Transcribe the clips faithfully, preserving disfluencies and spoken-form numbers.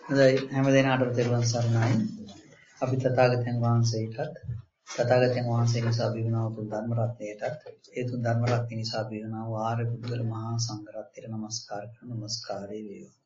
හොඳයි හැම දිනාටම තෙරුවන් සරණයි. අපි තථාගතයන් වහන්සේටත් තථාගතයන් වහන්සේ නිසා බිහිවුණා වූ ධර්ම රත්නයටත් ඒ තුන් ධර්ම රත්නය නිසා බිහිවුණා වූ ආර්ය පුද්ගල මහා සංඝ රත්නයට නමස්කාර කරන නමස්කාරය වේවා.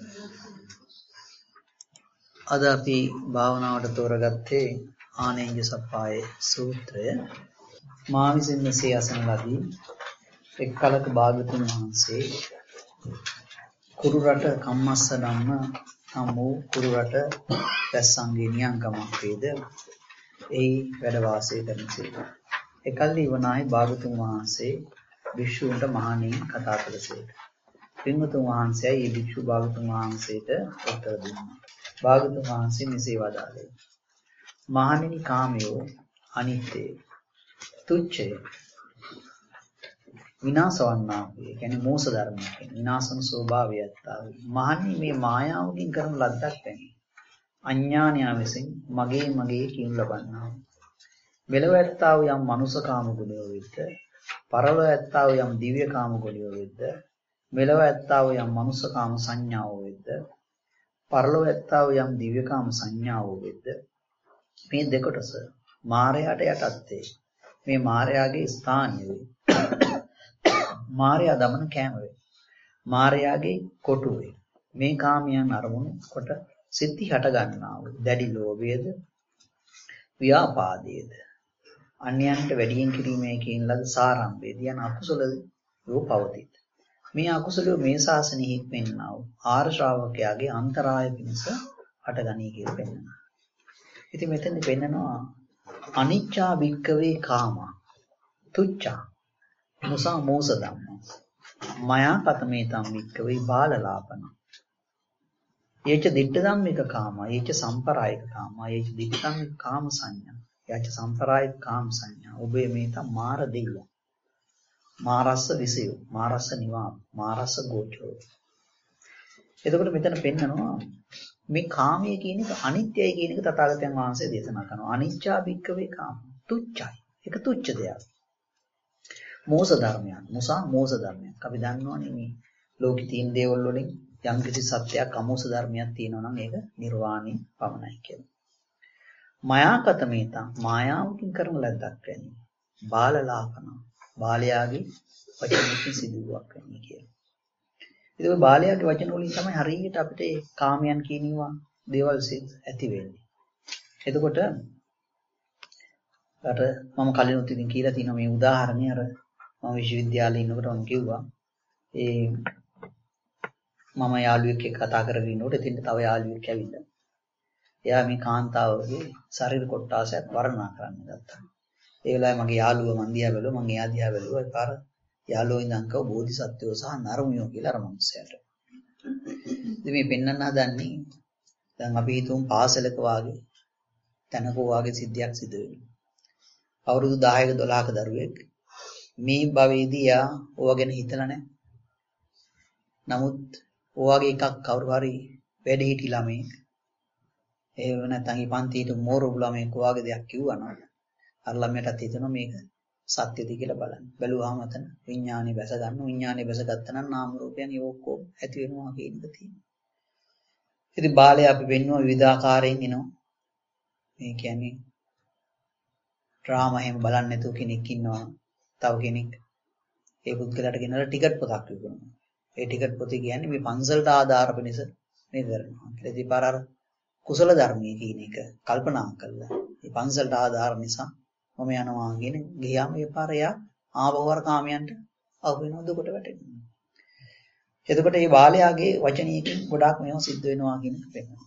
අද අපි භාවනාවට තෝරගත්තේ ආනෙන්ජ සප්පාය සූත්‍රය. මා විසින් මෙසේ අසන ලදී එක් කලක භාග්‍යවතුන් වහන්සේ කුරු රට කම්මස්ස ධම්ම නම් වූ කුරු රට වැස්සන්ගේ නියංගමක් වේද එහි වැඩ වාසය කරනසේක. එකල්හි වනාහි භාග්‍යවතුන් වහන්සේ භික්ෂූන්ට මහණෙනි කතා කළසේක. පින්වතුන් වහන්සේයි මේ භික්ෂු භාග්‍යවතුන් වහන්සේට උත්තර දුන්නා. භාග්‍යවතුන් වහන්සේ මෙසේ වදාළේ මහණෙනි කාමයෝ අනිත්‍යය තුච්ඡය විනාශ වන්නා වේ. කියන්නේ මෝස ධර්මයක්. විනාශන ස්වභාවය ඇත්තා. මහණනි මේ මායාවකින් කරන ලද්දක් වැනි. අඥානය විසින් මගේ මගේ කියනු ලබන්නා. මෙලව ඇත්තා වූ යම් මනුෂ්‍ය කාම ගුණයෝ වෙද්ද, පරලොව ඇත්තා වූ යම් දිව්‍ය කාම ගුණයෝ වෙද්ද, මෙලව ඇත්තා වූ යම් මනුෂ්‍ය කාම සංඥාවෝ වෙද්ද, පරලොව ඇත්තා වූ යම් දිව්‍ය කාම සංඥාවෝ වෙද්ද, මේ දෙකොටස මායයට යටත් වේ. මේ මායාගේ ස්ථානය වේ. මායя දමන කෑම වේ. මායාගේ කොටු වේ. මේ කාමයන් අරමුණු කොට සිද්ධි හට ගන්නා වූ දැඩි ලෝභයේද ව්‍යාපාදයේද අන්‍යයන්ට වැඩියෙන් කිරීමේ කියන ලද සාරම්භයේද යන අකුසල වූ පවතිත. මේ අකුසල මේ ශාසනයෙහි හික්මෙන්නා වූ ආර්ය ශ්‍රාවකයාගේ අන්තරාය පිණිස හටගනී කියලා පෙන්වනවා. ඉතින් මෙතෙන්දි පෙන්නනවා අනිච්චා භික්කවේ කාමා තුච්ඡා මුසා මෝස ධම්ම මයා පතමේ තම් භික්කවේ බාලලාපන යේච දිට්ඨ ධම්මික කාමා යේච සම්පරායික කාමා යේච දිට්ඨ ධම්මික කාම සංඥා යේච සම්පරායික කාම සංඥා ඔබේ මේ තම මාර දෙය මාරස්ස විසය මාරස්ස නිවා මාරස්ස ගෝචරෝ. එතකොට මෙතන පෙන්නනවා මේ කාමයේ කියන එක අනිත්‍යයි කියන එක තථාගතයන් වහන්සේ දේශනා කරනවා. අනිච්චා භික්කවේ කාම තුච්ඡයි. ඒක තුච්ඡ දෙයක්. මෝස ධර්මයක්. මුසා මෝස ධර්මයක්. අපි දන්නවනේ මේ ලෝකේ තියෙන දේවල් වලින් යම් කිසි සත්‍යයක් අමෝස ධර්මයක් තියෙනවා නම් ඒක නිර්වාණය පමණයි කියලා. මායාකතමේත මායාවකින් කරන ලද්දක් වෙන්නේ. බාලලාපන බාලයාගේ වචනකින් සිදුවක් වෙන්නේ කියලා. ඒක ඔය බාලයාගේ වචන වලින් තමයි හරියට අපිට ඒ කාමයන් කියනවා දේවල් සිත් ඇති වෙන්නේ. එතකොට අර මම කලිනුත් ඉතින් කියලා තියෙනවා මේ උදාහරණය අර මම විශ්වවිද්‍යාලේ ඉන්නකොට මම කිව්වා ඒ මම යාළුවෙක් එක්ක කතා කරගෙන ඉන්නකොට එතින් තව යාළුවෙක් ඇවිල්ලා. එයා මේ කාන්තාවගේ ශරීර කොටාසයක් වර්ණනා කරන්න ගත්තා. ඒ වෙලාවේ මගේ යාළුවා මන් දිහා බැලුවා මම එයා දිහා බැලුවා ඒ පාර යාළුවෝ ඉඳන් කව බෝධිසත්වයෝ සහ නරමියෝ කියලා අර මනුස්සයාට. ඉතින් මේ පෙන්වන්න හදන්නේ දැන් අපි හිතමු පාසලක වාගේ තැනක වාගේ සිද්ධියක් සිදු වෙනවා. අවුරුදු දහයක දොළහක දරුවෙක් මේ භවයේදී යා ඕවා ගැන හිතලා නැහැ. නමුත් ඕවාගේ එකක් කවුරු හරි වැඩි හිටි ළමෙක් එහෙම නැත්නම් ඒ පන්තියට මෝරපු ළමෙක් වාගේ දෙයක් කිව්වනම් අර ළමයාටත් හිතෙනවා මේක සත්‍යද කියලා බලන්න. බැලුවාම අතන විඥානේ බැස ගන්න. විඥානේ බැස ගත්තා නම් නාම රූපයන් ඒ ඔක්කොම ඇති වෙනවා කියන එක තියෙනවා. ඉතින් බාලයා අපි වෙන්නවා විවිධාකාරයෙන් එනවා. මේ කියන්නේ ඩ්‍රාමා එහෙම බලන්නේ නැතුව කෙනෙක් ඉන්නවා. තව කෙනෙක් ඒ පුද්ගලයාට ගෙනලා ටිකට් පොතක් විකුණනවා. ඒ ටිකට් පොතේ කියන්නේ මේ පන්සලට ආධාර වෙනස මේ කරනවා. කියලා ඉතින් පාර අර කුසල ධර්මයේ කියන එක කල්පනා කළා. මේ පන්සලට ආධාර නිසා මම යනවා කියන ගියාම ඒ පාර යා ආවවර කාමයන්ට අවු වෙනව දුකට වැටෙනවා. එතකොට මේ බාලයාගේ වචනයකින් ගොඩාක් මේව සිද්ධ වෙනවා කියන එක පෙන්නනවා.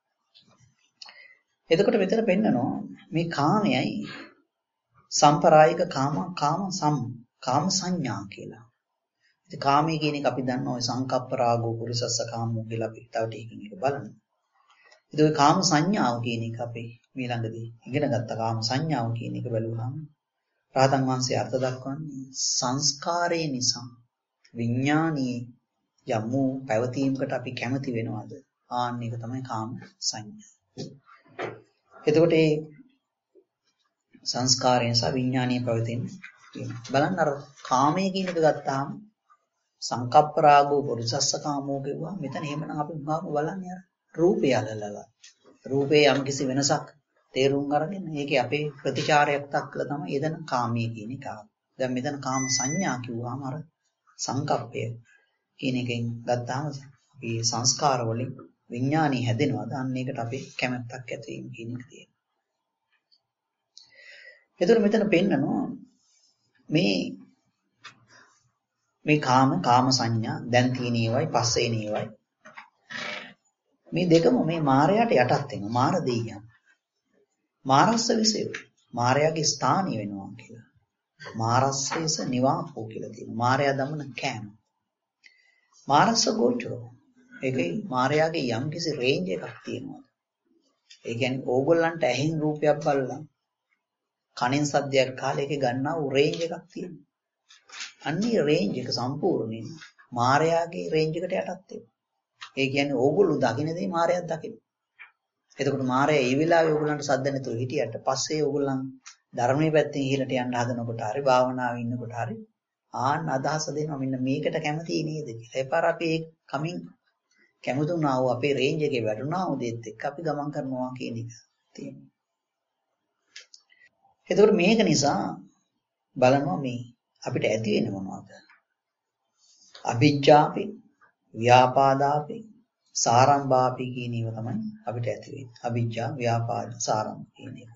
එතකොට මෙතන පෙන්නනවා මේ කාමයයි සම්පරායික කාම කාම සම් කාම සංඥා කියලා. ඉතින් කාමයේ කියන එක අපි දන්නවා ඔය සංකප්ප රාගෝ පුරිසස්ස කාමෝ කියලා අපි තව ටිකකින් එක බලමු. ඉතින් ඔය කාම සංඥාව කියන එක අපි මේ ළඟදී ඉගෙන ගත්ත කාම සංඥාව කියන එක බැලුවාම රහතන් වහන්සේ අර්ථ දක්වන්නේ සංස්කාරයේ නිසා විඥානීය යමු පැවතීමකට අපි කැමති වෙනවද? ආන්න එක තමයි කාම සංඥා. එතකොට මේ සංස්කාරයෙන් සහ විඥානීය පැවතීම බලන්න අර කාමයේ කියන එක ගත්තාම සංකප්ප රාගෝ පුරිසස්ස කාමෝ කියුවා මෙතන එහෙමනම් අපි උගාම බලන්නේ අර රූපය අල්ලලා. රූපේ යම් කිසි වෙනසක් තේරුම් අරගෙන ඒකේ අපේ ප්‍රතිචාරයක් දක්වලා තමයි එදෙන කාමයේ කියන එක. දැන් මෙතන කාම සංඥා කිව්වම අර සංකප්පය කියන එකෙන් ගත්තාම අපි සංස්කාර වලින් විඥානي හැදෙනවාද අන්න ඒකට අපි කැමැත්තක් ඇති වීම කියන එක තියෙනවා. ඒතර මෙතන පෙන්නනවා මේ මේ කාම කාම සංඥා දැන් තියෙන ඒවායි පස්සේ එන ඒවායි මේ දෙකම මේ මායයට යටත් වෙනවා. මාර දෙයියන්. මාරස්ස විසය. මායාගේ ස්ථානීය වෙනවා කියලා. මාරස්සේස නිවාපෝ කියලා තියෙනවා. මායා දමන කෑම. මාරස්ස ගෝචරෝ. ඒකේ මායාගේ යම් කිසි රේන්ජ් එකක් තියෙනවා. ඒ කියන්නේ ඕගොල්ලන්ට ඇහෙන් රූපයක් බලලා කනෙන් සද්දයක් කාලේ ඒකේ ගන්නා වූ රේන්ජ් එකක් තියෙනවා. අන්නේ රේන්ජ් එක සම්පූර්ණයෙන් මායාගේ රේන්ජ් එකට යටත් වෙනවා. ඒ කියන්නේ ඕගොල්ලෝ දකින්න දේ මායයක් දකින්න. එතකොට මායя ඒ වෙලාවේ ඕගොල්ලන්ට සද්ද නැතුව හිටියට පස්සේ ඕගොල්ලන් ධර්මයේ පැත්තෙන් ඉහළට යන්න හදනකොට හරි භාවනාවේ ඉන්නකොට හරි ආන්න අදහස දෙනවා මෙන්න මේකට කැමතියි නේද කියලා. ඒ පාර අපි ඒ කමින් කැමතුණා වූ අපේ රේන්ජ් එකේ වැඩුණා වූ දෙත් එක්ක අපි ගමන් කරනවා කියන එක තියෙනවා. එතකොට මේක නිසා බලනවා මේ අපිට ඇති වෙන මොනවද? අභිජ්ජාපි, ව්‍යාපාදාපි, සාරම්භාපි කියන ඒවා තමයි අපිට ඇති වෙන්නේ. අභිජ්ජා, ව්‍යාපාද, සාරම්භ කියන එක.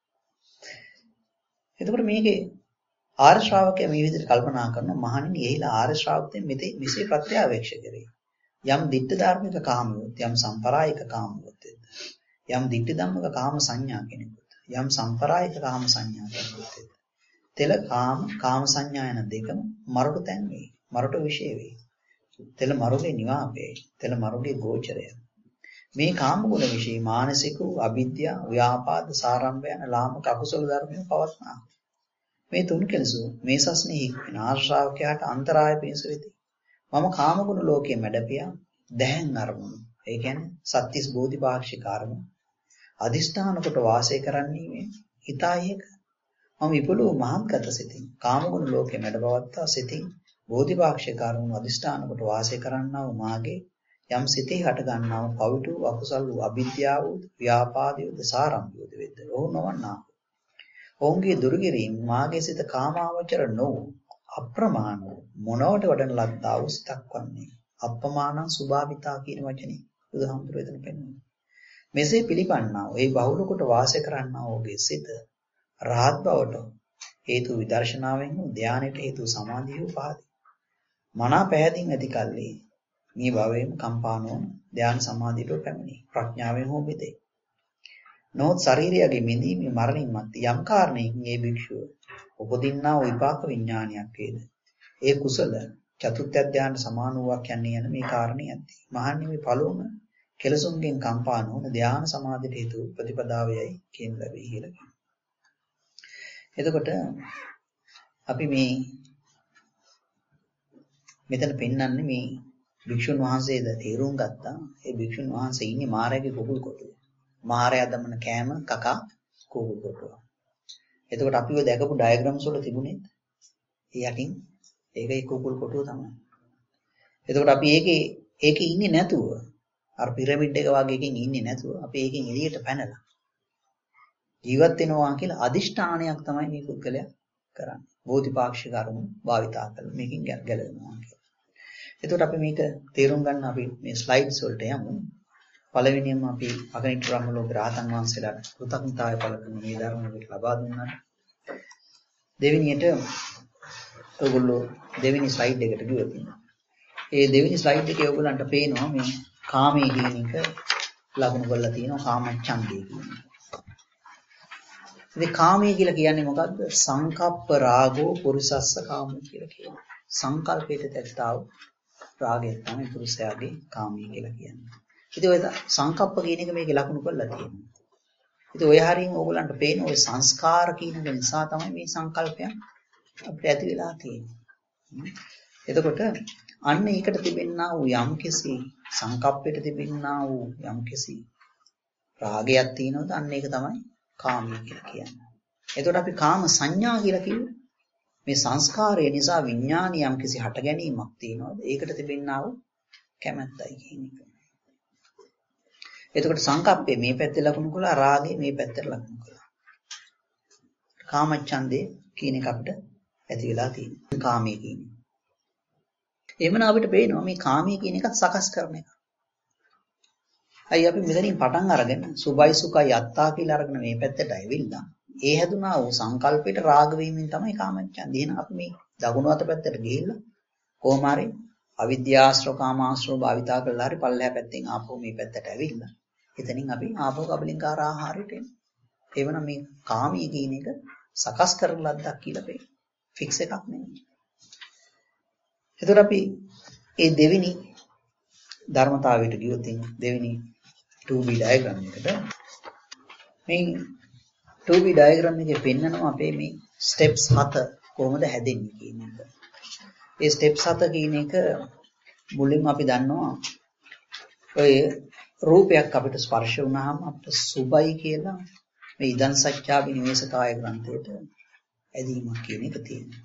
එතකොට මේකේ ආර්ය ශ්‍රාවකයා මේ විදිහට කල්පනා කරනවා මහණෙනි එහිලා ආර්ය ශ්‍රාවකයන් මෙතේ මෙසේ ප්‍රත්‍යාවේක්ෂ කරේ. යම් දිට්ඨ ධර්මික කාමවොත් යම් සම්පරායික කාමවොත් යම් දිට්ඨ ධම්මක කාම සංඥා කෙනෙකුට යම් සම්පරායික කාම සංඥා කෙනෙකුට තෙල කාම කාම සංඥා යන දෙකම මරට තැන් වේ. මරට විශේෂ වේ. තෙල මරුගේ නිවාපේ තෙල මරුගේ ගෝචරය. මේ කාම ගුණ විශේෂ මානසික අවිද්‍යා ව්‍යාපාද සාරම්භ යන ලාමක අකුසල ධර්මයන් පවත්නා. මේ තුන් කෙලසු මේ සස්නේ හික්මන ආශ්‍රාවකයාට අන්තරාය පිණිස වෙති. මම කාම ගුණ ලෝකයේ මැඩපියා දැහැන් අරමුණු. ඒ කියන්නේ සත්‍තිස් බෝධිපාක්ෂික අරමුණු. අදිෂ්ඨාන කොට වාසය කරන්නේ මේ හිතයික. මම විපුලෝ මහත්ගත සිතින් කාම ගුණ ලෝකයේ මැඩපවත්තා සිතින් බෝධිපාක්ෂික අරමුණු අදිෂ්ඨාන කොට වාසය කරන්නා වූ මාගේ යම් සිතේ හට ගන්නා වූ පවිතු අකුසල් වූ අවිද්‍යාව වූ ව්‍යාපාදිය වූ සාරම්භය වෙද්ද ඔහු නොවන්නා. ඔවුන්ගේ දුර්ගිරීම මාගේ සිත කාමාවචර නොවු අප්‍රමාණ මොනවට වඩන ලද්දා වූ සිතක් වන්නේ. අප්‍රමාණ සුභාවිතා කියන වචනේ බුදුහාමුදුරුවෝ එතන පෙන්වනවා. මෙසේ පිළිපන්නා වූ ඒ බහුල කොට වාසය කරන්නා වූගේ සිත රහත් බවට හේතු විදර්ශනාවෙන් වූ ධානයට හේතු සමාධිය වූ පහදී. මනා පැහැදින් ඇති කල්ලි මේ භවයෙන් කම්පානෝන ධාන සමාධියට පැමිණි ප්‍රඥාවෙන් හෝ මිදේ. නොත් ශරීරයගේ මිදීමේ මරණින් මත් යම් කාරණයකින් මේ භික්ෂුව උපදින්නා වූ විපාක විඥානයක් වේද. ඒ කුසල චතුත්ථ ධාන සමාන වූවක් යන්නේ යන මේ කාරණේ ඇති. මහන්නේ මේ පළොම කෙලසුන්ගෙන් කම්පානෝන ධාන සමාධියට හේතු ප්‍රතිපදාවයයි කියන ලැබෙයි කියලා කියනවා. එතකොට අපි මේ මෙතන පෙන්වන්නේ මේ භික්ෂුන් වහන්සේද තේරුම් ගත්තා. ඒ භික්ෂුන් වහන්සේ ඉන්නේ මායාවේ කුකුල් කොටුවේ. මායාව දමන කෑම කකා කුකුල් කොටුව. එතකොට අපිව දැකපු ඩයග්‍රෑම්ස් වල තිබුණේත් ඒ යටින් ඒකේ කුකුල් කොටුව තමයි. එතකොට අපි ඒකේ ඒකේ ඉන්නේ නැතුව අර පිරමිඩ් එක වගේ එකකින් ඉන්නේ නැතුව අපි ඒකෙන් එළියට පැනලා ජීවත් වෙනවා කියලා අදිෂ්ඨානයක් තමයි මේ පුද්ගලයා කරන්නේ. බෝධිපාක්ෂික අරමුණු භාවිතා කරලා මේකෙන් ගැලවෙනවා කියලා. එතකොට අපි මේක තේරුම් ගන්න අපි මේ ස්ලයිඩ්ස් වලට යමු. පළවෙනියෙන්ම අපි අගනිට බ්‍රහ්මලෝක රහතන් වහන්සේලාට කෘතඥතාවය පළ කරන මේ ධර්ම වලට ලබා දුන්නාට දෙවෙනියට ඔයගොල්ලෝ දෙවෙනි ස්ලයිඩ් එකට ගියොත් ඒ දෙවෙනි ස්ලයිඩ් එකේ ඔයගොල්ලන්ට පේනවා මේ කාමයේ කියන එක ලකුණු කරලා තියෙනවා කාමච්ඡන්දේ කියන එක. ඉතින් කාමයේ කියලා කියන්නේ මොකද්ද? සංකප්ප රාගෝ පුරිසස්ස කාමෝ කියලා කියනවා. සංකල්පයට තැත්තාව රාගය තමයි පුරුෂයාගේ කාමයේ කියලා කියන්නේ. ඉතින් ඔය සංකප්ප කියන එක මේකේ ලකුණු කරලා තියෙනවා. ඉතින් ඔය හරියෙන් ඕගොල්ලන්ට පේන ඔය සංස්කාර කියන එක නිසා තමයි මේ සංකල්පයන් අපිට ඇති වෙලා තියෙන්නේ. එතකොට අන්න ඒකට තිබෙනා වූ යම්කිසි සංකප්පයට තිබෙනා වූ යම්කිසි රාගයක් තියෙනවද? අන්න ඒක තමයි කාමය කියලා කියන්නේ. එතකොට අපි කාම සංඥා කියලා කිව්වේ මේ සංස්කාරය නිසා විඥානිය යම්කිසි හට ගැනීමක් තියෙනවද? ඒකට තිබෙනා වූ කැමැත්තයි කියන එක. එතකොට සංකප්පේ මේ පැත්තේ ලකුණු කළා රාගේ මේ පැත්තට ලකුණු කළා. කාමච්ඡන්දේ කියන එක අපිට ඇති වෙලා තියෙනවා. කාමයේ කියන්නේ. එහෙමනම් අපිට පේනවා මේ කාමයේ කියන එකත් සකස් කරන එක. අයි අපි මෙතනින් පටන් අරගෙන සුභයි සුඛයි අත්තා කියලා අරගෙන මේ පැත්තට ඇවිල්ලා ඒ හැදුනා වූ සංකල්පයට රාග වීමෙන් තමයි කාමච්ඡන්දේ. එහෙනම් අපි මේ දකුණු අත පැත්තට ගිහිල්ලා කොහොම හරි අවිද්‍යාශ්‍රව කාමාශ්‍රව භාවිතා කරලා හරි පල්ලෙහා පැත්තෙන් ආපහු මේ පැත්තට ඇවිල්ලා එතනින් අපි ආපහු කබලින්කාර ආහාරයට එනවා. එවනම් මේ කාමී කියන එක සකස් කරන ලද්දක් කියලා පේනවා. ෆික්ස් එකක් නෙමෙයි. එතකොට අපි මේ දෙවෙනි ධර්මතාවයට ගියොත් දෙවෙනි two B diagram එකට මේ two B diagram එකේ පෙන්නනවා අපේ මේ steps හත කොහොමද හැදෙන්නේ කියන එක. ඒ steps හත කියන එක මුලින්ම අපි දන්නවා ඔය රූපයක් අපිට ස්පර්ශ වුණාම අපිට සුභයි කියලා මේ ඉදන් සත්‍යා විනිවේෂකාය ග්‍රන්ථයට ඇදීමක් කියන එක තියෙනවා.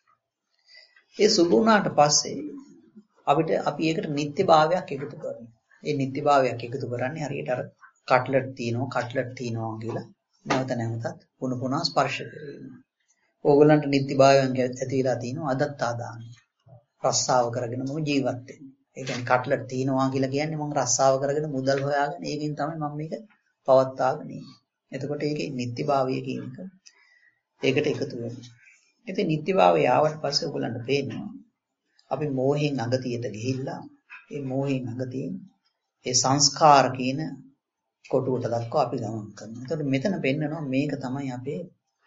ඒ සුභ වුණාට පස්සේ අපිට අපි ඒකට නිත්‍යභාවයක් එකතු කරනවා. ඒ නිත්‍යභාවයක් එකතු කරන්නේ හරියට අර කට්ලට් තියෙනවා කට්ලට් තියෙනවා කියලා නැවත නැවතත් පුන පුනා ස්පර්ශ කරනවා. ඕගොල්ලන්ට නිත්‍යභාවයන් ඇතිලා තියෙනවා අදත්තාදාන. රස්සාව කරගෙන මම ජීවත් වෙන්නේ. ඒ කියන්නේ කට්ලට් තියෙනවා කියලා කියන්නේ මම රස්සාව කරගෙන මුදල් හොයාගෙන ඒකෙන් තමයි මම මේක පවත්වාගෙන ඉන්නේ. එතකොට ඒකේ නිත්‍යභාවය කියන එක ඒකට එකතු වෙනවා. ඉතින් නිත්‍යභාවය ආවට පස්සේ ඔයගලන්ට පේනවා අපි මෝහයෙන් අගතියට ගිහිල්ලා ඒ මෝහයෙන් අගතියෙන් ඒ සංස්කාර කියන කොටුවට දක්වා අපි ගමන් කරනවා. එතකොට මෙතන පෙන්නනවා මේක තමයි අපේ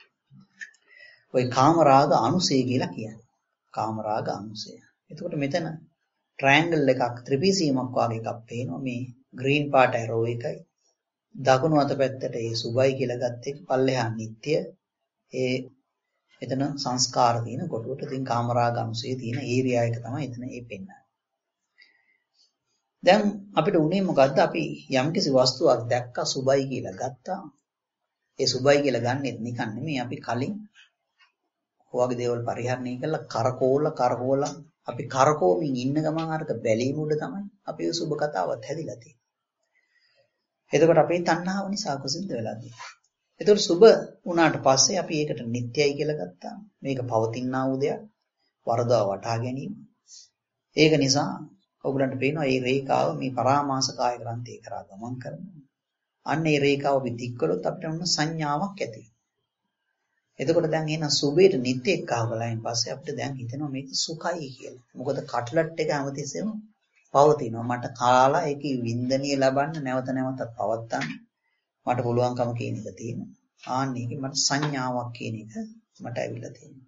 ওই කාමරාග අනුසය කියලා කියන්නේ. කාමරාග අනුසය. එතකොට මෙතන ට්‍රයැන්ගල් එකක් ත්‍රිපිසීමක් වගේ එකක් පේනවා. මේ ග්‍රීන් පාට ඇරෝ එකයි දකුණු අත පැත්තට ඒ සුභයි කියලා ගත්ත එක පල්ලෙහා නිට්ටය ඒ එතන සංස්කාර තියෙන කොටුවට තියෙන කාමරාග අනුසය තියෙන ඒරියා එක තමයි එතන ඒ පෙන්නන්නේ. දැන් අපිට උනේ මොකද්ද? අපි යම්කිසි වස්තුවක් දැක්කා සුභයි කියලා ගත්තා. ඒ සුභයි කියලා ගන්නෙත් නිකන් නෙමෙයි අපි කලින් ඔයගේ දේවල් පරිහරණය කරලා කරකෝල කරකෝල අපි කරකෝමින් ඉන්න ගමන් අරක බැලීම උඩ තමයි අපේ සුභ කතාවත් හැදිලා තියෙන්නේ. එතකොට අපේ තණ්හාව නිසා කොසින්ද වෙලා තියෙන්නේ. එතකොට සුභ වුණාට පස්සේ අපි ඒකට නිට්ටයයි කියලා ගත්තා. මේක පවතිනා වූ දෙයක් වරදව වටහා ගැනීම. ඒක නිසා ඔයගලන්ට පේනවා මේ රේඛාව මේ පරාමාස කාය ග්‍රන්ථය කරා ගමන් කරනවා. අන්න ඒ රේඛාව විදික් කළොත් අපිට ඔන්න සංඥාවක් ඇති වෙනවා. එතකොට දැන් එන සුභයට නිත්‍ය එක්ක ආවලයින් පස්සේ අපිට දැන් හිතෙනවා මේක සුඛයි කියලා. මොකද කට්ලට් එක හැමතිස්සෙම පවතිනවා. මට කාලා ඒකේ වින්දනීය ලබන්න නැවත නැවතත් පවත්තන්න මට පුළුවන්කම කියන එක තියෙනවා. ආන්න ඒකේ මට සංඥාවක් කියන එක මට ඇවිල්ලා තියෙනවා.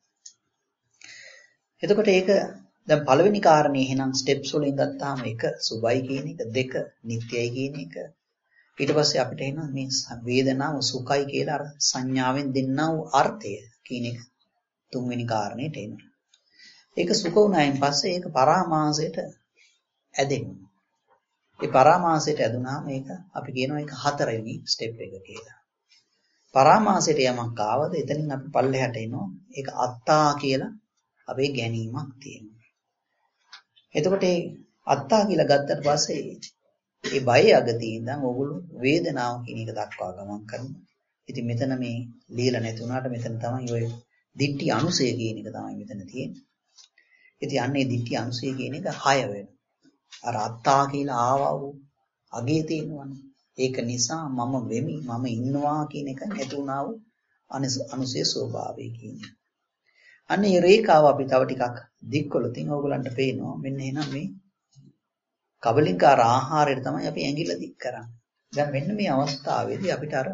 එතකොට ඒක දැන් පළවෙනි කාරණේ එහෙනම් ස්ටෙප්ස් වලින් ගත්තාම එක සුභයි කියන එක, දෙක නිත්‍යයි කියන එක. ඊට පස්සේ අපිට එනවා මේ වේදනාව සුඛයි කියලා අර සංඥාවෙන් දෙන්නා වූ අර්ථය කියන එක තුන්වෙනි කාරණේට එනවා. ඒක සුඛ වුණායින් පස්සේ ඒක පරාමාසයට ඇදෙනවා. ඒ පරාමාසයට ඇදුනාම ඒක අපි කියනවා ඒක හතරවෙනි ස්ටෙප් එක කියලා. පරාමාසයට යමක් ආවද එතනින් අපි පල්ලෙහාට එනවා. ඒක අත්තා කියලා අපේ ගැනීමක් තියෙනවා. එතකොට ඒ අත්තා කියලා ගත්තට පස්සේ ඒ බය අගතිය ඉඳන් ඕගොල්ලෝ වේදනාව කියන එක දක්වා ගමන් කරනවා. ඉතින් මෙතන මේ লীලා නැති වුණාට මෙතන තමයි ඔය දිට්ඨි අනුසය කියන එක තමයි මෙතන තියෙන්නේ. ඉතින් අන්නේ දිට්ඨි අනුසය කියන එක හය වෙනවා. අර අත්තා කියලා ආවා වූ අගේ තියෙනවනේ. ඒක නිසා මම වෙමි මම ඉන්නවා කියන එක නැති වුණා වූ අනුසය ස්වභාවය කියන්නේ. අන්නේ රේඛාව අපි තව ටිකක් දික්කොලොත් ඉතින් ඕගලන්ට පේනවා මෙන්න එහෙනම් මේ කබලින්කාර ආහාරයට තමයි අපි ඇඟිල්ල දික් කරන්නේ. දැන් මෙන්න මේ අවස්ථාවේදී අපිට අර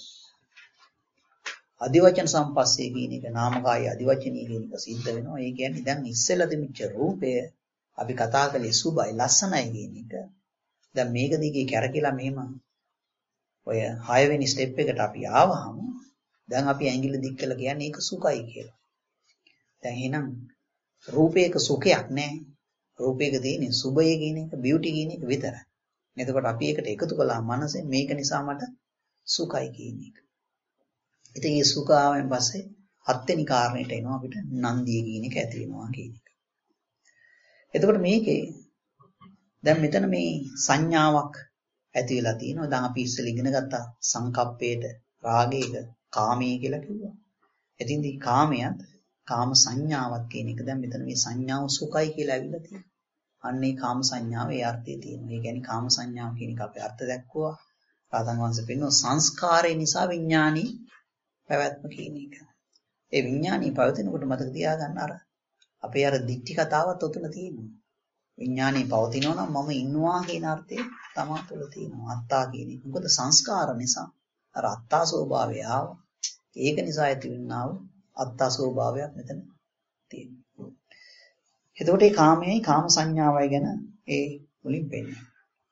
අදිවචන සම්පස්සේ කියන එක නාමකාය අදිවචනීය කියන එක සිද්ධ වෙනවා. ඒ කියන්නේ දැන් ඉස්සෙල්ලා තිබිච්ච රූපය අපි කතා කළේ සුභයි ලස්සනයි කියන එක. දැන් මේක දිගේ කැරකිලා මෙහෙම ඔය හය වෙනි ස්ටෙප් එකට අපි ආවහම දැන් අපි ඇඟිල්ල දික් කළා කියන්නේ ඒක සුඛයි කියලා. දැන් එහෙනම් රූපයක සුඛයක් නැහැ. රූපයක තියෙන සුභය කියන එක බියුටි කියන එක විතරයි. එතකොට අපි ඒකට එකතු කළා මනසෙන් මේක නිසා මට සුඛයි කියන එක. ඉතින් මේ සුඛ ආවෙන් පස්සේ හත්වෙනි කාරණේට එනවා අපිට නන්දිය කියන එක ඇති වෙනවා කියන එක. එතකොට මේකේ දැන් මෙතන මේ සංඥාවක් ඇති වෙලා තියෙනවා. දැන් අපි ඉස්සෙල්ලා ඉගෙන ගත්තා සංකප්පේට රාගයක කාමයේ කියලා කිව්වා. එතින්දී කාමයත් කාම සංඥාවක් කියන එක දැන් මෙතන මේ සංඥාව සුඛයි කියලා ඇවිල්ලා තියෙනවා. අන්නේ කාම සංඥාවේ අර්ථය තියෙනවා. ඒ කියන්නේ කාම සංඥාව කියන එක අපේ අර්ථ දැක්වුවා. රාතන් වංශ පෙන්වන සංස්කාරය නිසා විඥානී පැවැත්ම කියන එක. ඒ විඥානී පවතිනකොට මතක තියාගන්න අර අපේ අර දික්ටි කතාවත් උතුන තියෙනවා. විඥානී පවතිනවා නම් මම ඉන්නවා කියන අර්ථය තමා තුළ තියෙනවා. අත්තා කියන එක. මොකද සංස්කාර නිසා අර අත්තා ස්වභාවය ආවා. ඒක නිසා ඇතිවෙනා වූ අත්තා ස්වභාවයක් මෙතන තියෙනවා. එතකොට මේ කාමයයි කාම සංඥාවයි ගැන ඒ මුලින් පෙන්නනවා.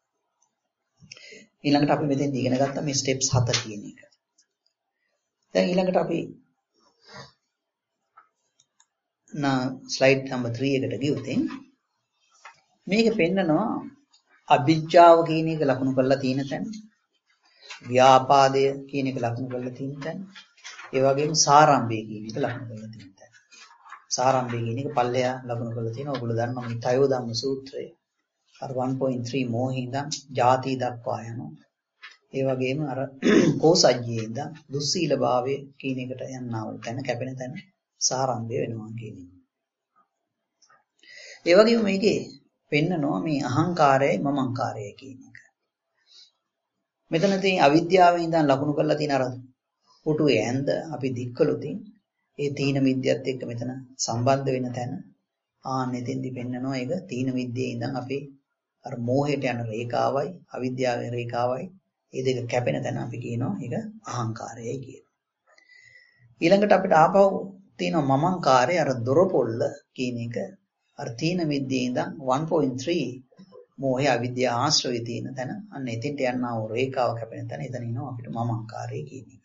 ඊළඟට අපි මෙතෙන් ඉගෙන ගත්තා මේ ස්ටෙප්ස් හත කියන එක. දැන් ඊළඟට අපි නා ස්ලයිඩ් නම්බර් three එකට ගියොත් මේක පෙන්නනවා අභිජ්ජාව කියන එක ලකුණු කරලා තියෙන තැන, ව්‍යාපාදය කියන එක ලකුණු කරලා තියෙන තැන, ඒ වගේම සාරම්භය කියන එක ලකුණු කරලා තියෙන තැන. සාරම්භය කියන එක පල්ලෙයා ලකුණු කරලා තියෙනවා. ඔයගොල්ලෝ දන්නවා මේ තයෝ ධම්ම සූත්‍රය. අර one point three මොහේ ඉඳන් ಜಾති දක්වා යනවා. ඒ වගේම අර කෝසජ්ජේ ඉඳන් දුස්සීල භාවය කියන එකට යනවා. තැන කැපෙන තැන සාරම්භය වෙනවා කියන එක. ඒ වගේම මේකේ පෙන්නනවා මේ අහංකාරයයි මමංකාරයයි කියන එක. මෙතන තියෙන අවිද්‍යාවෙන් ඉඳන් ලකුණු කරලා තියෙන අර පුටුවේ ඇඳ අපි දික්කලොතින් ඒ තීන විද්‍යාවත් එක්ක මෙතන සම්බන්ධ වෙන තැන ආන්න එතෙන්දි පෙන්නනවා ඒක තීන විද්‍යාවේ ඉඳන් අපි අර මෝහයට යන රේඛාවයි අවිද්‍යාවේ රේඛාවයි මේ දෙක කැපෙන තැන අපි කියනවා ඒක අහංකාරයයි කියලා. ඊළඟට අපිට ආපහු තියෙනවා මමංකාරය අර දොරපොල්ල කියන එක අර තීන විද්‍යාවේ ඉඳන් one point three මෝහය අවිද්‍යාව ආශ්‍රවයේ තියෙන තැන අන්න එතෙන්ට යනවා වූ රේඛාව කැපෙන තැන එතන ඉනවා අපිට මමංකාරය කියන එක.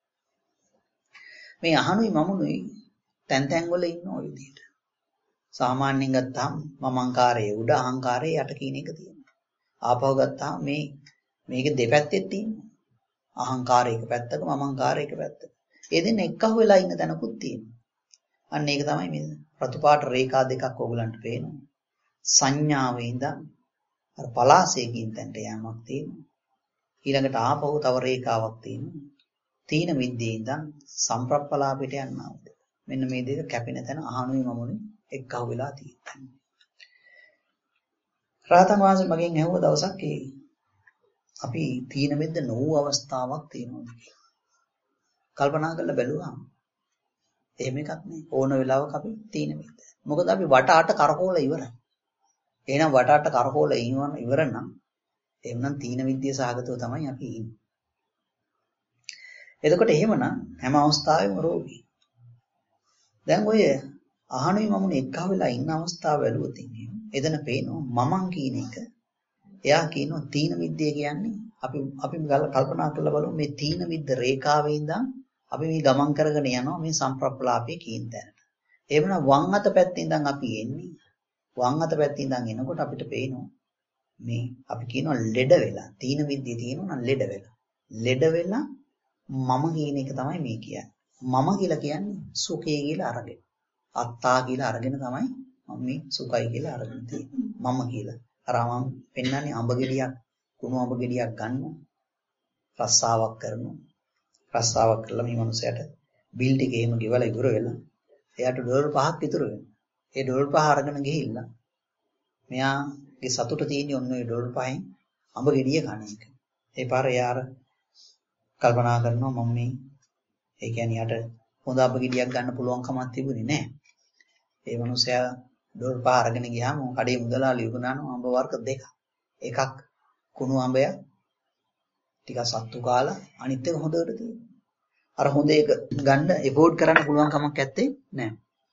මේ අහනුයි මමුනුයි තැන් තැන් වල ඉන්න ඔය විදිහට. සාමාන්‍යයෙන් ගත්තාම මමංකාරයේ උඩ අහංකාරයේ යට කියන එක තියෙනවා. ආපහු ගත්තාම මේ මේක දෙපැත්තෙත් තියෙනවා. අහංකාරය එක පැත්තක මමංකාරය එක පැත්තක. ඒ දෙන්න එක්කහුව වෙලා ඉන්න තැනකුත් තියෙනවා. අන්න ඒක තමයි මේ රතුපාට රේඛා දෙකක් ඕගලන්ට පේනවා. සංඥාවේ ඉඳන් අර පලාසයකින් තැන්ට යamak තියෙනවා. ඊළඟට ආපහු තව රේඛාවක් තියෙනවා. තීන විද්‍යාවේ ඉඳන් සම්ප්‍රප්පලාපයට යනවා. මෙන්න මේ දෙක කැපෙන තැන අහනුයි මමුනුයි එක්කහුව වෙලා තියෙනවා. රාතන් වහන්සේ මගෙන් ඇහුව දවසක් ඒ අපි තීන මිද්ද නොවු අවස්ථාවක් තියෙනවා කියලා. කල්පනා කරලා බැලුවාම එහෙම එකක් නෑ. ඕන වෙලාවක අපි තීන මිද්ද. මොකද අපි වටාට කරකෝල ඉවරයි. එහෙනම් වටාට කරකෝල ඉන්නවන ඉවර නම් එහෙනම් තීන විද්‍යාව සහගතව තමයි අපි ඉන්නේ. එතකොට එහෙමනම් හැම අවස්ථාවෙම රෝගී. දැන් ඔය අහනුයි මමුනේ එක්කව වෙලා ඉන්න අවස්ථාව බැලුවොත් ඉන්නේ. එදෙන පේනවා මමං කියන එක. එයා කියනවා තීන විද්‍යාව කියන්නේ අපි අපි කල්පනා කරලා බලමු මේ තීන විද්ද රේඛාවේ ඉඳන් අපි මේ ගමන් කරගෙන යනවා මේ සම්ප්‍රප්පලාපයේ කියන තැනට. එහෙමනම් වම් අත පැත්තේ ඉඳන් අපි එන්නේ. වම් අත පැත්තේ ඉඳන් එනකොට අපිට පේනවා මේ අපි කියනවා ලෙඩ වෙලා තීන විද්‍යාව තියෙනවා නම් ලෙඩ වෙලා. ලෙඩ වෙලා මම කියන එක තමයි මේ කියන්නේ. මම කියලා කියන්නේ සුඛය කියලා අරගෙන. අත්තා කියලා අරගෙන තමයි මම මේ සුඛයි කියලා අරගෙන තියෙන්නේ. මම කියලා. අර මම පෙන්නන්නේ අඹ ගෙඩියක් කුණු අඹ ගෙඩියක් ගන්නවා. රස්සාවක් කරනවා. රස්සාවක් කළා මේ මනුස්සයාට බිල් ටික එහෙම ගෙවලා ඉවර වෙලා එයාට ඩොලර් පහක් ඉතුරු වෙනවා. ඒ ඩොලර් පහ අරගෙන ගිහිල්ලා මෙයාගේ සතුට තියෙන්නේ ඔන්න ඔය ඩොලර් පහෙන් අඹ ගෙඩිය කන එක. ඒ පාර එයා කල්පනා කරනවා මම මේ ඒ කියන්නේ යට හොඳ අඹ ගෙඩියක් ගන්න පුළුවන් කමක් තිබුණේ නැහැ. ඒ මනුස්සයා ඩොලර් පහ අරගෙන ගියාම කඩේ මුදලාලි උගනනවා අඹ වර්ග දෙක. එකක් කුණු අඹය ටිකක් සත්තු කාලා අනිත් එක හොඳට තියෙනවා. අර හොඳ එක ගන්න එෆෝඩ් කරන්න පුළුවන් කමක් නැත්තේ නෑ.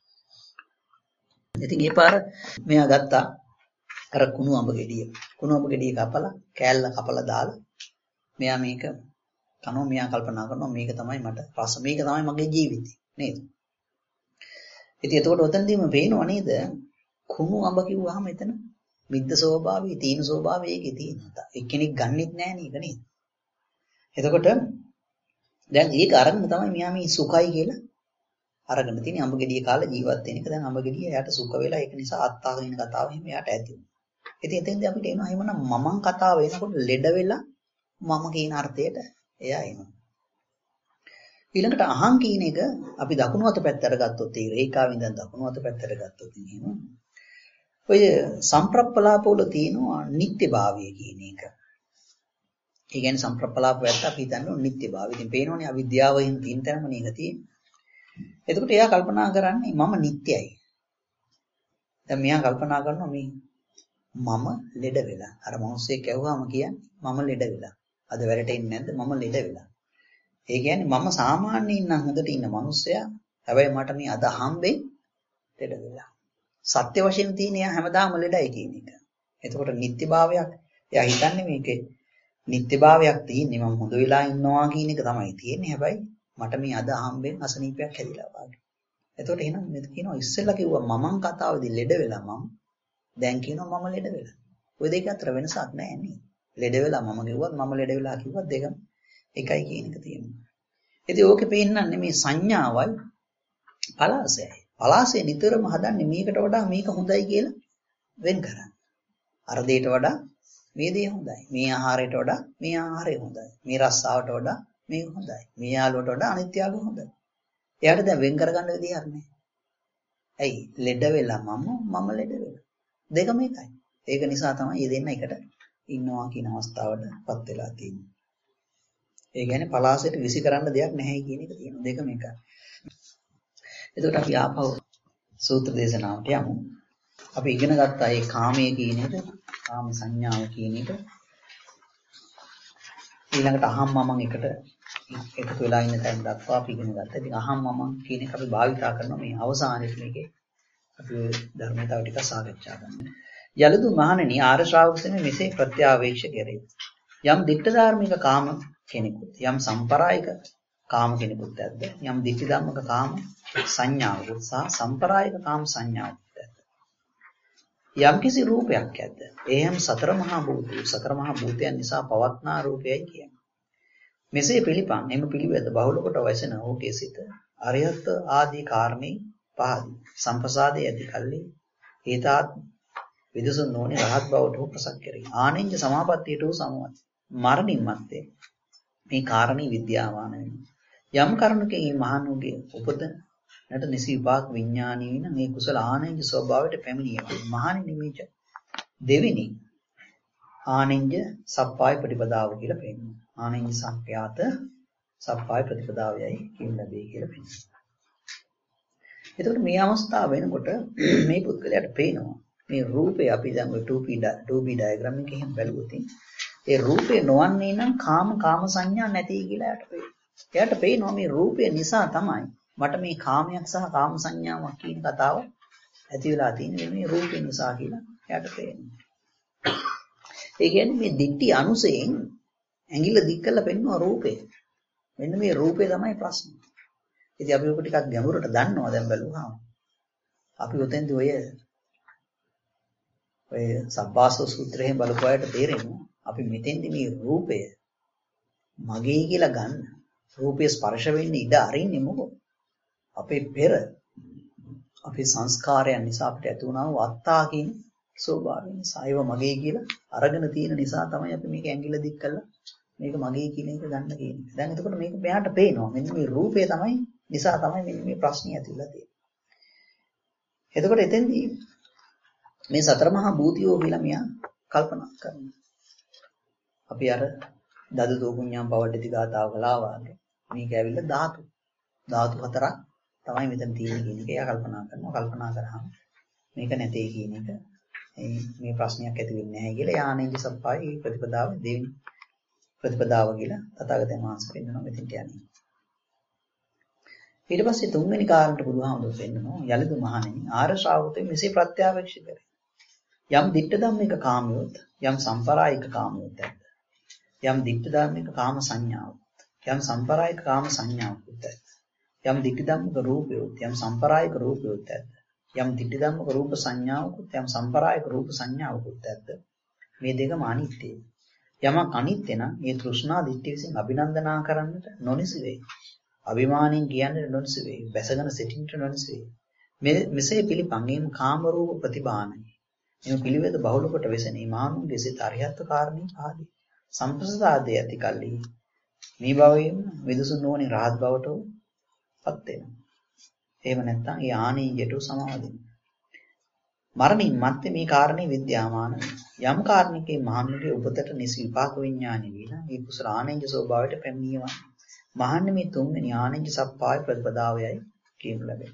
ඉතින් ඒ පාර මෙයා ගත්තා අර කුණු අඹ ගෙඩිය. කුණු අඹ ගෙඩිය කපලා කෑල්ල කපලා දාලා මෙයා මේක කනවා. මෙයා කල්පනා කරනවා මේක තමයි මට රස මේක තමයි මගේ ජීවිතේ නේද? ඉතින් එතකොට ඔතනදීම පේනවා නේද කුණු අඹ කිව්වහම එතන මිද්ද ස්වභාවය තීන ස්වභාවය ඒකේ තියෙනවා. එක්කෙනෙක් ගන්නෙත් නෑ නේද නේද? එතකොට දැන් ඒක අරගෙන තමයි මෙයා මේ සුඛයි කියලා අරගෙන තියෙන්නේ. අඹ ගෙඩිය කාලා ජීවත් වෙන එක. දැන් අඹ ගෙඩිය එයාට සුඛ වෙලා ඒක නිසා අත්තා කියන කතාව එහෙම එයාට ඇති වුණා. ඉතින් එතෙන්දී අපිට එනවා එහෙමනම් මමං කතාව එනකොට ලෙඩ වෙලා මම කියන අර්ථයට එයා එනවා. ඊළඟට අහං කියන එක අපි දකුණු අත පැත්තට ගත්තොත් ඒ රේඛාවෙන් ඉඳන් දකුණු අත පැත්තට ගත්තොත් එහෙම ඔය සම්ප්‍රප්පලාප වල තියෙනවා නිත්‍යභාවය කියන එක. ඒ කියන්නේ සම්ප්‍රප්පලාප වැත්ත අපි හිතන්නේ නිත්‍යභාවය. ඉතින් පේනෝනේ අවිද්‍යාවෙන් තියෙන තැනම නේද තියෙන්නේ. එතකොට එයා කල්පනා කරන්නේ මම නිත්‍යයි. දැන් මෙයා කල්පනා කරනවා මේ මම ලෙඩ වෙලා. අර මොහොස්සේ කැවුවාම කියන්නේ මම ලෙඩ වෙලා. අද වැරටෙන්නේ නැද්ද මම ලෙඩ වෙලා. ඒ කියන්නේ මම සාමාන්‍යයෙන් නම් හොඳට ඉන්න මිනිස්සයා. හැබැයි මට මේ අද හම්බෙන් ලෙඩ වෙලා. සත්‍ය වශයෙන් තියෙන එයා හැමදාම ලෙඩයි කියන එක. එතකොට නිත්‍යභාවයක් එයා හිතන්නේ මේකේ නිත්‍යභාවයක් තියෙන්නේ මම හොඳ වෙලා ඉන්නවා කියන එක තමයි තියෙන්නේ. හැබැයි මට මේ අද හම්බෙන් අසනීපයක් හැදිලා වගේ. එතකොට එහෙනම් මෙතන කියනවා ඉස්සෙල්ලා කිව්වා මමං කතාවේදී ලෙඩ වෙලා මම දැන් කියනවා මම ලෙඩ වෙලා. ওই දෙක අතර වෙනසක් නැහැ නේ. ලෙඩ වෙලා මම කිව්වත් මම ලෙඩ වෙලා කිව්වත් දෙකම එකයි කියන එක තියෙනවා. ඉතින් ඕකේ පේන්නන්නේ මේ සංඥාවයි පලාසයයි. පලාසය නිතරම හදන්නේ මේකට වඩා මේක හොඳයි කියලා වෙන් කරන්න. අර දෙයට වඩා මේ දේ හොඳයි. මේ ආහාරයට වඩා මේ ආහාරය හොඳයි. මේ රස්සාවට වඩා මේක හොඳයි. මේ යාළුවට වඩා අනිත් යාළුවා හොඳයි. එයාට දැන් වෙන් කරගන්න විදිහක් නැහැ. ඇයි? ලෙඩ වෙලා මම මම ලෙඩ වෙලා. දෙකම එකයි. ඒක නිසා තමයි මේ දෙන්න එකට ඉන්නවා කියන අවස්ථාවටපත් වෙලා තියෙන්නේ. ඒ කියන්නේ පලාසයට විසි කරන්න දෙයක් නැහැ කියන එක තියෙනවා. දෙකම එකයි. එතකොට අපි ආපහු සූත්‍ර දේශනාවට යමු. අපි ඉගෙන ගත්තා මේ කාමයේ කියන එක, කාම සංඥාව කියන එක. ඊළඟට අහම් මමං එකට එකතු වෙලා ඉන්න තැන දක්වා අපි ඉගෙන ගත්තා. ඉතින් අහම් මමං කියන එක අපි භාවිතා කරනවා මේ අවසානයේ මේකේ අපි ධර්මතාව ටික සාකච්ඡා කරනවා. යලදු මහණෙනි ආර්ය ශ්‍රාවකයන් මෙසේ ප්‍රත්‍යාවේක්ෂ කෙරේ. යම් දිට්ඨ ධාර්මික කාම කෙනෙකුත් යම් සම්පරායික කාම කෙනෙකුත් ඇද්ද යම් දිට්ඨි ධම්මක කාම සංඥාවකුත් සහ සම්පරායික කාම සංඥාවකුත් ඇද්ද යම් කිසි රූපයක් ඇද්ද එයම් සතර මහා භූතය සතර මහා භූතයන් නිසා පවත්නා රූපයයි කියන්නේ මෙසේ පිළිපන් එම පිළිවෙත බහුල කොට වසන ඕකේ සිට අරියත් ආදී කාරණේ පහදී සම්පසාදේ ඇති කල්ලි ඒතාත් විදසුන් නොනේ රහත් බවට උපසක් කෙරේ ආනෙන්ජ සමාපත්තියට උ සමවත් මරණින් මත්තේ මේ කාරණේ විද්‍යාවාන වෙනවා යම් කරුණකේ මේ මහණුගේ උපත නට නිසි විපාක විඥානීය වෙන මේ කුසල ආනෙන්ජ ස්වභාවයට පැමිණියම මහණෙනි මේච දෙවෙනි ආනෙන්ජ සප්පාය ප්‍රතිපදාව කියලා පෙන්නනවා ආනෙන්ජ සංඛ්‍යාත සප්පාය ප්‍රතිපදාවයයි කියන ලැබේ කියලා පෙන්නනවා එතකොට මේ අවස්ථාව වෙනකොට මේ පුද්ගලයාට පේනවා මේ රූපේ අපි දැන් ඔය two B ඩයග්‍රෑම් එකේ එහෙම බැලුවොත් ඒ රූපේ නොවන්නේ නම් කාම කාම සංඥා නැති කියලා යට පේනවා. එයාට පේනවා මේ රූපය නිසා තමයි මට මේ කාමයක් සහ කාම සංඥාවක් කියන කතාව ඇති වෙලා තියෙන්නේ මේ රූපේ නිසා කියලා එයාට පේනවා. ඒ කියන්නේ මේ දිට්ඨි අනුසයෙන් ඇඟිල්ල දික් කරලා පෙන්වන රූපේ. මෙන්න මේ රූපේ තමයි ප්‍රශ්නේ. ඉතින් අපි ඔක ටිකක් ගැඹුරට දන්නවා දැන් බලුවාම. අපි උතෙන්දී ඔය ඔය සබ්බාසෝ සූත්‍රයෙන් බලපුවාට තේරෙනවා අපි මෙතෙන්දි මේ රූපය මගේ කියලා ගන්න රූපය ස්පර්ශ වෙන්නේ ඉඩ අරින්නේ මොකද අපේ පෙර අපේ සංස්කාරයන් නිසා අපිට ඇති වුණා වූ අත්තා කියන ස්වභාවය නිසා ඒව මගේ කියලා අරගෙන තියෙන නිසා තමයි අපි මේක ඇඟිල්ල දික් කරලා මේක මගේ කියන එක ගන්න කියන්නේ. දැන් එතකොට මේක මෙයාට පේනවා මෙන්න මේ රූපය තමයි නිසා තමයි මෙන්න මේ ප්‍රශ්නේ ඇතිවලා තියෙන්නේ. එතකොට එතෙන්දී මේ සතර මහා භූතියෝ කියලා මෙයා කල්පනා කරනවා. අපි අර දද දෝකුඤ්ඤම් පවඩති ගාතාව කළා වගේ මේක ඇවිල්ලා ධාතු ධාතු හතරක් තමයි මෙතන තියෙන්නේ කියන එක එයා කල්පනා කරනවා කල්පනා කරාම මේක නැtei කියන එක මේ ප්‍රශ්නයක් ඇති වෙන්නේ නැහැ කියලා යානෙන්ජ සප්පායි ප්‍රතිපදාව දෙවෙනි ප්‍රතිපදාව කියලා තථාගතයන් වහන්සේ පෙන්නනවා මෙතෙන්ට යන්නේ ඊට පස්සේ තුන්වෙනි කාරණට බුදුහාමුදුරුවෝ පෙන්නනවා යලිදු මහණෙනි ආර්ය ශ්‍රාවකයෝ මෙසේ ප්‍රත්‍යාවේක්ෂ කරේ යම් දිට්ඨ ධම්මික කාමියොත් යම් සම්පරායික කාමියොත් ඇද්ද යම් දිට්ඨ ධම්මික කාම සංඥාවොත් යම් සම්පරායික කාම සංඥාවොත් ඇද්ද යම් දිට්ඨ ධම්මික රූපයොත් යම් සම්පරායික රූපයොත් ඇද්ද යම් දිට්ඨ ධම්මික රූප සංඥාවොත් යම් සම්පරායික රූප සංඥාවොත් ඇද්ද මේ දෙකම අනිත්‍යයි යමක් අනිත්‍ය නම් මේ තෘෂ්ණා දිට්ඨිය විසින් අභිනන්දනා කරන්නට නොනිසි වෙයි අභිමාණයෙන් කියන්නේ නොනිසි වෙයි බැසගෙන සිටින්නට නොනිසි වෙයි මේ මෙසේ පිළිපංගීම් කාම රූප ප්‍රතිබානයි එම පිළිවෙත බහුල කොට වෙසෙනී මානුන්ගේ සිත අරියත්ව කාරණේ ආදී සම්ප්‍රසාදය ඇති කල්ලි මේ භවයෙන් විදුසුන් නොවන රහත් බවට පත් වෙනවා. එහෙම නැත්නම් ඒ ආනීයයට සමාදින්න. මරණින් මත්තේ මේ කාරණේ විද්‍යාමාන යම් කාරණිකේ මහණුගේ උපතට නිසි විපාක විඥානෙ විනා මේ කුසල ආනීය ස්වභාවයට පැමිණීම. මහන්නේ මේ තුන්වෙනි ආනීය සප්පාය ප්‍රතිපදාවයයි කියනු ලැබෙනවා.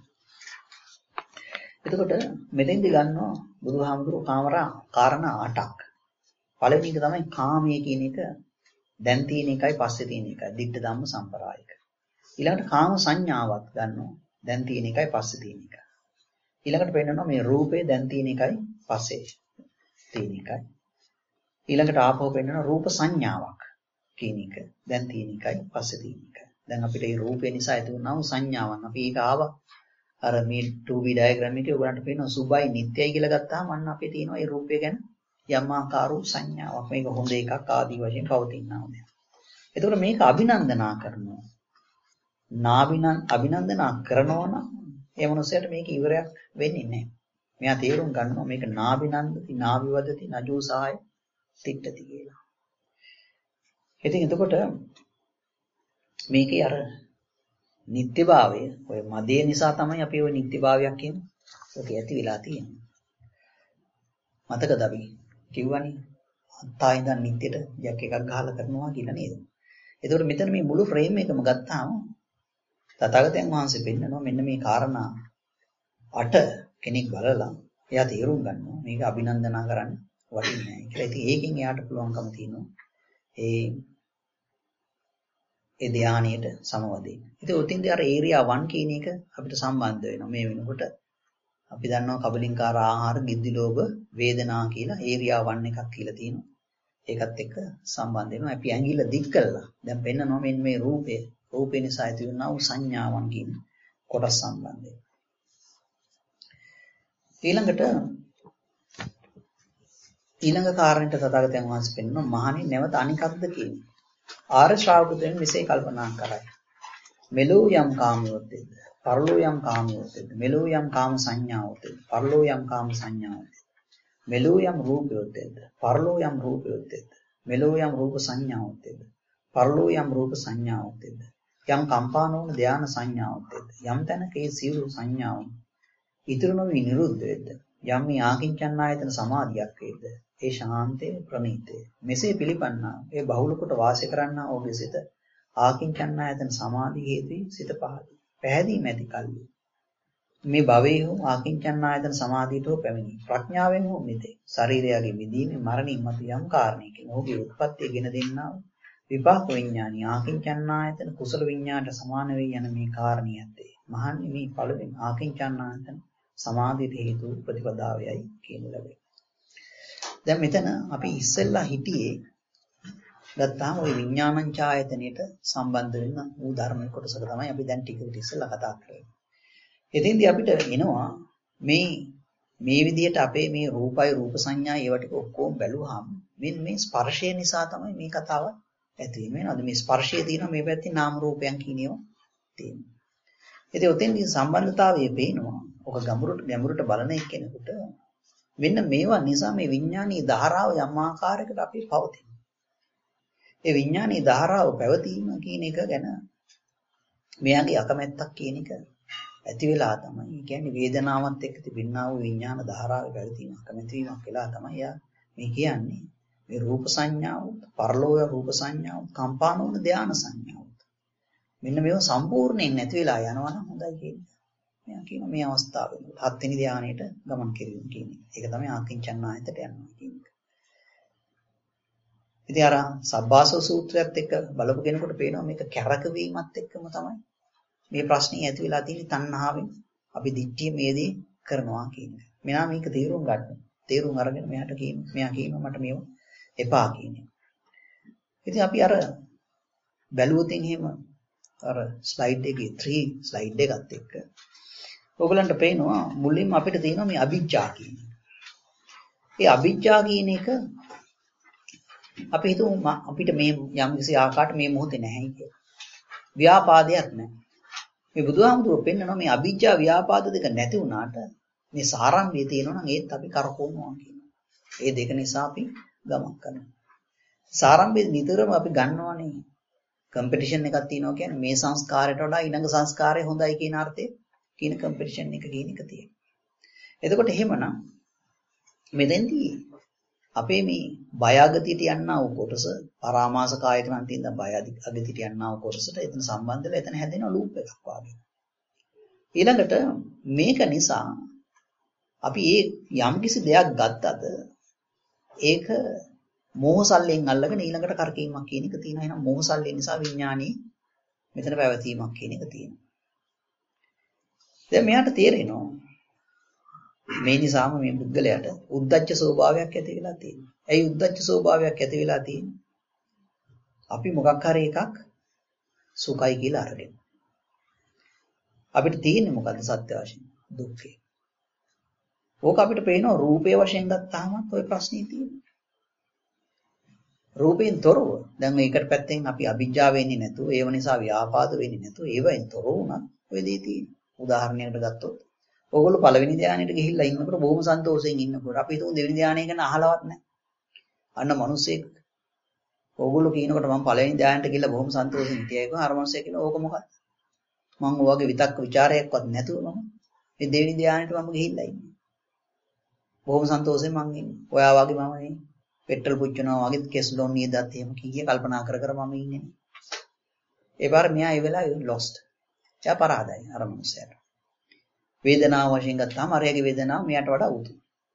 එතකොට මෙතෙන්දි ගන්නවා බුදුහාමුදුරුවෝ කාමරා කාරණා අටක්. පළවෙනි එක තමයි කාමයේ කියන එක දැන් තියෙන එකයි පස්සේ තියෙන එකයි. දිට්ඨ ධම්ම සම්ප්‍රායික. ඊළඟට කාම සංඥාවක් ගන්නවා. දැන් තියෙන එකයි පස්සේ තියෙන එකයි. ඊළඟට පෙන්නනවා මේ රූපේ දැන් තියෙන එකයි පස්සේ තියෙන එකයි. ඊළඟට ආපහු පෙන්නනවා රූප සංඥාවක් කියන එක. දැන් තියෙන එකයි පස්සේ තියෙන එකයි. දැන් අපිට මේ රූපේ නිසා ඇති වුණා වූ සංඥාවන් අපි ඒක ආවා. අර මේ two B diagram එකේ ඔයගලන්ට පේනවා සුභයි නිට්ටයයි කියලා ගත්තාම අන්න අපේ තියෙනවා මේ රූපය ගැන යම් ආකාරූ සංඥාවක්. මේක හොඳ එකක් ආදී වශයෙන් පවතිනවා නේද? එතකොට මේක අභිනන්දනා කරනවා. නාබිනන් අභිනන්දනා කරනවා නම් ඒ මොනසයට මේක ඉවරයක් වෙන්නේ නැහැ. මෙයා තේරුම් ගන්නවා මේක නාබිනන්දති නාවිවදති නජෝසාය තිට්ඨති කියලා. ඉතින් එතකොට මේකේ අර නිත්‍යභාවය ඔය මදේ නිසා තමයි අපි ඔය නිත්‍යභාවයක් කියන්නේ. ඔක ඇති වෙලා තියෙන්නේ. මතකද අපි කිව්වනේ අත්තා ඉඳන් නිත්‍යට ජැක් එකක් ගහලා කරනවා කියලා නේද? එතකොට මෙතන මේ මුළු ෆ්‍රේම් එකම ගත්තාම තථාගතයන් වහන්සේ පෙන්නනවා මෙන්න මේ කාරණා අට කෙනෙක් බලලා එයා තේරුම් ගන්නවා මේක අභිනන්දනා කරන්න වටින්නේ නැහැ කියලා. ඉතින් ඒකෙන් එයාට පුළුවන්කම තියෙනවා ඒ ඒ ධානයට සමවදින්න. ඉතින් උතින්දී අර ඒරියා one කියන එක අපිට සම්බන්ධ වෙනවා. මේ වෙනකොට අපි දන්නවා කබලින්කාර ආහාර, ගිද්දි ලෝභ, වේදනා කියලා ඒරියා one එකක් කියලා තියෙනවා. ඒකත් එක්ක සම්බන්ධ වෙනවා. අපි ඇඟිල්ල දික් කළා. දැන් පෙන්නනවා මෙන්න මේ රූපය. රූපේ නිසා ඇති වෙනා වූ සංඥාවන් කියන කොටස් සම්බන්ධයි. ඊළඟට ඊළඟ කාරණයට තථාගතයන් වහන්සේ පෙන්නනවා මහණෙනි නැවත අනිකක්ද කියන්නේ. ආර්ය ශ්‍රාවකයන් විසේ කල්පනා කරයි. මෙලෝ යම් කාමියොත්ද, පරලෝ යම් කාමියොත්ද, මෙලෝ යම් කාම සංඥාවොත්ද, පරලෝ යම් කාම සංඥාවොත්ද, මෙලෝ යම් රූපයොත්ද, පරලෝ යම් රූපයොත්ද, මෙලෝ යම් රූප සංඥාවොත්ද, පරලෝ යම් රූප සංඥාවොත්ද, යම් කම්පානෝන ධාන සංඥාවොත්ද, යම් තැනක ඒ සියලු සංඥාවන් ඉතුරු නොවි නිරුද්ධ වෙද්ද, යම් මේ ආකින්චන් ආයතන සමාධියක් වේද, ඒ ශාන්තේ ප්‍රණීතේ මෙසේ පිළිපන්නා ඒ බහුල කොට වාසය කරන්නා ඔහුගේ සිත ආකින්චන් ආයතන සමාධි හේතුයි සිත පහදී පැහැදීම ඇති කල්ලි මේ භවයේ හෝ ආකින්චන් ආයතන සමාධියට හෝ පැමිණි ප්‍රඥාවෙන් හෝ මිදේ ශරීරයගේ මිදීමේ මරණින් මතු යම් කාරණයකින් ඔහුගේ උත්පත්තිය ගෙන දෙන්නා විපාක විඥානී ආකින්චන් ආයතන කුසල විඥානට සමාන වේ යන මේ කාරණියත් මහන්නේ මේ පළවෙනි ආකින්චන් ආයතන සමාධියට හේතු ප්‍රතිපදාවයයි කියනු ලැබේ. දැන් මෙතන අපි ඉස්සෙල්ලා හිටියේ ගත්තාම ওই විඥානං ඡායතනෙට සම්බන්ධ වෙන ඌ ධර්ම කොටසක තමයි අපි දැන් ටික ටික ඉස්සෙල්ලා කතා කරන්නේ. එතෙන්දී අපිට එනවා මේ මේ විදිහට අපේ මේ රූපයි රූප සංඥා ඒවට ඔක්කොම බැලුවාම මෙන්න මේ ස්පර්ශය නිසා තමයි මේ කතාව ඇති වෙන්නේ. නේද? මේ ස්පර්ශය තියෙනවා මේ පැත්තේ නාම රූපයන් කියන ඒවා තියෙනවා. ඉතින් ඔතෙන්දී සම්බන්ධතාවය පේනවා. ඔක ගැඹුරට ගැඹුරට බලන එක්කෙනෙකුට මෙන්න මේවා නිසා මේ විඥානීය ධාරාව යම් ආකාරයකට අපි පවතින. ඒ විඥානීය ධාරාව පැවතීම කියන එක ගැන මෙයාගේ අකමැත්තක් කියන එක ඇති වෙලා තමයි. ඒ කියන්නේ වේදනාවත් එක්ක තිබෙනා වූ විඥාන ධාරාවේ පැවතීම අකමැති වීමක් වෙලා තමයි යා මේ කියන්නේ. මේ රූප සංඥාව, පරලෝය රූප සංඥාව, කම්පානෝන ධාන සංඥාව. මෙන්න මේව සම්පූර්ණයෙන් නැති වෙලා යනවා නම් හොඳයි කියන්නේ. මෙයා කියන මේ අවස්ථාවේ හත්වෙනි ධානයට ගමන් කිරීම කියන්නේ. ඒක තමයි ආකින්චන් ආයතට යනවා කියන්නේ. ඉතින් අර සබ්බාසව සූත්‍රයත් එක්ක බලපු කෙනෙකුට පේනවා මේක කැරක වීමත් එක්කම තමයි මේ ප්‍රශ්නේ ඇති වෙලා තියෙන්නේ තණ්හාවෙන් අපි දිට්ඨිය මේදී කරනවා කියන එක. මෙයා මේක තේරුම් ගන්න. තේරුම් අරගෙන මෙයාට කියන මෙයා කියනවා මට මේව එපා කියන්නේ. ඉතින් අපි අර බැලුවොතින් එහෙම අර ස්ලයිඩ් එකේ three ස්ලයිඩ් එකත් එක්ක ඔයගලන්ට පේනවා මුලින්ම අපිට තියෙනවා මේ අවිජ්ජා කියන එක. ඒ අවිජ්ජා කියන එක අපි හිතමු අපිට මේ යම් කිසි ආකාරයකට මේ මොහොතේ නැහැ කියලා. ව්‍යාපාදයක් නැහැ. මේ බුදුහාමුදුරුවෝ පෙන්නනවා මේ අවිජ්ජා ව්‍යාපාද දෙක නැති වුණාට මේ සාරම්භය තියෙනවා නම් ඒත් අපි කරකවනවා කියනවා. ඒ දෙක නිසා අපි ගමන් කරනවා. සාරම්භයේ නිතරම අපි ගන්නවානේ කම්පිටිෂන් එකක් තියෙනවා කියන්නේ මේ සංස්කාරයට වඩා ඊළඟ සංස්කාරය හොඳයි කියන අර්ථයේ කියන කම්පිටිෂන් එක කියන එක තියෙනවා. එතකොට එහෙමනම් මෙතෙන්දී අපේ මේ බය අගතියට යන්නා වූ කොටස පරාමාස කායක නම් තියෙන බය අගතියට යන්නා වූ කොටසට එතන සම්බන්ධ වෙලා එතන හැදෙන ලූප් එකක් වගේ. ඊළඟට මේක නිසා අපි ඒ යම්කිසි දෙයක් ගත්තද ඒක මෝහසල්ලෙන් අල්ලගෙන ඊළඟට කරකීමක් කියන එක තියෙනවා. එහෙනම් මෝහසල්ලෙන් නිසා විඥානයේ මෙතන පැවතීමක් කියන එක තියෙනවා. දැන් මෙයාට තේරෙනවා මේ නිසාම මේ පුද්ගලයාට උද්දච්ච ස්වභාවයක් ඇති වෙලා තියෙනවා. ඇයි උද්දච්ච ස්වභාවයක් ඇති වෙලා තියෙන්නේ? අපි මොකක් හරි එකක් සුඛයි කියලා අරගෙන. අපිට තියෙන්නේ මොකද්ද සත්‍ය වශයෙන්? දුක්ඛය. ඕක අපිට පේනවා රූපේ වශයෙන් ගත්තාමත් ওই ප්‍රශ්නේ තියෙනවා. රූපයෙන් තොරව දැන් මේකට පැත්තෙන් අපි අභිජ්ජා වෙන්නේ නැතුව ඒව නිසා ව්‍යාපාද වෙන්නේ නැතුව ඒවෙන් තොර වුණා ඔය දේ තියෙනවා. උදාහරණයකට ගත්තොත් ඕගොල්ලෝ පළවෙනි ධානයට ගිහිල්ලා ඉන්නකොට බොහොම සන්තෝෂයෙන් ඉන්නකොට අපි හිතුව දෙවෙනි ධානය ගැන අහලවත් නැහැ. අන්න මිනිස්සෙක් ඕගොල්ලෝ කියනකොට මම පළවෙනි ධානයට ගිහිල්ලා බොහොම සන්තෝෂයෙන් හිටියා ඒක අර මිනිස්සෙක් කියනවා ඕක මොකක්ද? මම ඔයගේ විතක්ක ਵਿਚාරයක්වත් නැතුව මම මේ දෙවෙනි ධානයට මම ගිහිල්ලා ඉන්නේ. බොහොම සන්තෝෂයෙන් මම ඉන්නේ. ඔයා වගේ මම නේ පෙට්‍රල් පුච්චනවා වගේ කෙස්ලොන් නියදත් එහෙම කීය කල්පනා කර කර මම ඉන්නේ. ඒ පාර මෙයා ඒ වෙලාවේ lost. එයා පරාදයි අර මිනිස්සයාට. වේදනාව වශයෙන් ගත්තාම අරයාගේ වේදනාව මෙයාට වඩා උතු.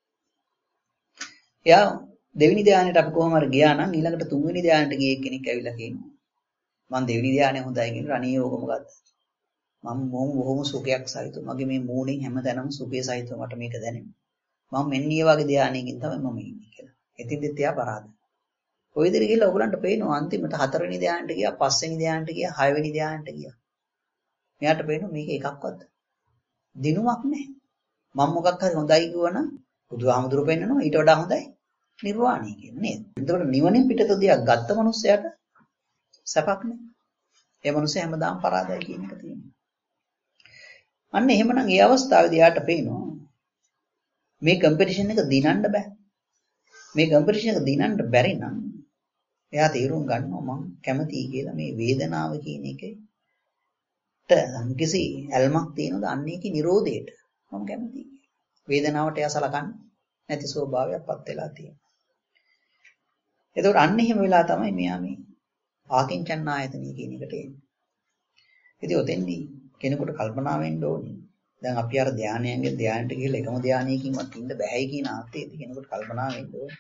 එයා දෙවෙනි ධානයට අපි කොහොම හරි ගියා නම් ඊළඟට තුන්වෙනි ධානයට ගියේ කෙනෙක් ඇවිල්ලා කියනවා මම දෙවෙනි ධානය හොඳයි කියනවා අනේ ඕක මොකද්ද? මම බොහොම සුඛයක් සහිතව මගේ මේ මූණෙන් හැමතැනම සුඛය සහිතව මට මේක දැනෙනවා. මම මෙන්න ඊ වගේ ධානයකින් තමයි මම ඉන්නේ කියලා. එතින්දෙත් එයා පරාදයි. ඔය විදිහට ගිහලා ඔයගලන්ට පේනවා අන්තිමට හතරවෙනි ධානයට ගියා, පස්වෙනි ධානයට ගියා, හයවෙනි ධානයට ගියා. මෙයාට පේනවා මේක එකක්වත් දිනුවක් නැහැ. මම මොකක් හරි හොඳයි කියවනම් බුදුහාමුදුරු පෙන්නනවා ඊට වඩා හොඳයි නිර්වාණය කියන්නේ නේද? එතකොට නිවනින් පිටත දෙයක් ගත්ත මනුස්සයාට සැපක් නැහැ. ඒ මනුස්සයා හැමදාම පරාදයි කියන එක තියෙනවා. අන්න එහෙමනම් ඒ අවස්ථාවේදී යාට පේනවා මේ කම්පිටිෂන් එක දිනන්න බෑ. මේ කම්පිටිෂන් එක දිනන්න බැරි නම් එයා තීරුම් ගන්නවා මම කැමතියි කියලා මේ වේදනාව කියන එකේ කිසි ඇල්මක් තියෙනවද අන්න ඒකේ නිරෝධයට මම කැමතියි. වේදනාවට එයා සලකන්නේ නැති ස්වභාවයක්පත් වෙලා තියෙනවා. එතකොට අන්න එහෙම වෙලා තමයි මෙයා මේ ආකින්චන් ආයතනිය කියන එකට එන්නේ. ඉතින් ඔතෙන්දී කෙනෙකුට කල්පනා වෙන්න ඕනේ. දැන් අපි අර ධානයෙන් ධානයට ගිහලා එකම ධානයකින්වත් ඉන්න බෑයි කියන ආත්මයේදී කෙනෙකුට කල්පනා වෙන්න ඕනේ.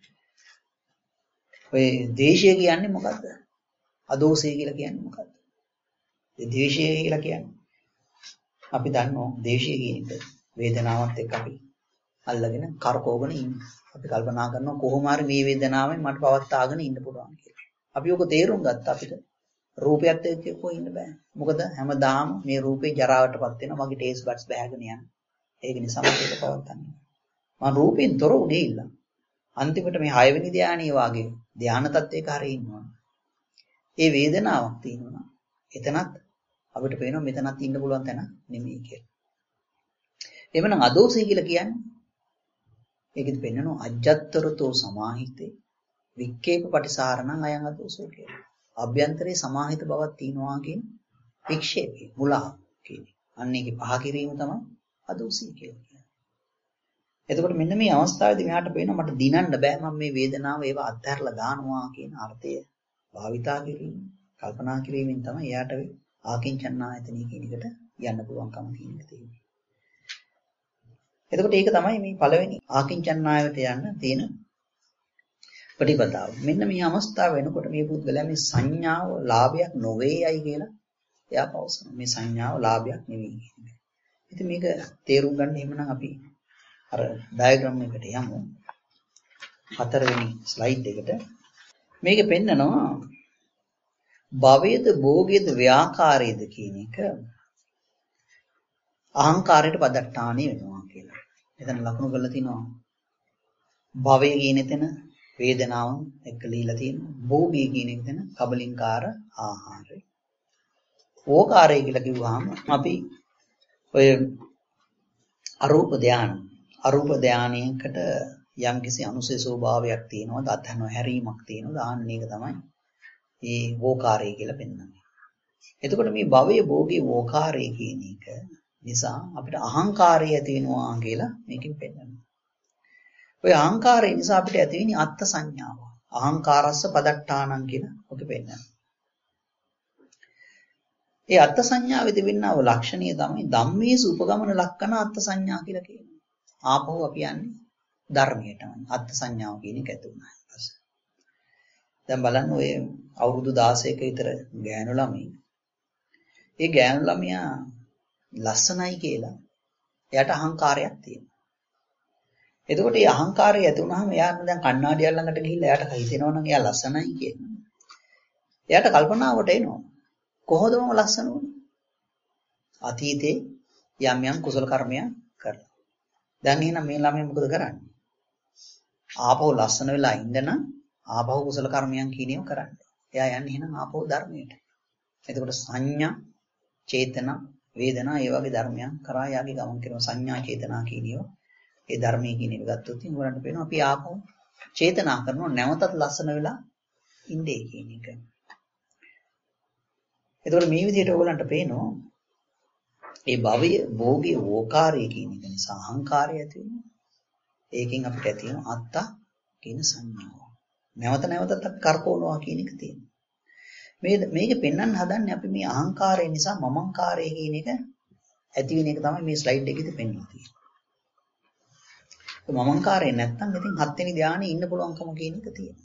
ඔය දේශය කියන්නේ මොකද්ද? අදෝසය කියලා කියන්නේ මොකද්ද? ඒ ද්වේෂය කියලා කියන්නේ අපි දන්නවා ද්වේෂය කියන එක වේදනාවත් එක්ක අපි අල්ලගෙන කරකවගෙන ඉන්නේ. අපි කල්පනා කරනවා කොහොම හරි මේ වේදනාවෙන් මට පවත්වාගෙන ඉන්න පුළුවන් කියලා. අපි ඔක තේරුම් ගත්ත අපිට රූපයත් එක්ක කොහොම ඉන්න බෑ. මොකද හැමදාම මේ රූපේ ජරාවටපත් වෙනවා මගේ ටේස්ට් බඩ්ස් බහගෙන යන. ඒක නිසා මට ඒක පවත්වන්න. මම රූපෙන් තොරව ගිහිල්ලා අන්තිමට මේ හයවෙනි ධානයේ වාගේ ධාන තත්ත්වයක හරි ඉන්නවා. ඒ වේදනාවක් තියෙනවා. එතනත් අපිට පේනවා මෙතනත් ඉන්න පුළුවන් තැන නෙමෙයි කියලා. එවනම් අදෝසය කියලා කියන්නේ ඒකෙත් පෙන්නනවා අජ්ජත්තරතෝ සමාහිතේ වික්කේප පටිසාරණං අයං අදෝසෝ කියලා. අභ්‍යන්තරේ සමාහිත බවක් තියනවා කියන වික්ෂේපේ මුලා කියන්නේ. අන්න ඒකේ පහ කිරීම තමයි අදෝසය කියලා කියන්නේ. එතකොට මෙන්න මේ අවස්ථාවේදී මෙයාට පේනවා මට දිනන්න බෑ මම මේ වේදනාව ඒව අත්හැරලා දානවා කියන අර්ථය භාවිතා කිරීම කල්පනා කිරීමෙන් තමයි එයාට ආකින්චන් ආයතනිය කියන එකට යන්න පුළුවන්කම තියෙන එක තියෙන්නේ. එතකොට ඒක තමයි මේ පළවෙනි ආකින්චන් ආයතයට යන්න තියෙන ප්‍රතිපදාව. මෙන්න මේ අවස්ථාව වෙනකොට මේ පුද්ගලයා මේ සංඥාව ලාභයක් නොවේයයි කියලා එයා පවසනවා. මේ සංඥාව ලාභයක් නෙවෙයි කියන එක. ඉතින් මේක තේරුම් ගන්න එහෙමනම් අපි අර ඩයග්‍රෑම් එකට යමු. හතරවෙනි ස්ලයිඩ් එකට. මේකෙ පෙන්නනවා භවයේද භෝගයේද ව්‍යාකාරයේද කියන එක අහංකාරයට පදට්ටාණේ වෙනවා කියලා. එතන ලකුණු කරලා තිනවා භවය කියන එතන වේදනාව එක්ක লীලා තියෙනවා. භෝගය කියන එතන කබලින්කාර ආහාරය. ඕකාරය කියලා කිව්වහම අපි ඔය අරූප ධානය අරූප ධානයකට යම්කිසි අනුසය ස්වභාවයක් තියෙනවද අත්හන හැරීමක් තියෙනවද ආන්න ඒක තමයි මේ වෝකාරය කියලා පෙන්වන්නේ. එතකොට මේ භවයේ භෝගී වෝකාරය කියන එක නිසා අපිට අහංකාරය ඇති වෙනවා කියලා මේකෙන් පෙන්වනවා. ඔය අහංකාරය නිසා අපිට ඇති වෙන්නේ අත්ත් සංඥාව. අහංකාරස්ස පදට්ඨානං කියලා ඔක පෙන්වනවා. ඒ අත්ත් සංඥාවේ තිබෙනා වූ ලක්ෂණය තමයි ධම්මේසු උපගමන ලක්ෂණ අත්ත් සංඥා කියලා කියන්නේ. ආපහු අපි යන්නේ ධර්මයටම. අත්ත් සංඥාව කියන එක ඇති වුණා. ඊපස්සේ දැන් බලන්න ඔය අවුරුදු දාසයක විතර ගෑනු ළමයි. ඒ ගෑනු ළමයා ලස්සනයි කියලා එයාට අහංකාරයක් තියෙනවා. එතකොට මේ අහංකාරය ඇති වුණාම එයාට දැන් කණ්ණාඩියක් ළඟට ගිහිල්ලා එයාට හිතෙනවා නම් එයා ලස්සනයි කියලා. එයාට කල්පනාවට එනවා. කොහොමද මම ලස්සන වුනේ? අතීතේ යම් යම් කුසල කර්මයන් කරලා. දැන් එහෙනම් මේ ළමයා මොකද කරන්නේ? ආපහු ලස්සන වෙලා ඉඳන ආපහු කුසල කර්මයන් කියනේව කරන්නේ. එයා යන්නේ එහෙනම් ආපහු ධර්මයට. එතකොට සංඥා, චේතනා, වේදනා ඒ වගේ ධර්මයන් කරා යාගේ ගමන් කරන සංඥා, චේතනා කියනේව ඒ ධර්මයේ කියන එක ගත්තොත් ඉතින් උගලන්ට පේනවා අපි ආපහු චේතනා කරනවා නැවතත් ලස්සන වෙලා ඉන්නේ කියන එක. එතකොට මේ විදිහට ඔයගලන්ට පේනවා මේ භවය භෝගී වෝකාරය කියන එක නිසා අහංකාරය ඇති වෙනවා. ඒකෙන් අපිට ඇති වෙන අත්තා කියන සංඥාව. නැවත නැවතත් අපි කරකවනවා කියන එක තියෙනවා. මේ මේක පෙන්වන්න හදන්නේ අපි මේ අහංකාරය නිසා මමංකාරය කියන එක ඇති වෙන එක තමයි මේ ස්ලයිඩ් එකේදී පෙන්වන්නේ තියෙන්නේ. ඒ මමංකාරය නැත්තම් ඉතින් හත් වෙනි ධානයේ ඉන්න පුළුවන්කම කියන එක තියෙනවා.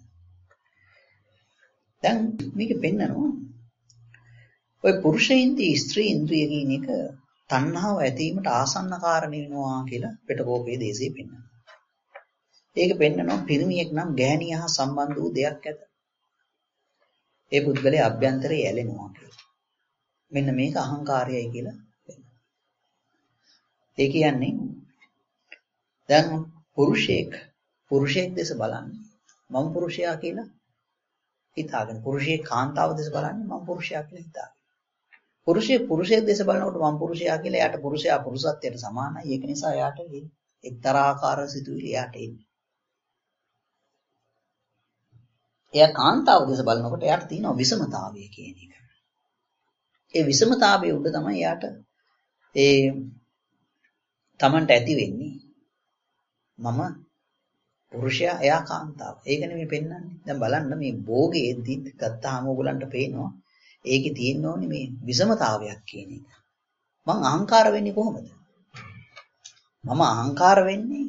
දැන් මේක පෙන්නනවා ඔය පුරුෂයින්දී ස්ත්‍රී ඉන්ද්‍රිය කියන එක තණ්හාව ඇතිවීමට ආසන්න කාරණේ වෙනවා කියලා පිටකෝපයේ දේශේ පෙන්නනවා. ඒක පෙන්නනවා පිරිමියෙක් නම් ගෑණිය හා සම්බන්ධ වූ දෙයක් ඇත. ඒ පුද්ගලයා අභ්‍යන්තරයේ ඇලෙනවා කියලා. මෙන්න මේක අහංකාරයයි කියලා වෙනවා. ඒ කියන්නේ දැන් පුරුෂයෙක් පුරුෂයෙක් දැස බලන්නේ මම පුරුෂයා කියලා හිතාගෙන පුරුෂයෙක් කාන්තාව දැස බලන්නේ මම පුරුෂයා කියලා හිතාගෙන. පුරුෂයෙක් පුරුෂයෙක් දැස බලනකොට මම පුරුෂයා කියලා එයාට පුරුෂයා පුරුෂත්වයට සමානයි. ඒක නිසා එයාට එක්තරා ආකාර සිතුවිලි එයාට එන්නේ. එයා කාන්තාව දැස බලනකොට එයාට තියෙනවා විෂමතාවය කියන එක. ඒ විෂමතාවයේ උඩ තමයි එයාට ඒ Tamanට ඇති වෙන්නේ මම පුරුෂයා එයා කාන්තාව. ඒක නෙමෙයි පෙන්වන්නේ. දැන් බලන්න මේ භෝගයේදී ගත්තාම ඕගලන්ට පේනවා ඒකේ තියෙන්න ඕනේ මේ විෂමතාවයක් කියන එක. මං අහංකාර වෙන්නේ කොහොමද? මම අහංකාර වෙන්නේ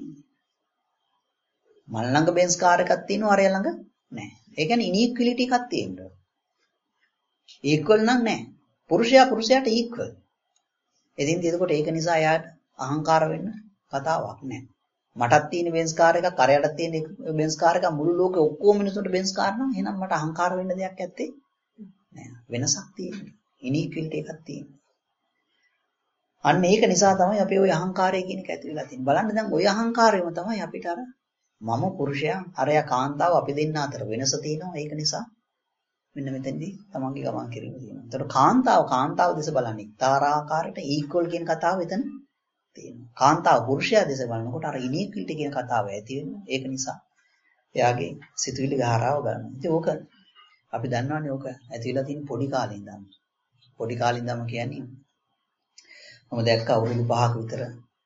මල් ළඟ බෙන්ස් කාර් එකක් තියෙනවා අරය ළඟ නැහැ. ඒ කියන්නේ ඉනීක්වලිටි එකක් තියෙනවා. ඉක්වල් නම් නැහැ. පුරුෂයා පුරුෂයාට ඉක්වල්. එදින් එතකොට ඒක නිසා යාට අහංකාර වෙන්න කතාවක් නැහැ. මටත් තියෙන බෙන්ස් කාර් එකක් අරයටත් තියෙන බෙන්ස් කාර් එකක් මුළු ලෝකෙ ඔක්කොම මිනිස්සුන්ට බෙන්ස් කාර් නම් එහෙනම් මට අහංකාර වෙන්න දෙයක් නැත්තේ නෑ. වෙනසක් තියෙනවා. ඉනීක්වලිටි එකක් තියෙනවා. අන්න ඒක නිසා තමයි අපි ওই අහංකාරය කියන එක ඇති වෙලා තියෙන්නේ. බලන්න දැන් ওই අහංකාරයම තමයි අපිට අර මම පුරුෂයා අරයා කාන්තාව අපි දෙන්න අතර වෙනස තියෙනවා. ඒක නිසා මෙන්න මෙතනදී තමන්ගේ ගමන් කිරීම තියෙනවා. ඒතර කාන්තාව කාන්තාව දෙස බලන්නේ තාරාකාරයට ඉක්වල් කියන කතාව එතන තියෙනවා. කාන්තාව පුරුෂයා දෙස බලනකොට අර ඉනීක්වලිටි කියන කතාව ඇති වෙනවා. ඒක නිසා එයාගේ සිතුවිලි ධාරාව ගන්නවා. ඉතින් ඕක අපි දන්නවනේ ඕක ඇති වෙලා තියෙන පොඩි කාලේ ඉඳන්. පොඩි කාලේ ඉඳන්ම කියන්නේ මම දැක්ක අවුරුදු පහක විතර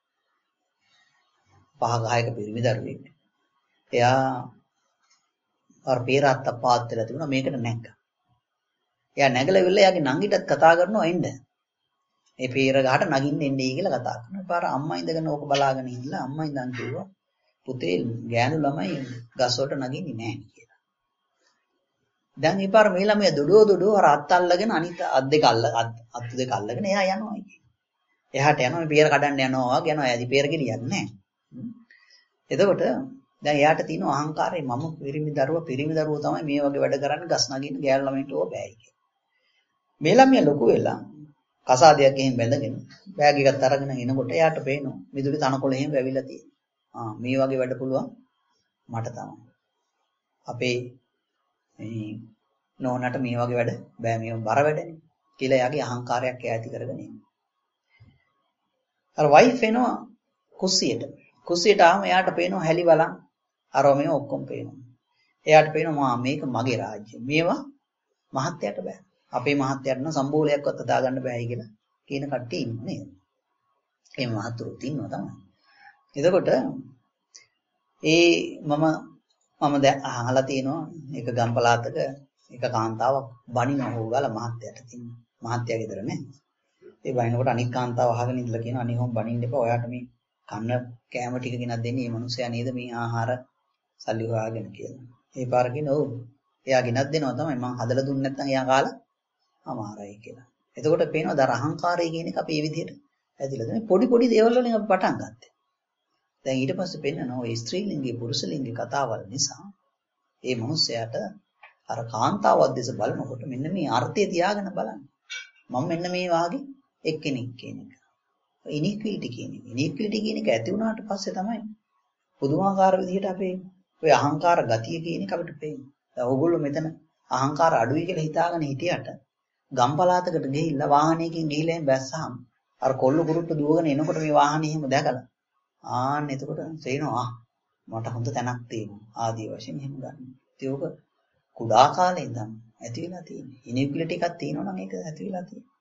පහ ගහයක පිරිමි දරුවෙක්. එයා අර පේරාත්ත පාත් වෙලා තිබුණා මේකට නැග්ගා. එයා නැගලා ඉවරලා එයාගේ නංගිටත් කතා කරනවා එන්න. මේ පේර ගහට නගින්න එන්නේ කියලා කතා කරනවා. පාර අම්මා ඉඳගෙන ඕක බලාගෙන ඉඳලා අම්මා ඉඳන් කිව්වා පුතේ ගෑනු ළමයි ගස් වලට නගින්නේ නැහැ කියලා. දැන් මේ පාර මේ ළමයා දොඩෝ දොඩෝ අර අත් අල්ලගෙන අනිත් අත් දෙක අල්ල අත් දෙක අල්ලගෙන එයා යනවා ඉතින්. එහාට යනවා මේ පේර කඩන්න යනවා වගේ යනවා. එයාදී පේර ගෙලියක් නැහැ. එතකොට දැන් එයාට තියෙන අහංකාරය මම පිරිමි දරුවා පිරිමි දරුවෝ තමයි මේ වගේ වැඩ කරන්නේ ගස් නගින්න ගෑනු ළමයින්ට ඕක බෑයි කියලා. මේ ළමයා ලොකු වෙලා කසාදයක් එහෙම බැඳගෙන බෑග් එකත් අරගෙන එනකොට එයාට පේනවා මිදුලේ තනකොළ එහෙම වැවිලා තියෙනවා. ආ මේ වගේ වැඩ පුළුවන් මට තමයි. අපේ මේ නෝනට මේ වගේ වැඩ බෑ මේ බර වැඩනේ කියලා එයාගේ අහංකාරයක් එයා ඇති කරගෙන ඉන්නේ. අර වයිෆ් එනවා කුස්සියට. කුස්සියට ආවම එයාට පේනවා හැලි බලන් අරව මේ ඔක්කොම පේනවා. එයාට පේනවා මේක මගේ රාජ්‍ය. මේවා මහත්යට බෑ. අපේ මහත්යට නම් සම්බෝලයක්වත් හදා ගන්න බෑයි කියලා කියන කට්ටිය ඉන්නවා නේද? ඒ මහතුරුත් ඉන්නවා තමයි. එතකොට ඒ මම මම දැන් අහලා තියෙනවා එක ගම්පලාතක එක කාන්තාවක් බණින හොගාලා මහත්යට තියෙනවා. මහත්ය ගෙදර නේ. ඒ බණිනකොට අනිත් කාන්තාව අහගෙන ඉඳලා කියනවා අනිත් හොම් බණින්න එපා. ඔයාට මේ කන්න කෑම ටික ගෙනත් දෙන්නේ මේ මිනිස්සයා නේද මේ ආහාර සල්ලි හොයාගෙන කියලා. ඒ පාර කියන ඔව්. එයා ගෙනත් දෙනවා තමයි මං හදලා දුන්නේ නැත්නම් එයා කාලා අමාරයි කියලා. එතකොට පේනවා දර අහංකාරය කියන එක අපි මේ විදිහට ඇදිලා තියෙන පොඩි පොඩි දේවල් වලින් අපි පටන් ගත්තා. දැන් ඊට පස්සේ පෙන්නනවා ඔය ස්ත්‍රී ලිංගී පුරුෂ ලිංගී කතාවල් නිසා ඒ මිනිස්සයාට අර කාන්තාවක් දැස බලනකොට මෙන්න මේ අර්ථය තියාගෙන බලන්න. මම මෙන්න මේ වාගේ එක්කෙනෙක් කියන එක. ඉනික්විලිටි කියන එක. ඉනික්විලිටි කියන එක ඇති වුණාට පස්සේ තමයි පුදුමාකාර විදිහට අපේ ඔය අහංකාර ගතිය කියන එක අපිට පේන්නේ. දැන් ඕගොල්ලෝ මෙතන අහංකාර අඩුයි කියලා හිතාගෙන හිටියට ගම්පලාතකට ගිහිල්ලා වාහනයකින් ගිහිල්ලා එන් බැස්සහම අර කොල්ල කුරුට්ට දුවගෙන එනකොට මේ වාහනේ එහෙම දැකලා ආන්න එතකොට තේරෙනවා මට හොඳ තැනක් තියෙනවා ආදී වශයෙන් එහෙම ගන්න. ඒක කුඩා කාලේ ඉඳන් ඇති වෙලා තියෙන්නේ. ඉනික්විලිටි එකක් තියෙනවා නම් ඒක ඇති වෙලා තියෙනවා.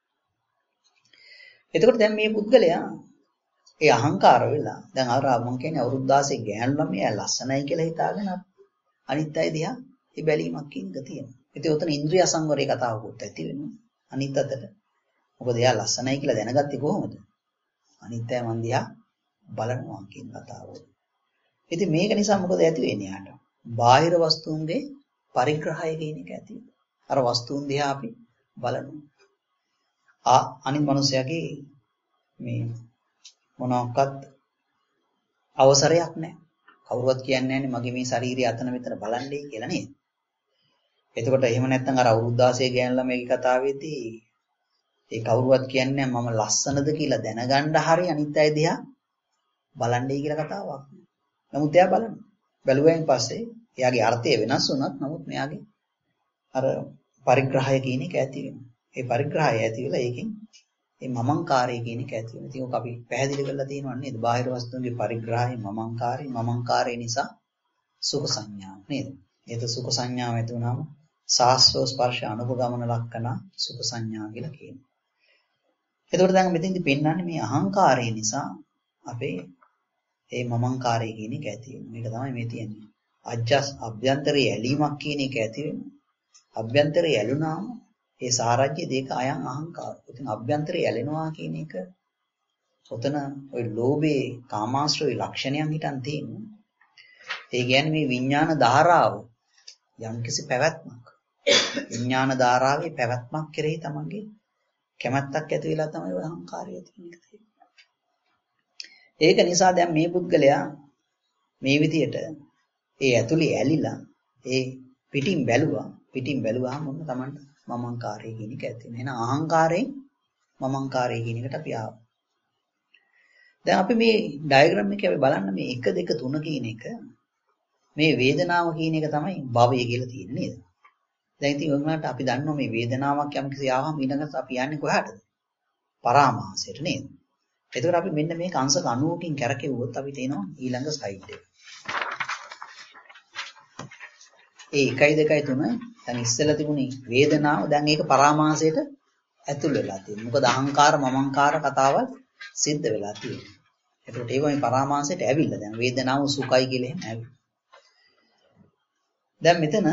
එතකොට දැන් මේ පුද්ගලයා ඒ අහංකාර වෙලා දැන් අර මම කියන්නේ අවුරුදු දාසෙක ගෑනු ළමයා ලස්සනයි කියලා හිතාගෙන අනිත් අය දිහා ඒ බැලීමක් කියන එක තියෙනවා. ඉතින් උතන ඉන්ද්‍රිය සංවරයේ කතාවකුත් ඇති වෙනවා. අනිත් අතට මොකද එයා ලස්සනයි කියලා දැනගත්තේ කොහොමද? අනිත් අය මන් දිහා බලනවා කියන කතාව. ඉතින් මේක නිසා මොකද ඇති වෙන්නේ යාට? බාහිර වස්තුන්ගේ පරිග්‍රහය කියන එක ඇති වෙනවා. අර වස්තුන් දිහා අපි බලනවා. ආ අනිත් මිනිසයාගේ මේ මොනක්වත් අවසරයක් නැහැ. කවුරුවත් කියන්නේ නැහැ මගේ මේ ශාරීරිය අතන මෙතන බලන්නේ කියලා නේද? එතකොට එහෙම නැත්නම් අර අවුරුදු දාසයේ ගෑනු ළමයිගේ කතාවේදී ඒ කවුරුවත් කියන්නේ මම ලස්සනද කියලා දැනගන්න හරි අනිත් අය දිහා බලන්නේ කියලා කතාවක්. නමුත් එයා බලනවා. බැලුවෙන් පස්සේ එයාගේ අර්ථය වෙනස් වුණත් නමුත් මෙයාගේ අර පරිග්‍රහය කියන එක ඇති වෙනවා. ඒ පරිග්‍රහය ඇති වෙලා ඒකෙන් මේ මමංකාරය කියන එක ඇති වෙනවා. ඉතින් ඔක අපි පැහැදිලි කරලා තියෙනවා නේද? බාහිර වස්තුන්ගේ පරිග්‍රහය මමංකාරය මමංකාරය නිසා සුඛ සංඥා නේද? ඒක සුඛ සංඥාව ඇති වුණාම සාස්ත්‍රෝ ස්පර්ශ අනුපගමන ලක්කන සුඛ සංඥා කියලා කියනවා. එතකොට දැන් මෙතෙන්දි පෙන්වන්නේ මේ අහංකාරය නිසා අපේ මේ මමංකාරය කියන එක ඇති වෙනවා. මේක තමයි මේ තියෙන්නේ. අජ්ජස් අභ්‍යන්තරයේ ඇලීමක් කියන එක ඇති වෙනවා. අභ්‍යන්තරයේ ඇලුනාම ඒ සාරජ්‍ය දෙක අයන් අහංකාර. ඉතින් අභ්‍යන්තරයේ ඇලෙනවා කියන එක ඔතන ওই ලෝභයේ කාමාශ්‍රවේ ලක්ෂණයන් හිටන් තියෙනවා. ඒ කියන්නේ මේ විඥාන ධාරාව යම්කිසි පැවැත්මක්. විඥාන ධාරාවේ පැවැත්මක් කෙරෙහි තමන්ගේ කැමැත්තක් ඇති වෙලා තමයි ඔය අහංකාරය තියෙන එක තියෙන්නේ. ඒක නිසා දැන් මේ පුද්ගලයා මේ විදියට ඒ ඇතුලේ ඇලිලා ඒ පිටින් බැලුවා. පිටින් බැලුවාම මොන තමන්ට මමංකාරය කියන එක ඇති වෙනවා. එහෙනම් අහංකාරයෙන් මමංකාරය කියන එකට අපි ආවා. දැන් අපි මේ ඩයග්‍රෑම් එකේ අපි බලන්න මේ එක දෙක තුන කියන එක මේ වේදනාව කියන එක තමයි භවය කියලා තියෙන්නේ නේද? දැන් ඉතින් ඔයගොල්ලන්ට අපි දන්නවා මේ වේදනාවක් යම් කිසි ආවම ඊළඟට අපි යන්නේ කොහාටද? පරාමාසයට නේද? එතකොට අපි මෙන්න මේක අංශ අනූවකින් කැරකෙව්වොත් අපි තේනවා ඊළඟ ස්ලයිඩ් එක. ඒ එකයි දෙකයි තුන දැන් ඉස්සෙල්ලා තිබුණේ වේදනාව දැන් ඒක පරාමාසයට ඇතුල් වෙලා තියෙනවා. මොකද අහංකාර මමංකාර කතාවල් සිද්ධ වෙලා තියෙනවා. එතකොට ඒක මේ පරාමාසයට ඇවිල්ලා දැන් වේදනාව සුඛයි කියලා එහෙම ඇවිල්ලා. දැන් මෙතන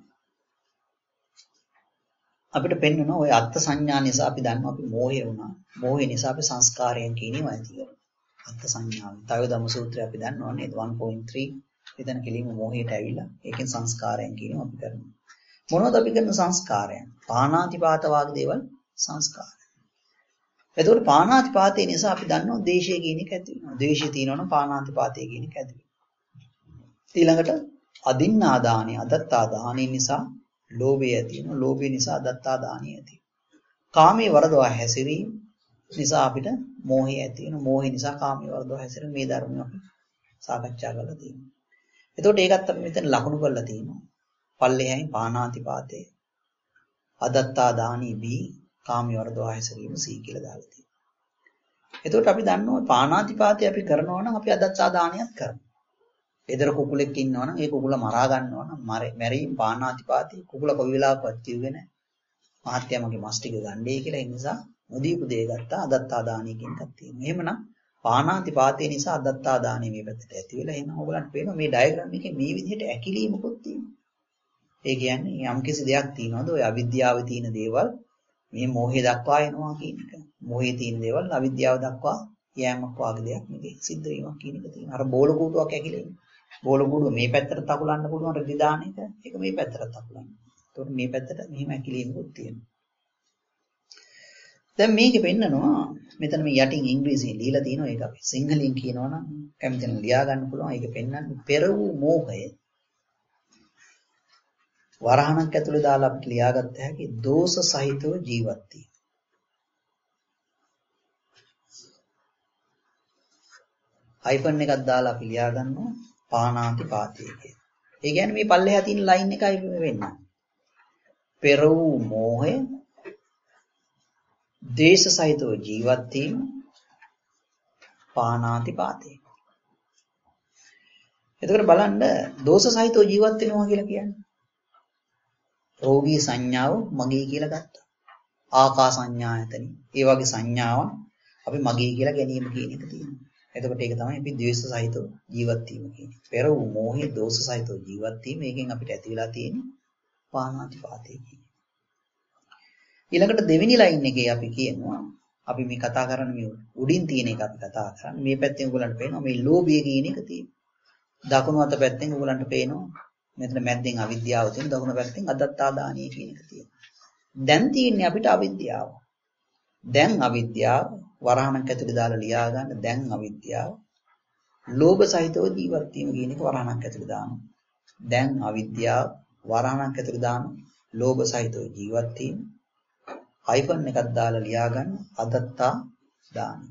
අපිට පෙන්වනවා ওই අත්ත් සංඥා නිසා අපි දන්නවා අපි මෝහය වුණා. මෝහය නිසා අපි සංස්කාරයන් කියනවා ඇති කරනවා. අත්ත් සංඥාව. තව ධම්ම සූත්‍රය අපි දන්නවා නේද one point three එතන කෙලින්ම මෝහයට ඇවිල්ලා ඒකෙන් සංස්කාරයන් කියනවා අපි කරනවා. මොනවද අපි කරන සංස්කාරයන්? පාණාතිපාත වාගේ දේවල් සංස්කාරය. එතකොට පාණාතිපාතේ නිසා අපි දන්නවා ද්වේෂය කියන එක ඇති වෙනවා. ද්වේෂය තියෙනවනම් පාණාතිපාතේ කියන එක ඇති වෙනවා. ඊළඟට අදින්නා දානි අදත්තා දානි නිසා ලෝභය ඇති වෙනවා. ලෝභය නිසා අදත්තා දානි ඇති වෙනවා. කාමයේ වරදවා හැසිරීම නිසා අපිට මෝහය ඇති වෙනවා. මෝහය නිසා කාමයේ වරදවා හැසිරීම මේ ධර්මය අපි සාකච්ඡා කරලා තියෙනවා. එතකොට ඒකත් අපි මෙතන ලකුණු කරලා තියෙනවා. පල්ලෙහායින් පාණාතිපාතේ අදත්තා දානි බී කාමයේ වරදවා හැසිරීම සී කියලා දාලා තියෙනවා. එතකොට අපි දන්නවා පාණාතිපාතේ අපි කරනවා නම් අපි අදත්තා දානියත් කරනවා. එදර කුකුලෙක් ඉන්නවනම් ඒ කුකුල මරා ගන්නවා නම් මැරීම පාණාතිපාතේ කුකුල කොයි වෙලාවකවත් කිව්වේ නැහැ. මහත්තයා මගේ මස් ටික ගන්නයි කියලා. ඒ නිසා නොදීපු දේ ගත්තා අදත්තා දානය කියන එකක් තියෙනවා. එහෙමනම් පාණාතිපාතේ නිසා අදත්තා දානය මේ පැත්තට ඇති වෙලා එහෙනම් ඔයගලන්ට පේනවා මේ ඩයග්‍රෑම් එකේ මේ විදිහට ඇකිලීමකුත් තියෙනවා. ඒ කියන්නේ යම්කිසි දෙයක් තියෙනවද ඔය අවිද්‍යාවේ තියෙන දේවල් මේ මොහේ දක්වා එනවා කියන එක. මොහේ තියෙන දේවල් අවිද්‍යාව දක්වා යෑමක් වාගේ දෙයක් මේකේ සිද්ධ වීමක් කියන එක තියෙනවා. අර බෝල කූඩුවක් ඇකිලෙන්නේ. බෝල කූඩුව මේ පැත්තට තකුලන්න පුළුවන් රෙදි දාන එක. ඒක මේ පැත්තට තකුලන්න. ඒතකොට මේ පැත්තට මෙහෙම ඇකිලීමකුත් තියෙනවා. දැන් මේකේ පෙන්නනවා මෙතන මේ යටින් ඉංග්‍රීසියෙන් ලියලා තියෙනවා ඒක අපි සිංහලෙන් කියනවා නම් කැමතිනම් ලියා ගන්න පුළුවන්. ඒක පෙන්නන්නේ පෙර වූ මෝහය වරහණක් ඇතුලේ දාලා අපිට ලියාගත්ත හැකි දෝෂ සහිතව ජීවත් වී. හයිෆන් එකක් දාලා අපි ලියා ගන්නවා පාණාති පාතේ කියලා. ඒ කියන්නේ මේ පල්ලෙහා තියෙන ලයින් එකයි වෙන්නේ. පෙර වූ මෝහය දේශ සහිතව ජීවත් වීම පාණාති පාතේ. එතකොට බලන්න දෝෂ සහිතව ජීවත් වෙනවා කියලා කියන්නේ රෝගී සංඥාව මගේ කියලා ගත්තා. ආකා සංඥායතනෙ. ඒ වගේ සංඥාවන් අපි මගේ කියලා ගැනීම කියන එක තියෙනවා. එතකොට ඒක තමයි අපි ද්වේෂ සහිතව ජීවත් වීම කියන්නේ. පෙර වූ මෝහය දෝෂ සහිතව ජීවත් වීම. මේකෙන් අපිට ඇති වෙලා තියෙන්නේ පාණාති පාතේ කියන්නේ. ඊළඟට දෙවෙනි ලයින් එකේ අපි කියනවා අපි මේ කතා කරන්නේ මේ උඩින් තියෙන එක අපි කතා කරන්නේ. මේ පැත්තෙන් ඔයගලන්ට පේනවා මේ ලෝභය කියන එක තියෙනවා. දකුණු අත පැත්තෙන් ඔයගලන්ට පේනවා මෙතන මැද්දෙන් අවිද්‍යාව තියෙන, දකුණු පැත්තෙන් අදත්තා දානීය කියන එක තියෙනවා. දැන් තියෙන්නේ අපිට අවිද්‍යාව. දැන් අවිද්‍යාව වරහණක් ඇතුලේ දාලා ලියා ගන්න. දැන් අවිද්‍යාව ලෝභ සහිතව ජීවත් වීම කියන එක වරහණක් ඇතුලේ දානවා. දැන් අවිද්‍යාව වරහණක් ඇතුලේ දානවා. ලෝභ සහිතව ජීවත් වීම හයිෆන් එකක් දාලා ලියා ගන්න අදත්තා දානීය.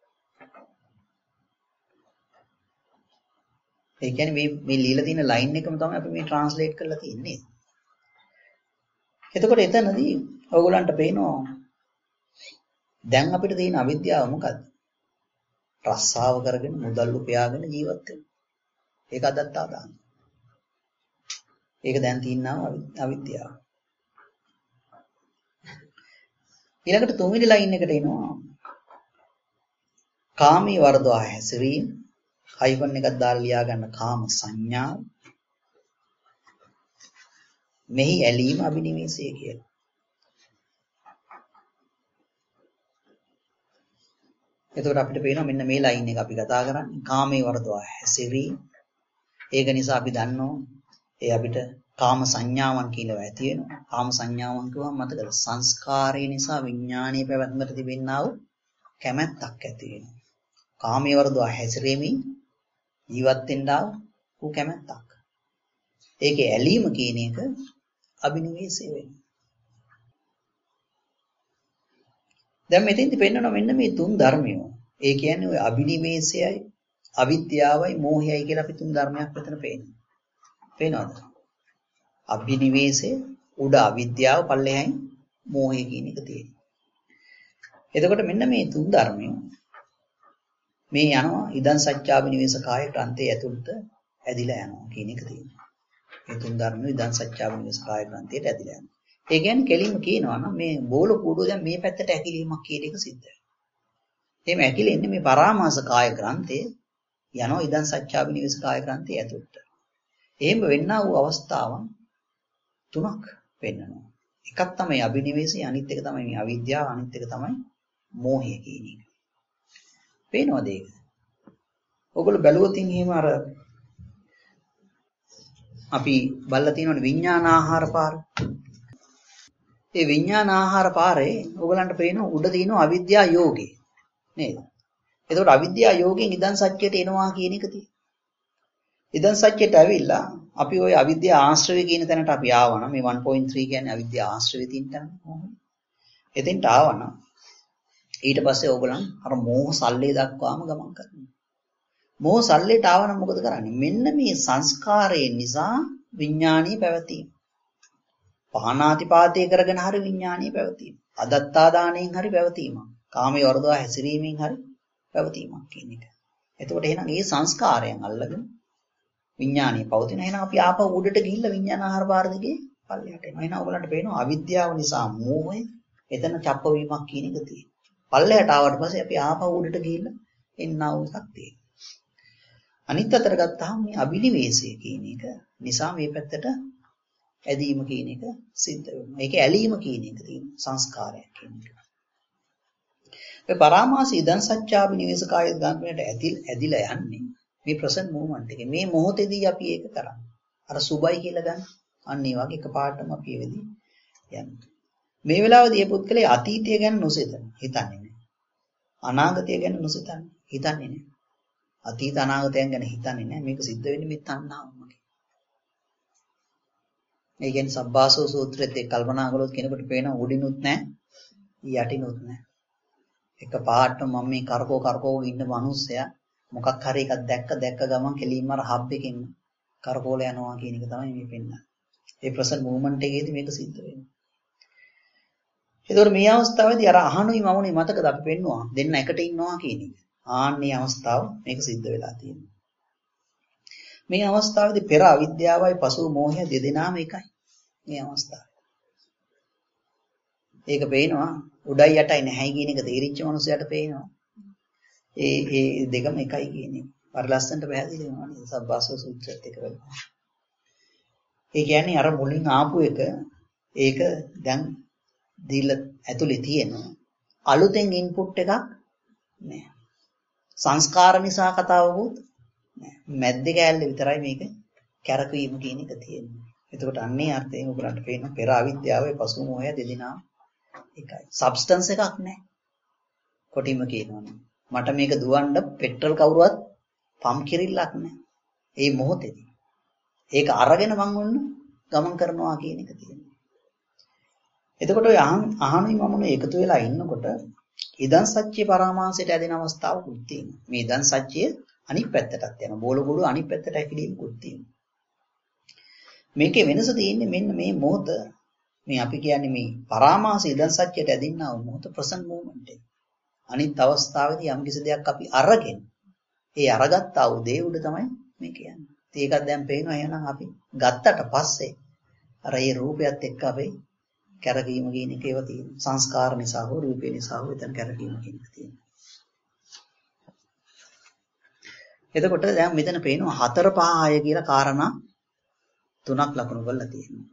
ඒ කියන්නේ මේ මේ লীලා තියෙන ලයින් එකම තමයි අපි මේ ට්‍රාන්ස්ලේට් කරලා තියෙන්නේ. එතකොට එතනදී ඔයගොල්ලන්ට පේනවා දැන් අපිට තියෙන අවිද්‍යාව මොකද්ද? රස්සාව කරගෙන මුදල් උපයාගෙන ජීවත් වෙන. ඒක අදත්තා දාන. ඒක දැන් තියෙනා අවිද්‍යාව. ඊළඟට තුන්වෙනි ලයින් එකට එනවා කාමී වර්ධවා හැසිරීම. හයිෆන් එකක් දාලා ලියා ගන්න කාම සංඥාව. මෙහි ඇලීම අභිනිවේෂය කියලා. එතකොට අපිට පේනවා මෙන්න මේ ලයින් එක අපි කතා කරන්නේ කාමයේ වර්ධවා හැසිරීම. ඒක නිසා අපි දන්නවා ඒ අපිට කාම සංඥාවන් කියනවා ඇති වෙනවා. කාම සංඥාවන් කියවම මතකද සංස්කාරය නිසා විඥානීය පැවැත්මට තිබෙනා වූ කැමැත්තක් ඇති වෙනවා. කාමයේ වර්ධවා හැසිරීමෙන් ජීවත් වෙන්නා වූ කැමැත්තක්. ඒකේ ඇලීම කියන එක අභිනිවේෂය වෙනවා. දැන් මෙතෙන්දි පෙන්නනවා මෙන්න මේ තුන් ධර්මය. ඒ කියන්නේ ඔය අභිනිවේෂයයි, අවිද්‍යාවයි, මෝහයයි කියලා අපි තුන් ධර්මයක් මෙතන පේනවා. පේනවද? අභිනිවේෂය උඩ අවිද්‍යාව පල්ලෙහායි මෝහය කියන එක තියෙනවා. එතකොට මෙන්න මේ තුන් ධර්මය මේ යනවා ඉදන් සත්‍යාබිනිවේෂ කාය ග්‍රන්ථයේ ඇතුළත ඇදිලා යනවා කියන එක තියෙනවා. මේ තුන් ධර්මය ඉදන් සත්‍යාබිනිවේෂ කාය ග්‍රන්ථයට ඇදිලා යනවා. ඒ කියන්නේ කෙලින්ම කියනවා නම් මේ බෝල කූඩුව දැන් මේ පැත්තට ඇකිලීමක් කියන එක සිද්ධ වෙනවා. එහෙම ඇකිලෙන්නේ මේ පරාමාස කාය ග්‍රන්ථයේ යනවා ඉදන් සත්‍යාබිනිවේෂ කාය ග්‍රන්ථයේ ඇතුළත. එහෙම වෙන්නා වූ අවස්ථාවන් තුනක් වෙන්නනවා. එකක් තමයි අභිනිවේෂය, අනිත් එක තමයි මේ අවිද්‍යාව, අනිත් එක තමයි මෝහය කියන එක. පේනවද ඒක? ඔයගොල්ලෝ බැලුවොත් එහෙම අර අපි බලලා තියෙනවනේ විඥානාහාර පාර. ඒ විඥානාහාර පාරේ ඔයගලන්ට පේනවා උඩ තියෙනවා අවිද්‍යා යෝගේ නේද? එතකොට අවිද්‍යා යෝගෙන් ඉදන් සත්‍යයට එනවා කියන එක තියෙනවා. ඉදන් සත්‍යයට ඇවිල්ලා අපි ওই අවිද්‍යා ආශ්‍රය කියන තැනට අපි ආවනම් මේ one point three කියන්නේ අවිද්‍යා ආශ්‍රය තියෙන තැන මොකද? එතෙන්ට ආවනම් ඊට පස්සේ ඕගොල්ලන් අර මෝහ සල්ලේ දක්වාම ගමන් කරනවා. මෝහ සල්ලේට ආවනම් මොකද කරන්නේ? මෙන්න මේ සංස්කාරයෙන් නිසා විඥානීය පැවතීම. පහනාතිපාතේ කරගෙන හරි විඥානීය පැවතීම. අදත්තා දාණයෙන් හරි පැවතීමක්. කාමයේ වර්ධවා හැසිරීමෙන් හරි පැවතීමක් කියන එක. එතකොට එහෙනම් මේ සංස්කාරයන් අල්ලගෙන විඥානීය පවතින. එහෙනම් අපි ආපහු උඩට ගිහිල්ලා විඥාන ආහාර පාර දෙකේ පල්ලෙහාට එනවා. එහෙනම් ඔයගලන්ට පේනවා අවිද්‍යාව නිසා මෝහය එතන චප්ප වීමක් කියන එක තියෙනවා. පල්ලෙහාට ආවට පස්සේ අපි ආපහු උඩට ගිහිල්ලා එන්නා වූ එකක් තියෙනවා. අනිත් අතට ගත්තාම මේ අභිනිවේෂය කියන එක නිසා මේ පැත්තට ඇදීම කියන එක සිද්ධ වෙනවා. ඒකේ ඇලීම කියන එක තියෙනවා. සංස්කාරයක් කියන එක. ඒ පරාමාස ඉදන් සත්‍යාභිනිවේෂකාය ගාමයට ඇදිල් ඇදිලා යන්නේ මේ ප්‍රසන්ට් මොමන්ට් එකේ. මේ මොහොතේදී අපි ඒක කරන්නේ. අර සුබයි කියලා ගන්න. අන්න ඒ වගේ එකපාරටම අපි ඒ වෙදී යන්නේ. මේ වෙලාවේදී මේ පුද්ගලයා අතීතය ගැන නොසිතන හිතන්නේ නැහැ. අනාගතය ගැන නොසිතන්නේ හිතන්නේ නැහැ. අතීත අනාගතයන් ගැන හිතන්නේ නැහැ. මේක සිද්ධ වෙන්නේ මේ තණ්හාවමගේ. ඒ කියන්නේ සබ්බාසෝ සූත්‍රයේත් ඒ කල්පනා කළොත් කෙනෙකුට පේන උඩිනුත් නැහැ, යටිනුත් නැහැ. එක පාටම මම මේ කරකෝ කරකෝ ඉන්න මිනිස්සයා මොකක් හරි එකක් දැක්ක දැක්ක ගමන් කෙලින්ම අර හබ් එකෙන් කරකෝල යනවා කියන එක තමයි මේ පෙන්නන්නේ. ඒ ප්‍රසන්ට් මොමන්ට් එකේදී මේක සිද්ධ වෙනවා. ඒතකොට මේ අවස්ථාවේදී අර අහනුයි මමුනේ මතකද අපි පෙන්නවා දෙන්න එකට ඉන්නවා කියන එක. ආන්නේ අවස්ථාව මේක සිද්ධ වෙලා තියෙනවා. මේ අවස්ථාවේදී පෙර අවිද්‍යාවයි පසු මෝහය දෙදෙනාම එකයි. මේ අවස්ථාවේ. ඒක පේනවා උඩයි යටයි නැහැ කියන එක තේරිච්ච මනුස්සයට පේනවා. ඒ ඒ දෙකම එකයි කියන එක. අර ලස්සනට පැහැදිලි වෙනවා නේද? සබ්බාසෝ සූත්‍රයත් එක වෙනවා. ඒ කියන්නේ අර මුලින් ආපු එක ඒක දැන් දීලා ඇතුලේ තියෙන අලුතෙන් ඉන්පුට් එකක් නෑ. සංස්කාර නිසා කතාවකුත් නෑ. මැද්දේ කෑල්ල විතරයි මේක කැරකවීම කියන එක තියෙන්නේ. එතකොට අන්නේ අර්ථයෙන් ඔයගලන්ට පේනවා පෙර අවිද්‍යාවයි පසු මොහය දෙදෙනා එකයි. සබ්ස්ටන්ස් එකක් නෑ. කොටිම කියනවා මට මේක දුවන්න පෙට්‍රල් කවුරුවත් පම්ප් කිරිල්ලක් නෑ. ඒ මොහොතේදී. ඒක අරගෙන මං ඔන්න ගමන් කරනවා කියන එක තියෙනවා. එතකොට ඔය අහනුයි මමුනේ එකතු වෙලා ඉන්නකොට ඉදන් සත්‍ය පරාමාසයට ඇදෙන අවස්ථාවකුත් තියෙනවා. මේ ඉදන් සත්‍ය අනිත් පැත්තටත් යනවා. බෝල බෝල අනිත් පැත්තට ඇකිලීමකුත් තියෙනවා. මේකේ වෙනස තියෙන්නේ මෙන්න මේ මොහොත. මේ අපි කියන්නේ මේ පරාමාස ඉදන් සත්‍යයට ඇදින්නා වූ මොහොත ප්‍රසන්ට් මොමන්ට් එක. අනිත් අවස්ථාවේදී යම් කිසි දෙයක් අපි අරගෙන ඒ අරගත්තා වූ දේ උඩ තමයි මේ කියන්නේ. ඒකත් දැන් පේනවා එහෙනම් අපි ගත්තට පස්සේ අර ඒ රූපයත් එක්ක අපි කැරකීම කියන එක ඒවා තියෙනවා. සංස්කාර නිසා හෝ රූපේ නිසා හෝ එතන කැරකීම කියන එක තියෙනවා. එතකොට දැන් මෙතන පේනවා හතර පහ හය කියලා කාරණා තුනක් ලකුණු කරලා තියෙනවා.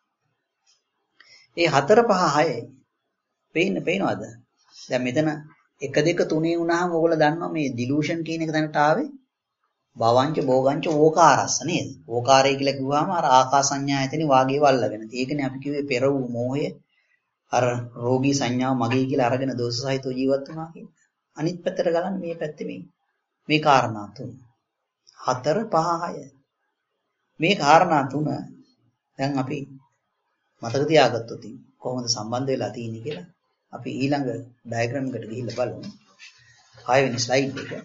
ඒ හතර පහ හය පේන්න පේනවද? දැන් මෙතන එක දෙක තුනේ වුණාම ඔයගොල්ලෝ දන්නවා මේ ඩිලූෂන් කියන එක දැනට ආවේ භවංච භෝගංච ඕකාරස්ස නේද? ඕකාරය කියලා කිව්වම අර ආකාස සංඥා ඇතනේ වාගේ වල්ලගෙන. ඒකනේ අපි කිව්වේ පෙර වූ මෝහය අර රෝගී සංඥාව මගේ කියලා අරගෙන දෝෂ සහිතව ජීවත් වුණා කියන්නේ. අනිත් පැත්තට ගලන්න මේ පැත්තේ මේ මේ කාරණා තුන. හතර පහ හය. මේ කාරණා තුන දැන් අපි මතක තියාගත්තොත් කොහොමද සම්බන්ධ වෙලා තියෙන්නේ කියලා අපි ඊළඟ ඩයග්‍රෑම් එකට ගිහිල්ලා බලමු. හය වෙනි ස්ලයිඩ් එක.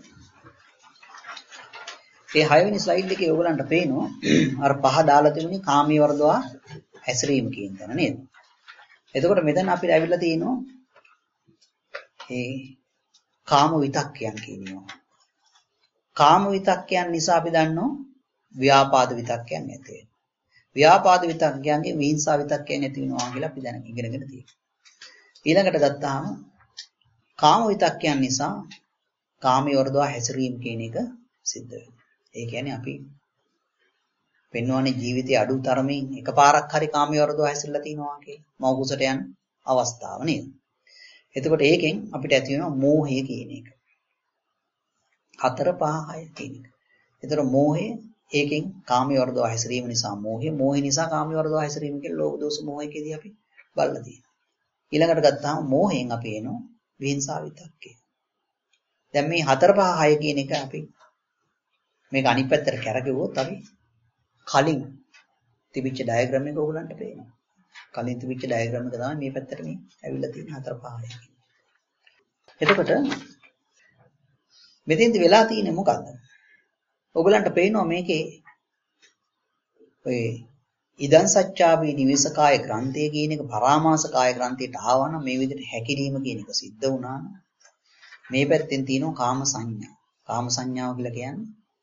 ඒ හය වෙනි ස්ලයිඩ් එකේ ඔයගලන්ට පේනවා අර පහ දාලා තිබුණේ කාමී වර්ධවා හැසිරීම කියන තැන නේද? එතකොට මෙතන අපිට ඇවිල්ලා තියෙනවා ඒ කාම විතක්කයන් කියනවා. කාම විතක්කයන් නිසා අපි දන්නවා ව්‍යාපාද විතක්කයන් නැති වෙනවා. ව්‍යාපාද විතක්කයන්ගේ විහිංසා විතක්කයන් නැති වෙනවා කියලා අපි දැන ඉගෙනගෙන තියෙනවා. ඊළඟට ගත්තාම කාම විතක්කයන් නිසා කාමී වර්ධවා හැසිරීම කියන එක සිද්ධ වෙනවා. ඒ කියන්නේ අපි පෙන්වන්නේ ජීවිතයේ අඩු තරමින් එකපාරක් හරි කාමී වර්ධව හැසිරලා තිනවා කියලා. මව කුසට යන අවස්ථාව නේද? එතකොට ඒකෙන් අපිට ඇති වෙනවා මෝහය කියන එක. හතර පහ හය කියන එක. ඒතර මෝහය ඒකෙන් කාමී වර්ධව හැසිරීම නිසා මෝහය, මෝහය නිසා කාමී වර්ධව හැසිරීම කියලා ලෝභ දෝෂ මෝහයකදී අපි බලලා තියෙනවා. ඊළඟට ගත්තාම මෝහයෙන් අපි එනවා විහිංසා විතක්කේ. දැන් මේ හතර පහ හය කියන එක අපි මේක අනිත් පැත්තට කැරගෙවුවොත් අපි කලින් තිබිච්ච ඩයග්‍රෑම් එක ඔයගලන්ට පේනවා. කලින් තිබිච්ච ඩයග්‍රෑම් එක තමයි මේ පැත්තට මේ ඇවිල්ලා තියෙන හතර පහ හය. එතකොට මෙතෙන්දි වෙලා තියෙන්නේ මොකද්ද? ඔයගලන්ට පේනවා මේකේ ඔය ඉදන් සච්චාවේ නිවේශකාය ග්‍රන්ථය කියන එක පරාමාසකාය ග්‍රන්ථයට ආවනම් මේ විදිහට හැකිරීම කියන එක සිද්ධ වුණා නම් මේ පැත්තෙන් තියෙනවා කාම සංඥා. කාම සංඥාව කියලා කියන්නේ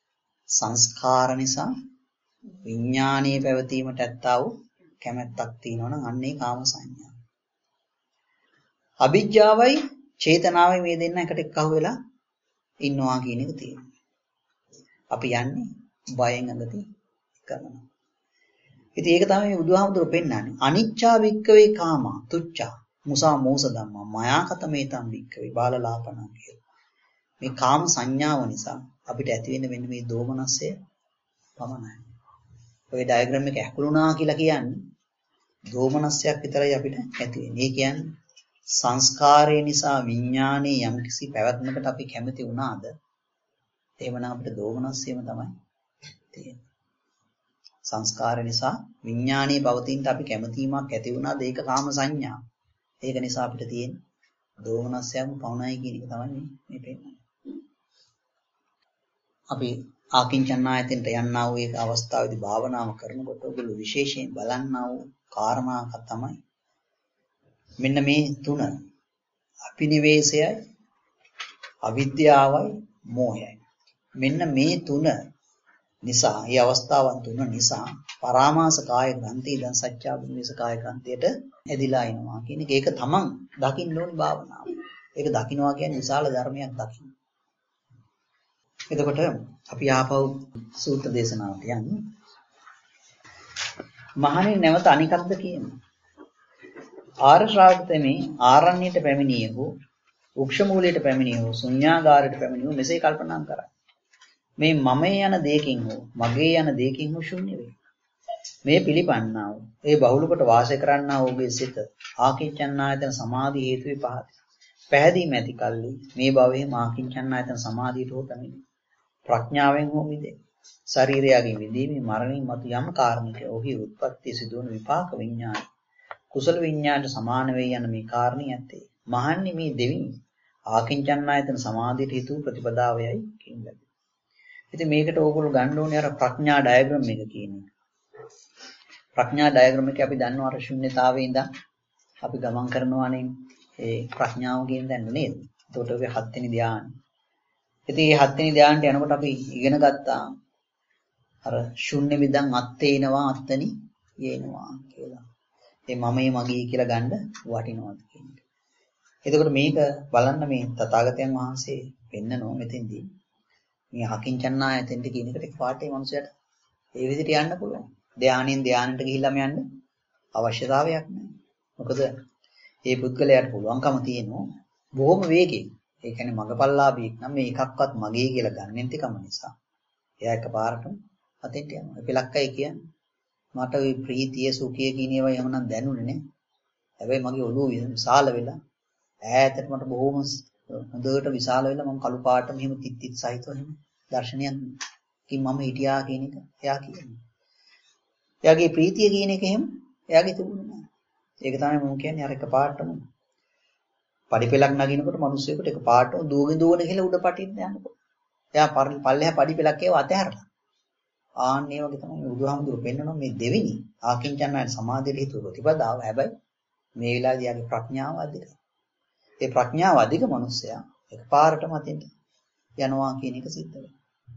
සංස්කාර නිසා විඥානීය පැවතීමට ඇත්තා වූ කැමැත්තක් තියෙනවා නම් අන්නේ කාම සංඥා. අවිජ්ජාවයි චේතනාවයි මේ දෙන්න එකට එක්කහුව වෙලා ඉන්නවා කියන එක තියෙනවා. අපි යන්නේ බයෙන් අගති කරනවා. ඉතින් ඒක තමයි බුදුහාමුදුරුවෝ පෙන්නන්නේ. අනිච්චා වික්කවේ කාමා තුච්චා මුසා මෝස ධම්මා මායාකතමේතම් වික්කවේ බාලලාපනා කියලා. මේ කාම සංඥාව නිසා අපිට ඇති වෙන මෙන්න මේ දෝමනස්සය පමණයි. ඔය ඩයග්‍රෑම් එක ඇකුළුණා කියලා කියන්නේ දෝමනස්සයක් විතරයි අපිට ඇති වෙන්නේ. ඒ කියන්නේ සංස්කාරය නිසා විඥානයේ යම්කිසි පැවැත්මකට අපි කැමති වුණාද එහෙමනම් අපිට දෝමනස්සයම තමයි තියෙන්නේ. සංස්කාර නිසා විඥානීය පවතිනට අපි කැමැතීමක් ඇති වුණාද ඒක කාම සංඥා. ඒක නිසා අපිට තියෙන දෝමනස්සයම පවුණයි කියන එක තමයි මේ පෙන්නන්නේ. අපි ආකින්චන්නායතෙන්ට යන්නා වූ ඒ අවස්ථාවේදී භාවනාව කරනකොට ඔයගොල්ලෝ විශේෂයෙන් බලන්නා වූ කාරණාවක් තමයි මෙන්න මේ තුන අபிනිවේෂයයි අවිද්‍යාවයි මෝහයයි. මෙන්න මේ තුන නිසා, මේ අවස්ථාවන් තුන නිසා පරාමාස කාය ග්‍රන්ථි දැන් සත්‍යාභිනිවේෂ කාය ග්‍රන්ථියට ඇදිලා එනවා කියන එක. ඒක තමන් දකින්න ඕනි භාවනාව. ඒක දකින්නවා කියන්නේ විශාල ධර්මයක් දකින්න. එතකොට අපි ආපහු සූත්‍ර දේශනාවට යන්නේ. මහණෙනි නැවත අනිකක්ද කියන්නේ. ආර්ය ශ්‍රාවකතමේ ආරණ්‍යයට පැමිණියහු, වෘක්ෂ මූලයට පැමිණියහු, ශුන්‍යාගාරයට පැමිණියහු මෙසේ කල්පනා කරයි. මේ මමේ යන දෙයකින් හෝ මගේ යන දෙයකින් හෝ ශුන්‍ය වේ. මේ පිළිපන්නා වූ ඒ බහුල කොට වාසය කරන්නා වූගේ සිත ආකින්චන්නායතන සමාධි හේතු වේ පහත. පැහැදීම ඇති කල්ලි මේ භවයේ ආකින්චන්නායතන සමාධියට හෝ පැමිණේ. ප්‍රඥාවෙන් හෝ මිදේ. ශරීරයගේ විදීමේ මරණින් මතු යම් කාරණයක ඔහි උත්පත්ති සිදුවන විපාක විඥාන කුසල විඥානට සමාන වේ යන මේ කාරණිය ඇත්තේ. මහන්නේ මේ දෙවිනි ආකින්චන්නායතන සමාධියට හේතු ප්‍රතිපදාවයයි කියන්නේ. ඉතින් මේකට ඕගොල්ලෝ ගන්න ඕනේ අර ප්‍රඥා ඩයග්‍රෑම් එක කියන එක. ප්‍රඥා ඩයග්‍රෑම් එකේ අපි දන්නවා අර ශුන්්‍යතාවයේ ඉඳන් අපි ගමන් කරනවානේ ඒ ප්‍රඥාව කියන දන්න නේද? එතකොට ඔගේ හත් වෙනි ධ්‍යාන. ඉතින් මේ හත් වෙනි ධ්‍යානට යනකොට අපි ඉගෙන ගත්තා අර ශුන්‍ය විදං අත්තේනවා අත්තනි යේනවා කියලා. ඒ මමයේ මගේ කියලා ගන්න වටිනවද කියන එක. එතකොට මේක බලන්න මේ තථාගතයන් වහන්සේ පෙන්නනෝ මෙතෙන්දී මේ අකින්චන්නායතෙන්ට කියන එකට එකපාරට මේ මනුස්සයාට ඒ විදිහට යන්න පුළුවන්. ධානයෙන් ධානයට ගිහිල්ලාම යන්න අවශ්‍යතාවයක් නැහැ. මොකද මේ පුද්ගලයාට පුළුවන්කම තියෙනවා බොහොම වේගෙන්. ඒ කියන්නේ මගපල්ලාභියෙක් නම් මේ එකක්වත් මගේ කියලා ගන්න නැතිකම නිසා. එයා එකපාරටම අතෙන්ට යනවා. එපලක්කයි කියන්නේ මට ওই ප්‍රීතිය සුඛය කියන ඒවා යමනම් දැනුනේ නේ. හැබැයි මගේ ඔළුව විශාල වෙලා ඈතට මට බොහොම හොඳට විශාල වෙලා මම කළු පාට මෙහෙම තිත්තිත් සහිතව එහෙම දර්ශනයක් කින් මම හිටියා කියන එක එයා කියන්නේ. එයාගේ ප්‍රීතිය කියන එක එහෙම එයාගේ තිබුණේ නැහැ. ඒක තමයි මම කියන්නේ අර එක පාටම පඩිපෙලක් නගිනකොට මිනිස්සුෙකුට එක පාටම දුවගෙන දුවන කියලා උඩ පටින්න යනකොට. එයා පල්ලෙහා පඩිපෙලක් ඒව අතහැරලා. ආන්න ඒ වගේ තමයි බුදුහාමුදුරු පෙන්නනවා මේ දෙවෙනි ආකින්චන්නායන සමාධියට හේතු ප්‍රතිපදාව. හැබැයි මේ වෙලාවේදී යාගේ ප්‍රඥාව අධිකයි. ඒ ප්‍රඥාව අධික මිනිසයා එකපාරටම අතින් යනවා කියන එක සිද්ධ වෙනවා.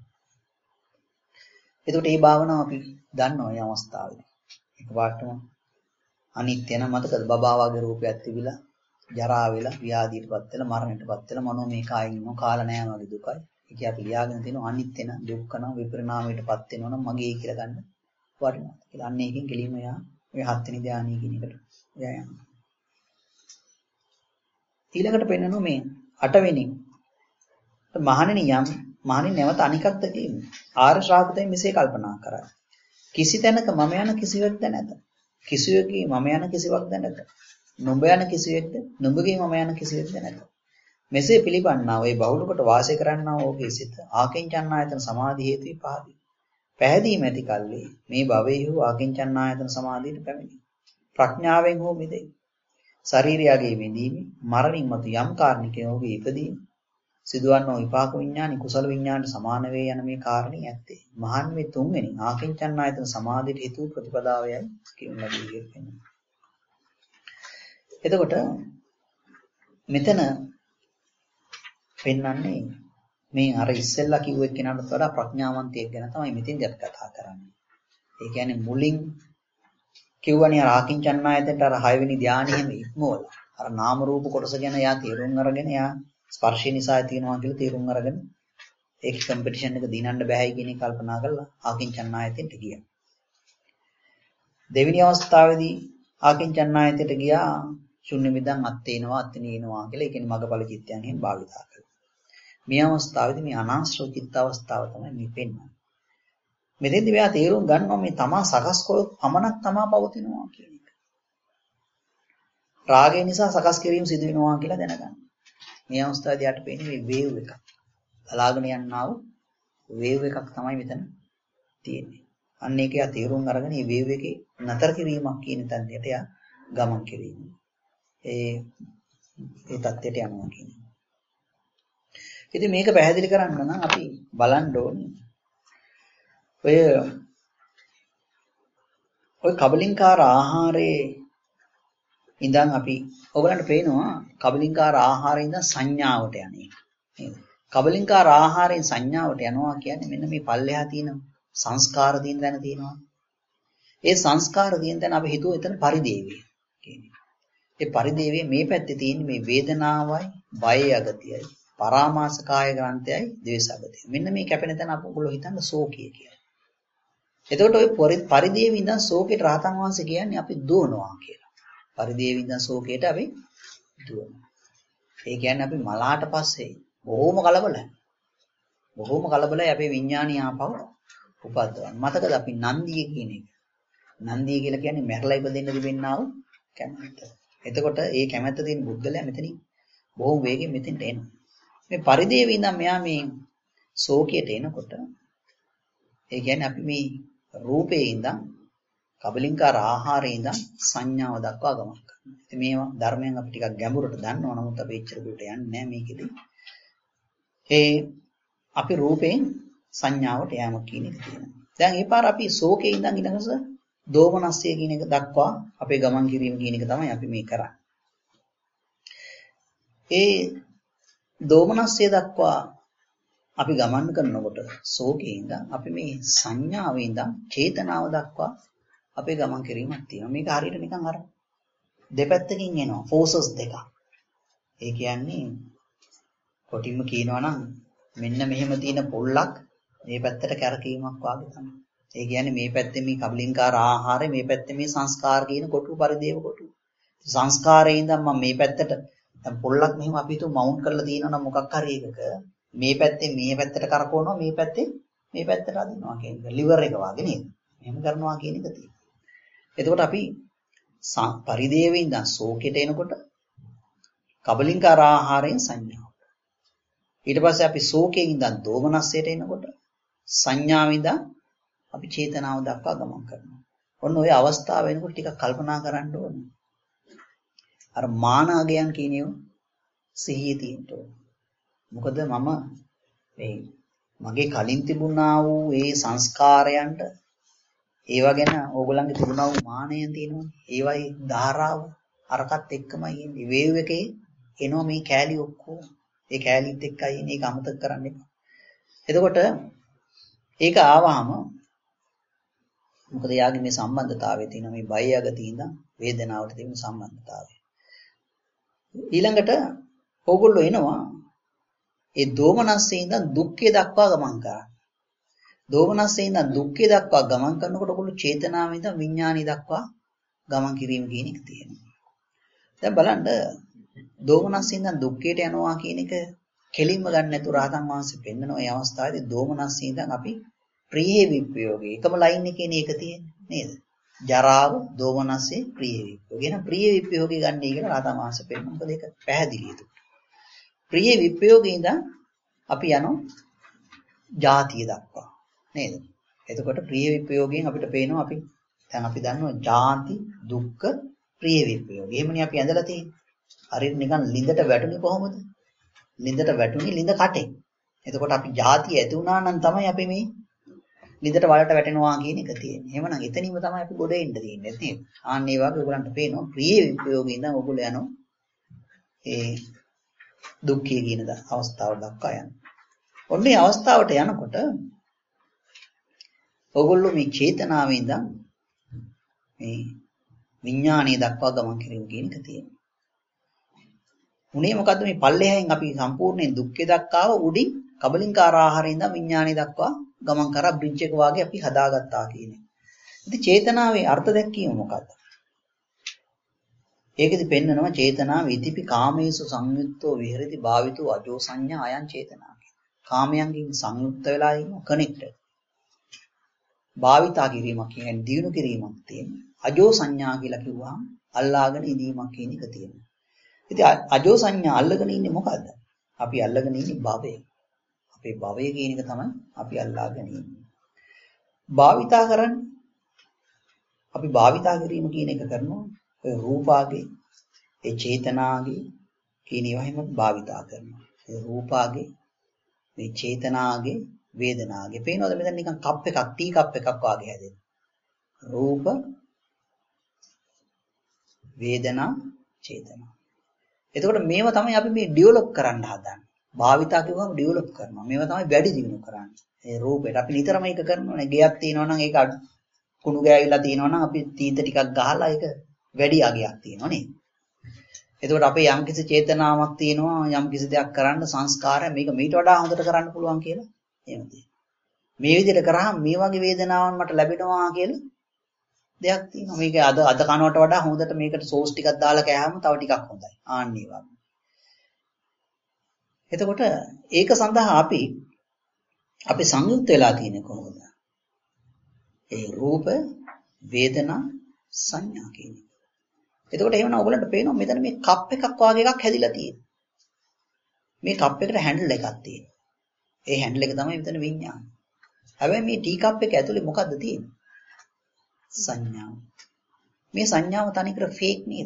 එතකොට මේ භාවනාව අපි දන්නවා මේ අවස්ථාවේදී. එකපාරටම අනිත්‍ය නම් මතකද බබා වගේ රූපයක් තිබිලා ජරා වෙලා ව්‍යාධියටපත් වෙලා මරණයටපත් වෙලා මනෝමය කායින් ඉන්නව කාලා නැහැ වගේ දුකයි. ඒක අපි ලියාගෙන තියෙනවා අනිත්‍ය නම් දුක්ඛ නම් විපරිණාමයටපත් වෙනවා නම් මගේ කියලා ගන්න වටිනවා. කියලා අන්න ඒකෙන් කෙලින්ම යා ඔය හත් වෙනි ධානය කියන එකට එයා යනවා. ඊළඟට පෙන්නනවා මේ අට වෙනි මහණෙනි යම් මහණෙනි නැවත අනිකක්ද කියන්නේ ආර්ය ශ්‍රාවකයන් මෙසේ කල්පනා කරයි. කිසි තැනක මම යන කිසිවෙක්ද නැත. කිසිවෙකගේ මම යන කිසිවක්ද නැත. නුඹ යන කිසිවෙක්ද නුඹගේ මම යන කිසිවෙක්ද නැත. මෙසේ පිළිපන්නා වේ බහුල කොට වාසය කරන්නා වූ සිත ආකින්චන්නායතන සමාධි හේතුයි පහදී. පැහැදීම ඇති කල්ලි මේ භවයේ වූ ආකින්චන්නායතන සමාධියට පැමිණි. ප්‍රඥාවෙන් හෝ මිදෙයි. ශරීරයගේ විඳීම මරණින් මතු යම් කාරණිකයෝගේ ඉපදීම සිදුවන්නා විපාක විඥානි කුසල විඥානට සමාන වේ යන මේ කාරණේ ඇත්තේ. මහාන් මේ තුන්වෙනි ආකින්චන්නායතන සමාධියට හේතු ප්‍රතිපදාවයයි කියන ලබුවේ වෙනවා. එතකොට මෙතන පෙන්වන්නේ මේ අර ඉස්සෙල්ලා කිව්ව එක්කෙනාට වඩා ප්‍රඥාවන්තයෙක් ගැන තමයි මෙතෙන්දී අපි කතා කරන්නේ. ඒ කියන්නේ මුලින් කිව්වනේ අර ආකින්චන්නායතට අර හය වෙනි ධානයෙම ඉක්මවලා අර නාම රූප කොටස ගැන යා තේරුම් අරගෙන යා ස්පර්ශය නිසා තියෙනවා කියලා තේරුම් අරගෙන ඒක කම්පිටිෂන් එක දිනන්න බෑයි කියන එක කල්පනා කරලා ආකින්චන්නායතෙට ගියා. දෙවෙනි අවස්ථාවේදී ආකින්චන්නායතෙට ගියා ශුන්‍ය මිදන් අත්තේනවා අත්තිනේනවා කියලා. ඒ කියන්නේ මගපල චිත්තයන් එහෙම භාවිතා කරලා. මේ අවස්ථාවේදී මේ අනාශ්‍රව චිත්ත අවස්ථාව තමයි මේ පෙන්වන්නේ. මෙතෙන්දී මෙයා තේරුම් ගන්නවා මේ තමා සකස් කළොත් පමණක් තමා පවතිනවා කියන එක. රාගය නිසා සකස් කිරීම සිදු වෙනවා කියලා දැනගන්න. මේ අවස්ථාවේදී යට පෙන්නේ මේ වේව් එකක්. බලාගෙන යනවා වේව් එකක් තමයි මෙතන තියෙන්නේ. අන්න ඒක යා තේරුම් අරගෙන මේ වේව් එකේ නතර කිරීමක් කියන තැනට යා ගමන් කිරීම. ඒ ඒ தත්ත්වයට යනවා කියන්නේ. ඉතින් මේක පැහැදිලි කරන්න නම් අපි බලන්න ඕනේ. ඔය ඔය කබලින්කාර ආහාරයේ ඉඳන් අපි ඔයගලන්ට පේනවා කබලින්කාර ආහාරයේ ඉඳන් සංඥාවට යන්නේ. නේද? කබලින්කාර ආහාරයෙන් සංඥාවට යනවා කියන්නේ මෙන්න මේ පල්ලෙහා තියෙන සංස්කාර දින දැන තියෙනවා. ඒ සංස්කාර දින දැන අපි හිතුව එතන පරිදේවය කියන්නේ. ඒ පරිදේවයේ මේ පැත්තේ තියෙන මේ වේදනාවයි, බයයි, අගතියයි, පරාමාස කාය ග්‍රන්ථයයි, ද්වේෂ අගතිය. මෙන්න මේ කැපෙන තැන අපි ඔයගොල්ලෝ හිතන්න සෝකිය කියලා. එතකොට ඔය පරිදේවී ඉඳන් ශෝකයට රහතන් වහන්සේ කියන්නේ අපි දුවනවා කියලා. පරිදේවී ඉඳන් ශෝකයට අපි දුවනවා. ඒ කියන්නේ අපි මලාට පස්සේ බොහොම කලබලයි. බොහොම කලබලයි අපේ විඥානීය ආපව උපද්දවන්න. මතකද අපි නන්දිය කියන එක. නන්දිය කියලා කියන්නේ මැරලා ඉපදෙන්න තිබෙන්නා වූ කැමැත්ත. එතකොට ඒ කැමැත්ත තියෙන බුද්ධලයා මෙතනින් බොහොම වේගෙන් මෙතෙන්ට එනවා. මේ පරිදේවී ඉඳන් මෙයා මේ ශෝකයට එනකොට ඒ කියන්නේ අපි මේ රූපේ ඉඳන් කබලින්කාර ආහාරයේ ඉඳන් සංඥාව දක්වා ගමන් කරනවා. ඉතින් මේවා ධර්මයෙන් අපි ටිකක් ගැඹුරට දන්නවා. නමුත් අපි එච්චර දුරට යන්නේ නැහැ මේකෙදි. ඒ අපි රූපයෙන් සංඥාවට යෑමක් කියන එක තියෙනවා. දැන් ඒ පාර අපි ශෝකේ ඉඳන් ඊළඟට දෝමනස්සය කියන එක දක්වා අපේ ගමන් කිරීම කියන එක තමයි අපි මේ කරන්නේ. ඒ දෝමනස්සය දක්වා අපි ගමන් කරනකොට ශෝකේ ඉඳන් අපි මේ සංඥාවේ ඉඳන් චේතනාව දක්වා අපේ ගමන් කිරීමක් තියෙනවා. මේක හරියට නිකන් අර දෙපැත්තකින් එනවා ෆෝසස් දෙකක්. ඒ කියන්නේ කොටින්ම කියනවා නම් මෙන්න මෙහෙම තියෙන පොල්ලක් මේ පැත්තට කැරකීමක් වාගේ තමයි. ඒ කියන්නේ මේ පැත්තේ මේ කබලින්කාර ආහාරය, මේ පැත්තේ මේ සංස්කාර කියන කොටු පරිදේව කොටු. සංස්කාරයේ ඉඳන් මම මේ පැත්තට දැන් පොල්ලක් මෙහෙම අපි හිතුව මවුන්ට් කරලා තියෙනවා නම් මොකක් හරි එකක මේ පැත්තේ මේ පැත්තට කරකවනවා, මේ පැත්තේ මේ පැත්තට අදිනවා කියන එක. ලිවර් එක වගේ නේද? මෙහෙම කරනවා කියන එක තියෙනවා. එතකොට අපි පරිදේවේ ඉඳන් ශෝකයට එනකොට කබලින්කාර ආහාරයෙන් සංඥාව. ඊට පස්සේ අපි ශෝකයෙන් ඉඳන් දෝමනස්සයට එනකොට සංඥාවෙන් ඉඳන් අපි චේතනාව දක්වා ගමන් කරනවා. ඔන්න ඔය අවස්ථාව වෙනකොට ටිකක් කල්පනා කරන්න ඕනේ. අර මානාගයන් කියන ඒවා සිහියේ තියෙන්න ඕනේ. මොකද මම මේ මගේ කලින් තිබුණා වූ ඒ සංස්කාරයන්ට ඒවා ගැන ඕගොල්ලන්ගේ තිබුණා වූ මානයන් තියෙනවනේ. ඒවයි ධාරාව අරකට එක්කමයි ඉන්නේ. වේව් එකේ එනවා මේ කෑලි ඔක්කොම. ඒ කෑලිත් එක්කයි ඉන්නේ. ඒක අමතක කරන්න එපා. එතකොට ඒක ආවහම මොකද යාගේ මේ සම්බන්ධතාවය තියෙනවා. මේ බය යගතිය ඉඳන් වේදනාවට තියෙන සම්බන්ධතාවය. ඊළඟට ඕගොල්ලෝ එනවා ඒ දෝමනස්සේ ඉඳන් දුක්ඛය දක්වා ගමන් කරා. දෝමනස්සේ ඉඳන් දුක්ඛය දක්වා ගමන් කරනකොට ඔයගොල්ලෝ චේතනාවෙන් ඉඳන් විඥානි දක්වා ගමන් කිරීම කියන එක තියෙනවා. දැන් බලන්න දෝමනස්සේ ඉඳන් දුක්ඛයට යනවා කියන එක කෙලින්ම ගන්න නැතුව රහතන් වහන්සේ පෙන්නන ওই අවස්ථාවේදී දෝමනස්සේ ඉඳන් අපි ප්‍රිය විප්‍රයෝගය එකම ලයින් එකේ නේක තියෙන්නේ නේද? ජරාව දෝමනස්සේ ප්‍රිය විප්‍රයෝගය. එහෙනම් ප්‍රිය විප්‍රයෝගය ගන්නයි කියලා රහතන් වහන්සේ පෙන්නන. මොකද ඒක පැහැදිලි ඒක. ප්‍රිය විප්‍රයෝගයේ ඉඳන් අපි යනවා ජාතිය දක්වා නේද? එතකොට ප්‍රිය විප්‍රයෝගයෙන් අපිට පේනවා අපි දැන් අපි දන්නවා ජාති දුක්ඛ ප්‍රිය විප්‍රයෝගය. එහෙමනේ අපි ඇඳලා තියෙන්නේ. හරියට නිකන් ලිඳට වැටුනේ කොහොමද? ලිඳට වැටුනේ ලිඳ කටේ. එතකොට අපි ජාතිය ඇති වුණා නම් තමයි අපි මේ ලිඳට වලට වැටෙනවා කියන එක තියෙන්නේ. එහෙමනම් එතනින්ම තමයි අපි ගොඩ එන්න තියෙන්නේ නේද? ආන්න ඒ වගේ ඔයගලන්ට පේනවා ප්‍රිය විප්‍රයෝගයෙන් ඉඳන් ඔයගොල්ලෝ යනවා ඒ දුක්ඛය කියන අවස්ථාව දක්වා යනවා. ඔන්නේ අවස්ථාවට යනකොට ඔයගොල්ලෝ මේ චේතනාවේ ඉඳන් මේ විඥානීය දක්වා ගමන් කිරීම කියන එක තියෙනවා. උනේ මොකද්ද මේ පල්ලෙහෙන් අපි සම්පූර්ණයෙන් දුක්ඛේ දක්වාව උඩින් කබලින්කාර ආහාරයෙන් ඉඳන් විඥානීය දක්වා ගමන් කරා බ්‍රිජ් එක වාගේ අපි හදාගත්තා කියන්නේ. ඉතින් චේතනාවේ අර්ථ දැක්වීම මොකද්ද? ඒකෙදි පෙන්නනවා චේතනාව ඉතිපි කාමේසු සංයුක්තෝ විහෙරති භාවිතෝ අජෝ සංඥා අයං චේතනා. කාමයන්ගෙන් සංයුක්ත වෙලා ඉන්න කනෙක්ටඩ්. භාවිතා කිරීමක් කියන්නේ දියුණු කිරීමක් තියෙනවා. අජෝ සංඥා කියලා කිව්වහම අල්ලාගෙන ඉඳීමක් කියන එක තියෙනවා. ඉතින් අජෝ සංඥා අල්ලගෙන ඉන්නේ මොකද්ද? අපි අල්ලගෙන ඉන්නේ භවය. අපේ භවය කියන එක තමයි අපි අල්ලාගෙන ඉන්නේ. භාවිතා කරන්නේ අපි භාවිතා කිරීම කියන එක කරනවා. ඒ රූපාගේ, ඒ චේතනාගේ කියන ඒවා හැම භාවිතා කරනවා. ඒ රූපාගේ, මේ චේතනාගේ, වේදනාගේ පේනවද මෙතන නිකන් කප් එකක් ටී කප් එකක් වාගේ හැදෙන. රූප, වේදනා, චේතනා. එතකොට මේවා තමයි අපි මේ ඩෙවලොප් කරන්න හදන්නේ. භාවිතා කිව්වම ඩෙවලොප් කරනවා. මේවා තමයි වැඩි දියුණු කරන්නේ. ඒ රූපෙට අපි නිතරම ඒක කරනවානේ. ගෙයක් තියෙනවා නම් ඒක කුණු ගෑවිලා තියෙනවා නම් අපි තීත ටිකක් ගහලා ඒක වැඩි අගයක් තියෙනවා නේද? එතකොට අපේ යම්කිසි චේතනාවක් තියෙනවා යම්කිසි දෙයක් කරන්න සංස්කාරය මේක මීට වඩා හොඳට කරන්න පුළුවන් කියලා එහෙම තියෙනවා. මේ විදිහට කරාම මේ වගේ වේදනාවන් මට ලැබෙනවා කියලා දෙයක් තියෙනවා. මේක අද අද කනවට වඩා හොඳට මේකට සෝස් ටිකක් දාලා කෑවම තව ටිකක් හොඳයි. ආන්නේ වගේ. එතකොට ඒක සඳහා අපි අපි සංයුක්ත වෙලා තියෙන්නේ කොහොමද? ඒ රූප, වේදනා, සංඥා කියන්නේ. එතකොට එහෙමනම් ඔයගලන්ට පේනවා මෙතන මේ කප් එකක් වගේ එකක් හැදිලා තියෙනවා. මේ කප් එකට හැන්ඩල් එකක් තියෙනවා. ඒ හැන්ඩල් එක තමයි මෙතන විඤ්ඤාණය. හැබැයි මේ ටී කප් එක ඇතුලේ මොකද්ද තියෙන්නේ? සංඥාව. මේ සංඥාව තනිකර ෆේක් නේද?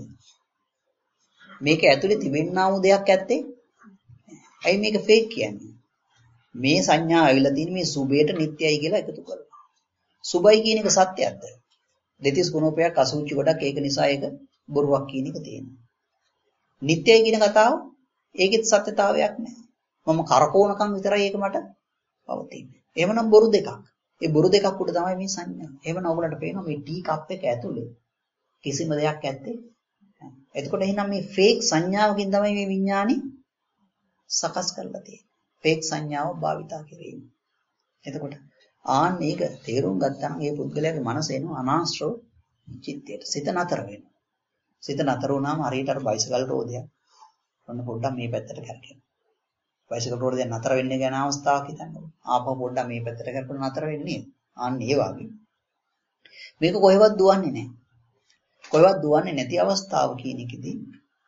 මේක ඇතුලේ තිබෙන්නා වූ දෙයක් ඇත්තේ. ඇයි මේක ෆේක් කියන්නේ? මේ සංඥාව ඇවිල්ලා තියෙන මේ සුභයට නිට්ටයයි කියලා එකතු කරලා. සුභයි කියන එක සත්‍යයක්ද? දෙතිස් ගුණෝපයක් අසුචි ගොඩක් ඒක නිසා ඒක බොරුවක් කියන එක තියෙනවා. නිට්ටයයි කියන කතාව ඒකෙත් සත්‍යතාවයක් නැහැ. මම කරකෝනකම් විතරයි ඒක මට පවතින්නේ. එහෙමනම් බොරු දෙකක්. ඒ බොරු දෙකක් උඩ තමයි මේ සංඥා. එහෙමනම් ඔයගලන්ට පේනවා මේ ටී කප් එක ඇතුලේ කිසිම දෙයක් ඇත්තේ නැහැ. එතකොට එහෙනම් මේ ෆේක් සංඥාවකින් තමයි මේ විඥානේ සකස් කරලා තියෙන්නේ. ෆේක් සංඥාව භාවිතා කිරීම. එතකොට ආන්න මේක තේරුම් ගත්තා නම් ඒ පුද්ගලයාගේ මනස එනවා අනාශ්‍රව චිත්තයට. සිත නතර වෙනවා. සිත නතර වුණාම හරියට අර බයිසිකල් රෝදයක්. ඔන්න පොඩ්ඩක් මේ පැත්තට කරකිනවා. බයිසිකල් රෝදයක් නතර වෙන්නේ ගැන අවස්ථාවක් හිතන්නකො. ආපහු පොඩ්ඩක් මේ පැත්තට කරපුවා නතර වෙන්නේ. ආන්න ඒ වගේ. මේක කොහෙවත් දුවන්නේ නැහැ. කොහෙවත් දුවන්නේ නැති අවස්ථාව කියන එකදී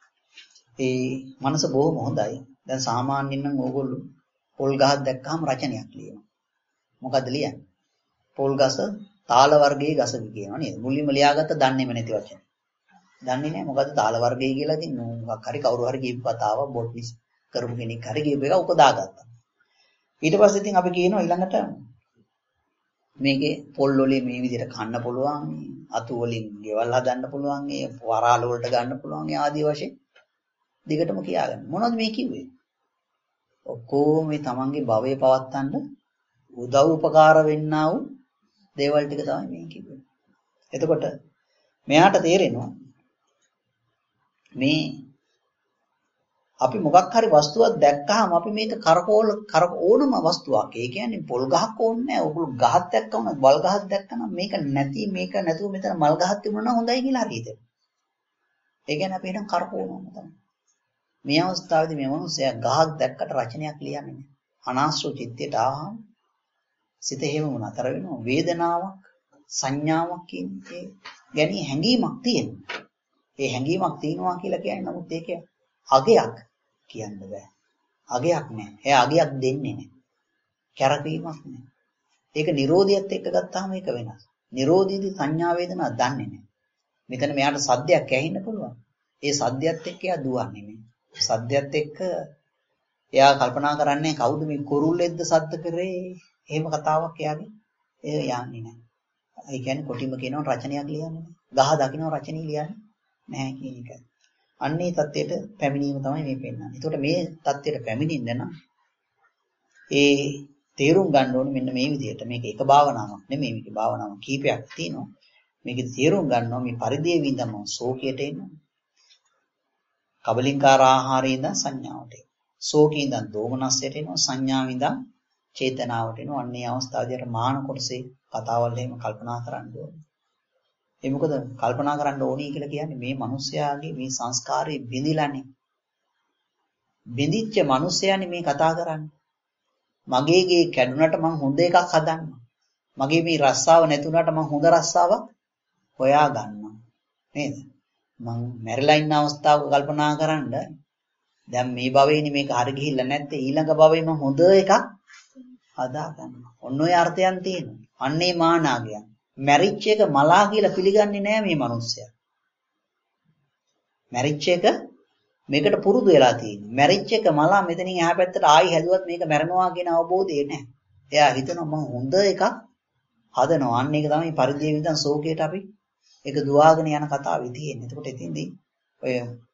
ඒ මනස බොහොම හොඳයි. දැන් සාමාන්‍යයෙන් නම් ඕගොල්ලෝ පොල් ගහක් දැක්කහම රචනයක් ලියනවා. මොකද්ද ලියන්නේ? පොල් ගස තාල වර්ගයේ ගසක කියනවා නේද? මුලින්ම ලියාගත්ත දන්නේම නැති වචන. දන්නේ නැහැ මොකද්ද තාල වර්ගය කියලා ඉතින් මොකක් හරි කවුරු හරි කියපු කතාවක් බොට්නිස් කරපු කෙනෙක් හරි කියපු එක උපදාගත්තා. ඊට පස්සේ ඉතින් අපි කියනවා ඊළඟට මේකේ පොල් වලින් මේ විදිහට කන්න පුළුවන්, අතු වලින් ගෙවල් හදන්න පුළුවන්, ඒ වරාල වලට ගන්න පුළුවන් ආදී වශයෙන් දිගටම කියාගන්න. මොනවද මේ කිව්වේ? ඔක්කොම මේ තමන්ගේ භවය පවත්තන්න උදව් උපකාර වෙන්නා වූ දේවල් ටික තමයි මේ කිව්වේ. එතකොට මෙයාට තේරෙනවා මේ අපි මොකක් හරි වස්තුවක් දැක්කහම අපි මේක කරකෝල කර ඕනම වස්තුවක්. ඒ කියන්නේ පොල් ගහක් ඕනේ නැහැ. ඔගොල්ලෝ ගහක් දැක්කම මල් ගහක් දැක්කම මේක නැති මේක නැතුව මෙතන මල් ගහක් තිබුණා නම් හොඳයි කියලා හරියද? ඒ කියන්නේ අපි හිතන් කරකෝනම තමයි. මේ අවස්ථාවේදී මේ මොනසයා ගහක් දැක්කට රචනයක් ලියන්නේ නැහැ. අනාශ්‍රව චිත්තයට ආවම සිත හේම නතර වෙනවා. වේදනාවක් සංඥාවක් කියන්නේ ගැනීම හැඟීමක් තියෙනවා. ඒ හැඟීමක් තියෙනවා කියලා කියන්නේ නමුත් ඒක අගයක් කියන්න බෑ. අගයක් නෑ. එයා අගයක් දෙන්නේ නෑ. කැරකීමක් නෑ. ඒක Nirodhiyat එක්ක ගත්තාම ඒක වෙනස්. Nirodhiදී සංඥා වේදනා දන්නේ නෑ. මෙතන මෙයාට සද්දයක් ඇහෙන්න පුළුවන්. ඒ සද්දයත් එක්ක එයා දුවන්නේ නෑ. සද්දයත් එක්ක එයා කල්පනා කරන්නේ කවුද මේ කුරුල්ලෙක්ද සද්ද කරේ? එහෙම කතාවක් එයාගේ ඒ යන්නේ නෑ. ඒ කියන්නේ කොටිම කියනවා රචනයක් ලියන්නේ නෑ. ගහ දකින්න රචනී ලියන්නේ නැහැ කියන එක. අන්නේ தත්ත්වයට පැමිණීම තමයි මේ පෙන්වන්නේ. ඒකට මේ தත්ත්වයට පැමිණෙන්න නම් ඒ තේරුම් ගන්න ඕනේ මෙන්න මේ විදිහට. මේක එක භාවනාවක් නෙමෙයි, මේක භාවනාවක් කීපයක් තියෙනවා. මේක තේරුම් ගන්නවා මේ පරිදේ විඳම ශෝකයට එනවා. කබලින්කාර ආහාරයෙන් ඉඳන් සංඥාවට එනවා. ශෝකයෙන් ඉඳන් දෝමනස්සයට එනවා. සංඥාවෙන් ඉඳන් චේතනාවට එනවා. අන්නේ අවස්ථාවේදී අර මාන කොටසේ කතාවල් එහෙම කල්පනා කරන්න ඕනේ. ඒ මොකද කල්පනා කරන්න ඕනේ කියලා කියන්නේ මේ මිනිස්යාගේ මේ සංස්කාරේ බිඳිලානේ. බිඳිච්ච මිනිස්යානේ මේ කතා කරන්නේ. මගේ ගේ කැඩුනට මං හොඳ එකක් හදන්නවා. මගේ මේ රස්සාව නැතුණාට මං හොඳ රස්සාවක් හොයා ගන්නවා. නේද? මං මැරිලා ඉන්න අවස්ථාවක කල්පනා කරන්න දැන් මේ භවෙන්නේ මේක හරි ගිහිල්ලා නැත්te ඊළඟ භවෙ මං හොඳ එකක් හදා ගන්නවා. ඔන්න ඔය අර්ථයන් තියෙනවා. අන්නේ මානාගයන්. මැරිච්ච එක මලා කියලා පිළිගන්නේ නැහැ මේ මිනිස්සයා. මැරිච්ච එක මේකට පුරුදු වෙලා තියෙනවා. මැරිච්ච එක මලා මෙතනින් එහා පැත්තට ආයි හැදුවත් මේක මැරෙනවා කියන අවබෝධය නැහැ. එයා හිතනවා මම හොඳ එකක් හදනවා. අන්න ඒක තමයි පරිදේ විඳන් ශෝකයට අපි ඒක දුවාගෙන යන කතාවේ තියෙන්නේ. එතකොට එතින්දී ඔය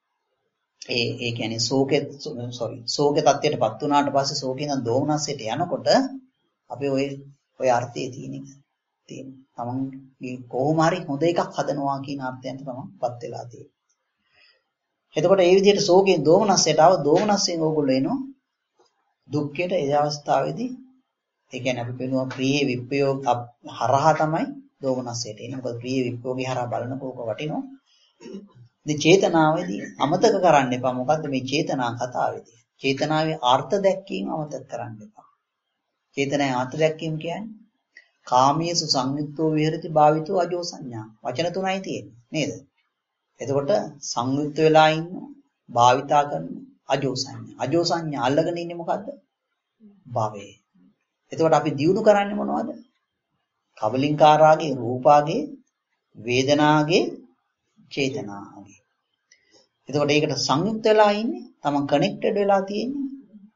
ඒ ඒ කියන්නේ ශෝකේ සෝරි ශෝක තත්ත්වයටපත් වුණාට පස්සේ ශෝකෙන් දෝමනස්සයට යනකොට අපි ඔය ඔය අර්ථයේ තියෙන එක තියෙන. තමන්ගේ කොහොම හරි හොඳ එකක් හදනවා කියන අර්ථයෙන් තමන්පත් වෙලා තියෙන්නේ. එතකොට මේ විදිහට ශෝකයෙන් දෝමනස්සයට ආව දෝමනස්සයෙන් ඕගොල්ලෝ එනවා දුක්ඛයට. ඒ අවස්ථාවේදී ඒ කියන්නේ අපි කියනවා ප්‍රිය විප්‍රයෝග හරහා තමයි දෝමනස්සයට එන්නේ. මොකද ප්‍රිය විප්‍රයෝගේ හරහා බලනකොට වටිනවා. ඉතින් චේතනාවේදී අමතක කරන්න එපා. මොකද්ද මේ චේතනා කතාවේදී? චේතනාවේ අර්ථ දැක්වීම අමතක කරන්න එපා. චේතනාවේ අර්ථ දැක්වීම කියන්නේ කාමීසු සංයුක්තෝ විහෙරති භාවිතෝ අජෝ සංඥා. වචන තුනයි තියෙන්නේ නේද? එතකොට සංයුක්ත වෙලා ඉන්න භාවිතා කරන අජෝ සංඥා. අජෝ සංඥා අල්ලගෙන ඉන්නේ මොකද්ද? භවය. එතකොට අපි දියුණු කරන්නේ මොනවද? කබලින්කාරාගේ, රූපාගේ, වේදනාගේ, චේතනාගේ. එතකොට ඒකට සංයුක්ත වෙලා ඉන්නේ, තමන් කනෙක්ටඩ් වෙලා තියෙන්නේ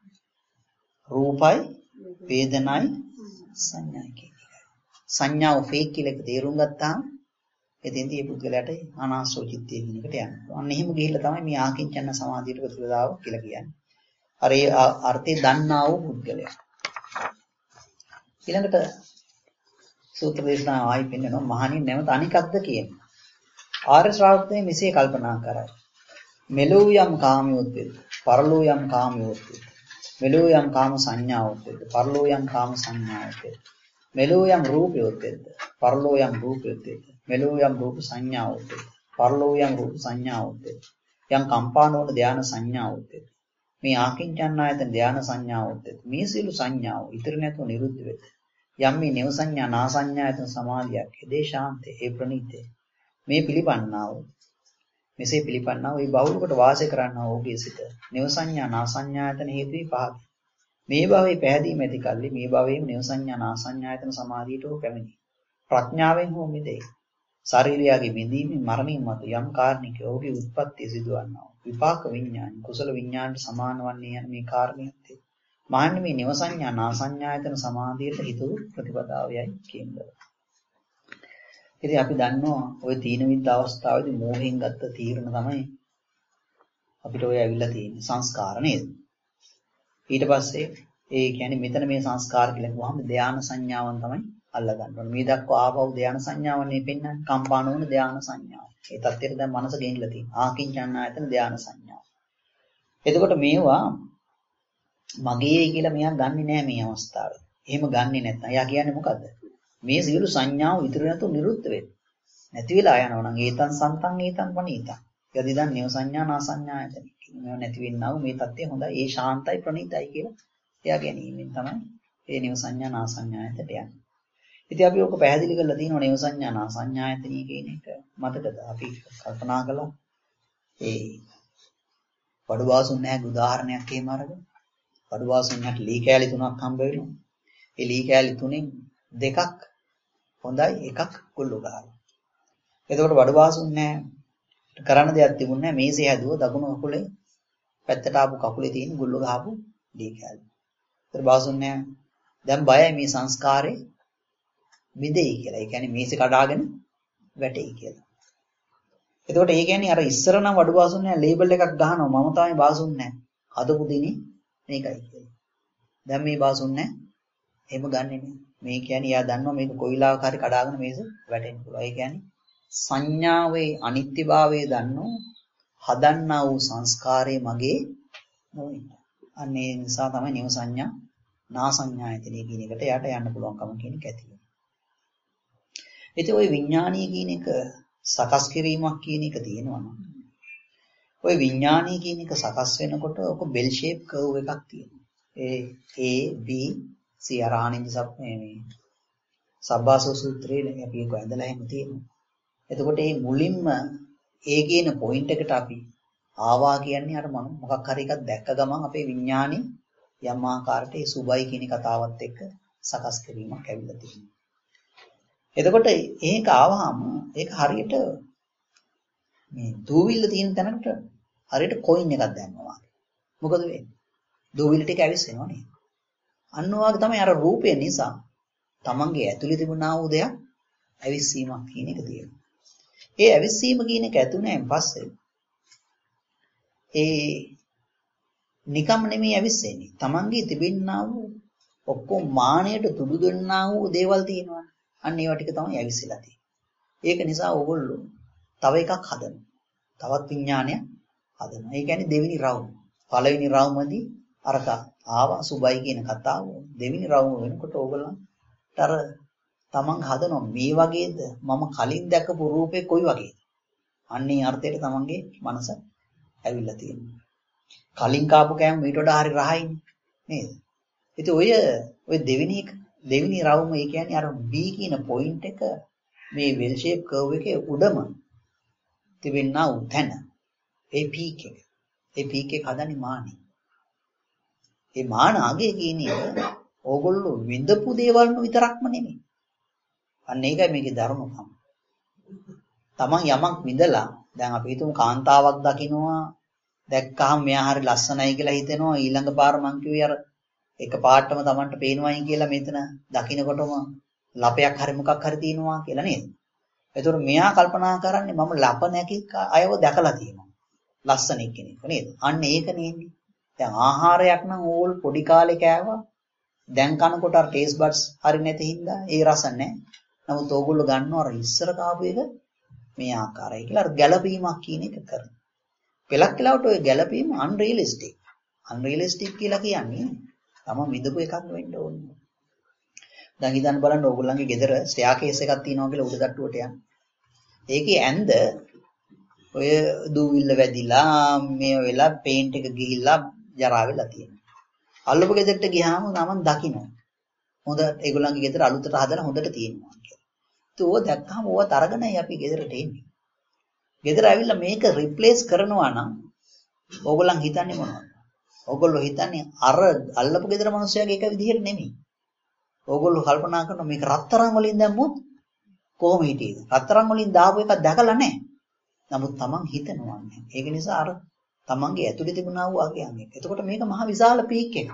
රූපයි, වේදනයි, සංඥායි කියන එකයි. සංඥාව ෆේක් කියලා එක තේරුම් ගත්තාම එතෙන්දී මේ පුද්ගලයාට අනාසෝ චිත්තය කියන එකට යනවා. අන්න එහෙම ගිහිල්ලා තමයි මේ ආකින්චන්න සමාධියට ප්‍රතිපදාව කියලා කියන්නේ. අර ඒ අර්ථය දන්නා වූ පුද්ගලයා. ඊළඟට සූත්‍ර දේශනා ආයි පෙන්නනවා මහණින් නැවත අනිකක්ද කියන්නේ. ආර්ය ශ්‍රාවකයන් මෙසේ කල්පනා කරයි. මෙලෝ යම් කාමියොත් වෙද, පරලෝ යම් කාමියොත් වෙද. මෙලෝ යම් කාම සංඥාවොත් වෙද, පරලෝ යම් කාම සංඥාවොත් වෙද. මෙලෝ යම් රූපයොත් වෙද, පරලෝ යම් රූපයොත් වෙද. මෙලෝ යම් රූප සංඥාවොත් වෙද, පරලෝ යම් රූප සංඥාවොත් වෙද. යම් කම්පානෝන ධාන සංඥාවොත් වෙද. මේ ආකින්චන්නායතන ධාන සංඥාවොත් වෙද. මේ සියලු සංඥාව ඉතිර නැතුව නිරුද්ධ වෙද. යම් මේ නව සංඥා නා සංඥායතන සමාධියක් හේදේ ශාන්තේ ඒ ප්‍රණීතේ. මේ පිළිපන්නා වූ මෙසේ පිළිපන්නා වූ ඒ බහුලකට වාසය කරන්නා වූගේ සිට නව සංඥා නා සංඥායතන හේතුයි පහද. මේ භවයේ පැහැදීම ඇති කල්ලි මේ භවයේම නව සංඥා නා සංඥායතන සමාධියට හෝ පැමිණි. ප්‍රඥාවෙන් හෝ මිදේ. ශරීරයගේ බිඳීමේ මරණින් මතු යම් කාරණික ඔහුගේ උත්පත්තිය සිදුවන්නා වූ විපාක විඥාන කුසල විඥානට සමාන වන්නේ යන මේ කාරණියත් මාන්නේ මේ නව සංඥා නා සංඥායතන සමාධියට හිතු ප්‍රතිපදාවයයි කියන්නේ. ඉතින් අපි දන්නවා ওই තීන විද්ද අවස්ථාවේදී මෝහයෙන් ගත්ත තීරණ තමයි අපිට ඔය ඇවිල්ලා තියෙන්නේ සංස්කාර නේද? ඊට පස්සේ ඒ කියන්නේ මෙතන මේ සංස්කාර කියලා කිව්වහම ධානා සංඥාවන් තමයි අල්ලා ගන්න ඕනේ. මේ දක්වා ආපහු ධානා සංඥාවන්නේ පෙන්නන්නේ කම්පාන වුණ ධානා සංඥාව. ඒ තත්ත්වයට දැන් මනස ගෙනිලා තියෙනවා. ආකින්චන්නායතන ධානා සංඥාව. එතකොට මේවා මගේ කියලා මෙයා ගන්නෙ නෑ මේ අවස්ථාවේ. එහෙම ගන්නෙ නැත්නම් එයා කියන්නේ මොකද්ද? මේ සියලු සංඥාව ඉතුරු නැතුව නිරුද්ධ වෙන්න. නැති වෙලා යනවා නම් ඒතන් සන්තන් ඒතන් පණීතං. යදි දන් නේව සංඥා නා සංඥායතන. මේව නැති වෙන්නා වූ මේ தත්ත්වය හොඳයි. ඒ ශාන්තයි ප්‍රණීතයි කියලා එයා ගැනීමෙන් තමයි ඒ නේව සංඥා නා සංඥායතනට යන්නේ. ඉතින් අපි ඔක පැහැදිලි කරලා තියෙනවා නේව සංඥා නා සංඥායතනිය කියන එක මතකද? අපි කල්පනා කළා. ඒ වඩුවාසුන් නැහැ උදාහරණයක් එහෙම අරගෙන. වඩුවාසුන්ට ලී කෑලි තුනක් හම්බ වෙනවා. ඒ ලී කෑලි තුනෙන් දෙකක් හොඳයි එකක් කුල්ලු ගහනවා. එතකොට වඩුවාසුන් නැහැ කරන්න දෙයක් තිබුණේ නැහැ. මේසේ හැදුව දකුණු කකුලේ පැත්තට ආපු කකුලේ තියෙන ගුල්ල ගහපු ලී කෑලි. ඒතර වාසුන් නැහැ. දැන් බයයි මේ සංස්කාරේ මිදෙයි කියලා. ඒ කියන්නේ මේසේ කඩාගෙන වැටෙයි කියලා. එතකොට ඒ කියන්නේ අර ඉස්සර නම් වඩුවාසුන් නැහැ ලේබල් එකක් ගහනවා මම තමයි වාසුන් නැහැ. හදපු දිනේ මේකයි කියලා. දැන් මේ බාසුන්නේ එහෙම ගන්නෙ නෑ. මේ කියන්නේ යා දන්නවා මේක කොයිලාවක හරි කඩාගෙන මේක වැටෙන්න පුළුවන්. ඒ කියන්නේ සංඥාවේ අනිත්‍යභාවය දන්නෝ හදන්නා වූ සංස්කාරයේ මගේ නොවේ. අන්න ඒ නිසා තමයි නිව සංඥා නා සංඥායතනෙ කියන එකට යට යන්න පුළුවන්කම කියන එක ඇති වෙන්නේ. ඉතින් ওই විඥානීය කියන එක සකස් කිරීමක් කියන එක තියෙනවා නේද? ওই විඥානීය කියන එක සකස් වෙනකොට ඔක බෙල් ෂේප් කර්ව් එකක් තියෙනවා. ඒ A B C ආරාණින්ද සබ් මේ සබ්බාසෝ සූත්‍රයේ අපි ඒක ඇඳලා එහෙම තියෙනවා. එතකොට මේ මුලින්ම A කියන පොයින්ට් එකට අපි ආවා කියන්නේ අර මොකක් හරි එකක් දැක්ක ගමන් අපේ විඥානේ යම් ආකාරයකට ඒ සුබයි කියන කතාවත් එක්ක සකස් කිරීමක් ඇවිල්ලා තියෙනවා. එතකොට ඒක ආවහම ඒක හරියට මේ දූවිල්ල තියෙන තැනකට හරියට කොයින් එකක් දැම්මා වගේ. මොකද වෙන්නේ? දූවිල්ල ටික ඇවිස්සෙනවා නේද? අන්න වගේ තමයි අර රූපය නිසා තමන්ගේ ඇතුලේ තිබුණා වූ දෙයක් ඇවිස්සීමක් කියන එක තියෙනවා. ඒ ඇවිස්සීම කියන එක ඇතුණෙන් පස්සේ ඒ නිකම් නෙමෙයි ඇවිස්සෙන්නේ. තමන්ගේ තිබෙන්නා වූ ඔක්කොම මානයට තුඩු දෙන්නා වූ දේවල් තියෙනවා. අන්න ඒවා ටික තමයි ඇවිස්සලා තියෙන්නේ. ඒක නිසා ඕගොල්ලෝ තව එකක් හදනවා. තවත් විඥානයක් හදනවා. ඒ කියන්නේ දෙවෙනි රවුම. පළවෙනි රවුමදී අරක ආවා සුබයි කියන කතාව. දෙවෙනි රවුම වෙනකොට ඕගොල්ලන්ට අර තමන් හදනවා මේ වගේද මම කලින් දැකපු රූපේ කොයි වගේද? අන්නේ අර්ථයට තමන්ගේ මනස ඇවිල්ලා තියෙනවා. කලින් කාපු කෑම ඊට වඩා හරි රහයිනේ නේද? ඉතින් ඔය ඔය දෙවෙනි දෙවෙනි රවුම ඒ කියන්නේ අර B කියන පොයින්ට් එක මේ වෙල් ෂේප් කර්ව් එකේ උඩම තිබෙනා උතන ඒ පීක් එක. ඒ පීක් එක හදන්නේ මානෙ. ඒ මාන ආගේ කියන්නේ ඕගොල්ලෝ විඳපු දේවල් විතරක්ම නෙමෙයි. අන්න ඒකයි මේකේ ධර්මකම. තමන් යමක් විඳලා දැන් අපි හිතමු කාන්තාවක් දකින්නවා දැක්කහම මෙයා හරි ලස්සනයි කියලා හිතෙනවා ඊළඟ පාර මං කිව්වේ අර එක පාටම තමන්ට පේනවයි කියලා මෙතන දකින්නකොටම ලපයක් හරි මොකක් හරි තියෙනවා කියලා නේද? ඒතකොට මෙයා කල්පනා කරන්නේ මම ලප නැකි අයව දැකලා තියෙනවා. ලස්සන කෙනෙක් නේද? අන්න ඒක නෙන්නේ. දැන් ආහාරයක් නම් ඕල් පොඩි කාලේ කෑවා. දැන් කනකොට අර ටේස්ට් බඩ්ස් හරි නැති හින්දා ඒ රස නැහැ. නමුත් ඕගොල්ලෝ ගන්නවා අර ඉස්සර කාපු එක මේ ආකාරයි කියලා අර ගැළපීමක් කියන එක කරනවා. පෙලක් කියලාට ඔය ගැළපීම අන්රියලිස්ටික්. අන්රියලිස්ටික් කියලා කියන්නේ තම විඳපු එකක් වෙන්න ඕනේ. දැන් හිතන්න බලන්න ඕගොල්ලන්ගේ ගෙදර ස්ටෙයාකේස් එකක් තියෙනවා කියලා උඩ තට්ටුවට යන්න. ඒකේ ඇඳ ඔය දූවිල්ල වැදිලා මේ වෙලා පේන්ට් එක ගිහිල්ලා ජරා වෙලා තියෙනවා. අල්ලපු ගෙදරට ගියාම නමන් දකින්න. හොඳ ඒගොල්ලන්ගේ ගෙදර අලුතට හදලා හොඳට තියෙනවා කියලා. ඒත් ඕව දැක්කම ඕවත් අරගෙනයි අපි ගෙදරට එන්නේ. ගෙදර ඇවිල්ලා මේක රිප්ලේස් කරනවා නම් ඕගොල්ලන් හිතන්නේ මොනවද? ඕගොල්ලෝ හිතන්නේ අර අල්ලපු ගෙදර මිනිස්සයාගේ එක විදිහට නෙමෙයි. ඕගොල්ලෝ කල්පනා කරනවා මේක රත්තරන් වලින් දැම්මොත් කොහොම හිටියේද? රත්තරන් වලින් දාපු එකක් දැකලා නැහැ. නමුත් Taman හිතනවා නැහැ. ඒක නිසා අර Tamanගේ ඇතුලේ තිබුණා වූ අගයන් එක. එතකොට මේක මහ විශාල පීක් එකක්.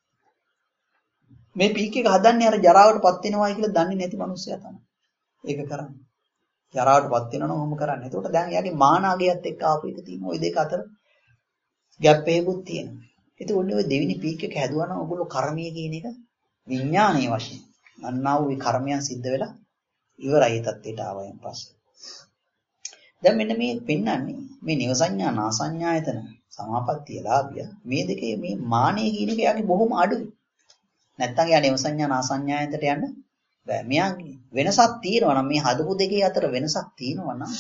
මේ පීක් එක හදන්නේ අර ජරාවටපත් වෙනවායි කියලා දන්නේ නැති මිනිස්සයා තමයි. ඒක කරන්නේ. ජරාවටපත් වෙනවා නම් ඔහොම කරන්නේ. එතකොට දැන් එයාගේ මානාගයත් එක්ක ආපු එක තියෙනවා. ওই දෙක අතර ගැප් එකකුත් තියෙනවා. ඉතින් ඔන්නේ ওই දෙවෙනි පීක් එක හැදුවා නම් ඔයගොල්ලෝ කර්මය කියන එක විඥානයේ වශයෙන් අන්නා වූ කර්මයන් සිද්ධ වෙලා ඉවරයි තත්ත්වයට ආවයන් පස්සේ. දැන් මෙන්න මේ පෙන්වන්නේ මේ නිව සංඥා නා සංඥායතන සමාපත්තිය ලාභය මේ දෙකේ මේ මානෙ කියන එක යාගේ බොහොම අඩුයි. නැත්තම් යා නිව සංඥා නා සංඥායතනට යන්න බෑ. මෙයාගේ වෙනසක් තියෙනවා නම් මේ හදපු දෙකේ අතර වෙනසක් තියෙනවා නම්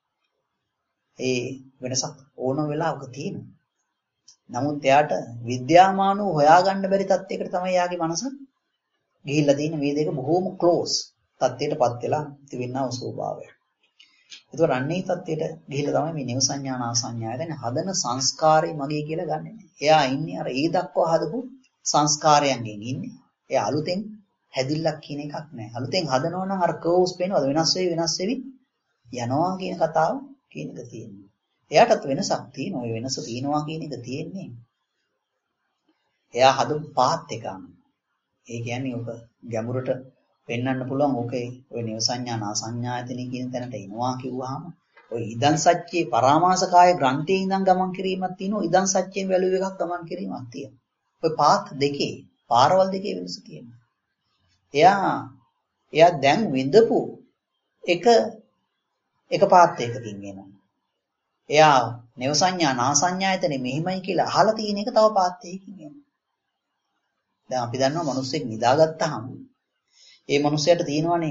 ඒ වෙනසක් ඕන වෙලාවක තියෙනවා. නමුත් එයාට විද්‍යාමානව හොයාගන්න බැරි තත්යකට තමයි යාගේ මනස ගිහිල්ලා තියෙන්නේ. මේ දෙක බොහොම ක්ලෝස් තත්යටපත් වෙලා තිබෙනා වූ ස්වභාවය. ඒතකොට අන්නේ තත්ත්වයට ගිහිල්ලා තමයි මේ නිව සංඥා නා සංඥායතන හදන සංස්කාරය මගේ කියලා ගන්නෙ. එයා ඉන්නේ අර ඒ දක්වා හදපු සංස්කාරයන්ගෙන් ඉන්නේ. එයා අලුතෙන් හැදිල්ලක් කියන එකක් නැහැ. අලුතෙන් හදනවා නම් අර කර්ව්ස් පේනවද වෙනස් වෙවි වෙනස් වෙවි යනවා කියන කතාව කියන එක තියෙනවා. එයාටත් වෙනසක් තියෙනවා. ඒ වෙනස තියෙනවා කියන එක තියෙන්නේ. එයා හදපු පාත් එක අනුව. ඒ කියන්නේ ඔබ ගැඹුරට පෙන්වන්න පුළුවන් ඕකේ ඔය නිව සංඥා නා සංඥායතනෙ කියන තැනට එනවා කිව්වහම ඔය ඉදන් සත්‍යයේ පරාමාසකාය ග්‍රන්ථයේ ඉඳන් ගමන් කිරීමක් තියෙනවා ඉදන් සත්‍යයෙන් වැළුව එකක් ගමන් කිරීමක් තියෙනවා ඔය පාත් දෙකේ පාරවල් දෙකේ වෙනස තියෙනවා. එයා එයා දැන් විඳපු එක එක පාත්‍යයකකින් එනවා. එයා නව සංඥා නා සංඥායතනෙ මෙහිමයි කියලා අහලා තියෙන එක තව පාත්‍යයකින් එනවා. දැන් අපි දන්නවා මිනිස්සෙක් නිදාගත්තාම ඒ මිනිස්සයාට තියෙනවනේ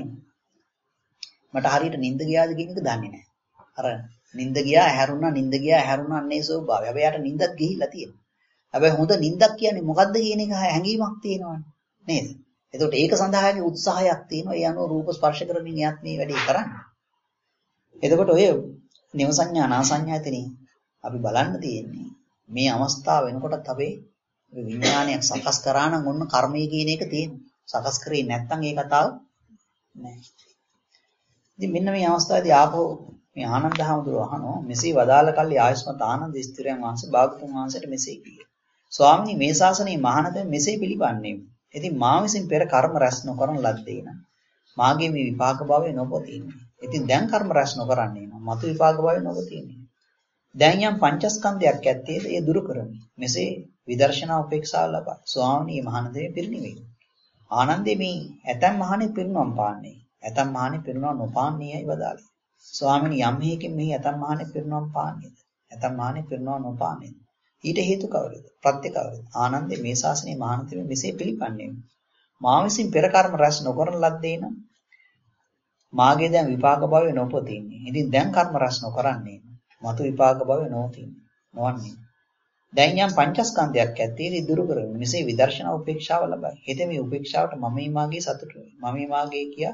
මට හරියට නිින්ද ගියාද කියන එක දන්නේ නැහැ. අර නිින්ද ගියා ඇහැරුණා නිින්ද ගියා ඇහැරුණා අන්නේ ස්වභාවය. හැබැයි යාට නිින්දක් ගිහිල්ලා තියෙනවා. හැබැයි හොඳ නිින්දක් කියන්නේ මොකද්ද කියන එක හැඟීමක් තියෙනවනේ නේද? එතකොට ඒක සඳහාගේ උත්සාහයක් තියෙනවා. ඒ අනුව රූප ස්පර්ශ කරමින් යත් මේ වැඩේ කරන්නේ. එතකොට ඔය නිව සංඥා නා සංඥායතනෙ අපි බලන්න තියෙන්නේ මේ අවස්ථාව වෙනකොටත් අපේ විඥානයක් සකස් කරා නම් ඔන්න කර්මය කියන එක තියෙනවා. සකස් කරේ නැත්නම් ඒ කතාව නෑ. ඉතින් මෙන්න මේ අවස්ථාවේදී ආපහු මේ ආනන්ද හාමුදුරුවෝ අහනවා මෙසේ වදාළ කල්ලි ආයස්මත් ආනන්ද ස්ත්‍රියන් වහන්සේ භාගතුන් වහන්සේට මෙසේ කියේ. ස්වාමීනි මේ ශාසනයේ මහානද මෙසේ පිළිපන්නේ. ඉතින් මා විසින් පෙර කර්ම රැස් නොකරන ලද්දේ නම් මාගේ මේ විපාක භවයේ නොපොතින්නේ. ඉතින් දැන් කර්ම රැස් නොකරන්නේ නම් මතු විපාක භවයේ නොපොතින්නේ. දැන් යම් පංචස්කන්ධයක් ඇත්තේද ඒ දුරු කරමි. මෙසේ විදර්ශනා උපේක්ෂාව ලබා. ස්වාමීනි මහානදේ පිරිනිවෙයි. ආනන්දේ මේ ඇතම් මහණේ පිරිනවම් පාන්නේ. ඇතම් මහණේ පිරිනවම් නොපාන්නේයි වදාළේ. ස්වාමීනි යම් හේකින් මෙහි ඇතම් මහණේ පිරිනවම් පාන්නේද? ඇතම් මහණේ පිරිනවම් නොපාන්නේද? ඊට හේතු කවරද? ප්‍රත්‍ය කවරද? ආනන්දේ මේ ශාසනයේ මහානතෙම මෙසේ පිළිපන්නේ. මා විසින් පෙර කර්ම රැස් නොකරන ලද්දේ නම් මාගේ දැන් විපාක භවයේ නොපොතින්නේ. ඉතින් දැන් කර්ම රැස් නොකරන්නේ. මතු විපාක භවයේ නොතින්නේ. නොවන්නේ. දැන් යම් පංචස්කන්ධයක් ඇත්තේ දුරු කරගෙන මෙසේ විදර්ශනා උපේක්ෂාව ලබයි. හිතේ මේ උපේක්ෂාවට මමයි මාගේ සතුටු වෙයි. මමයි මාගේ කියා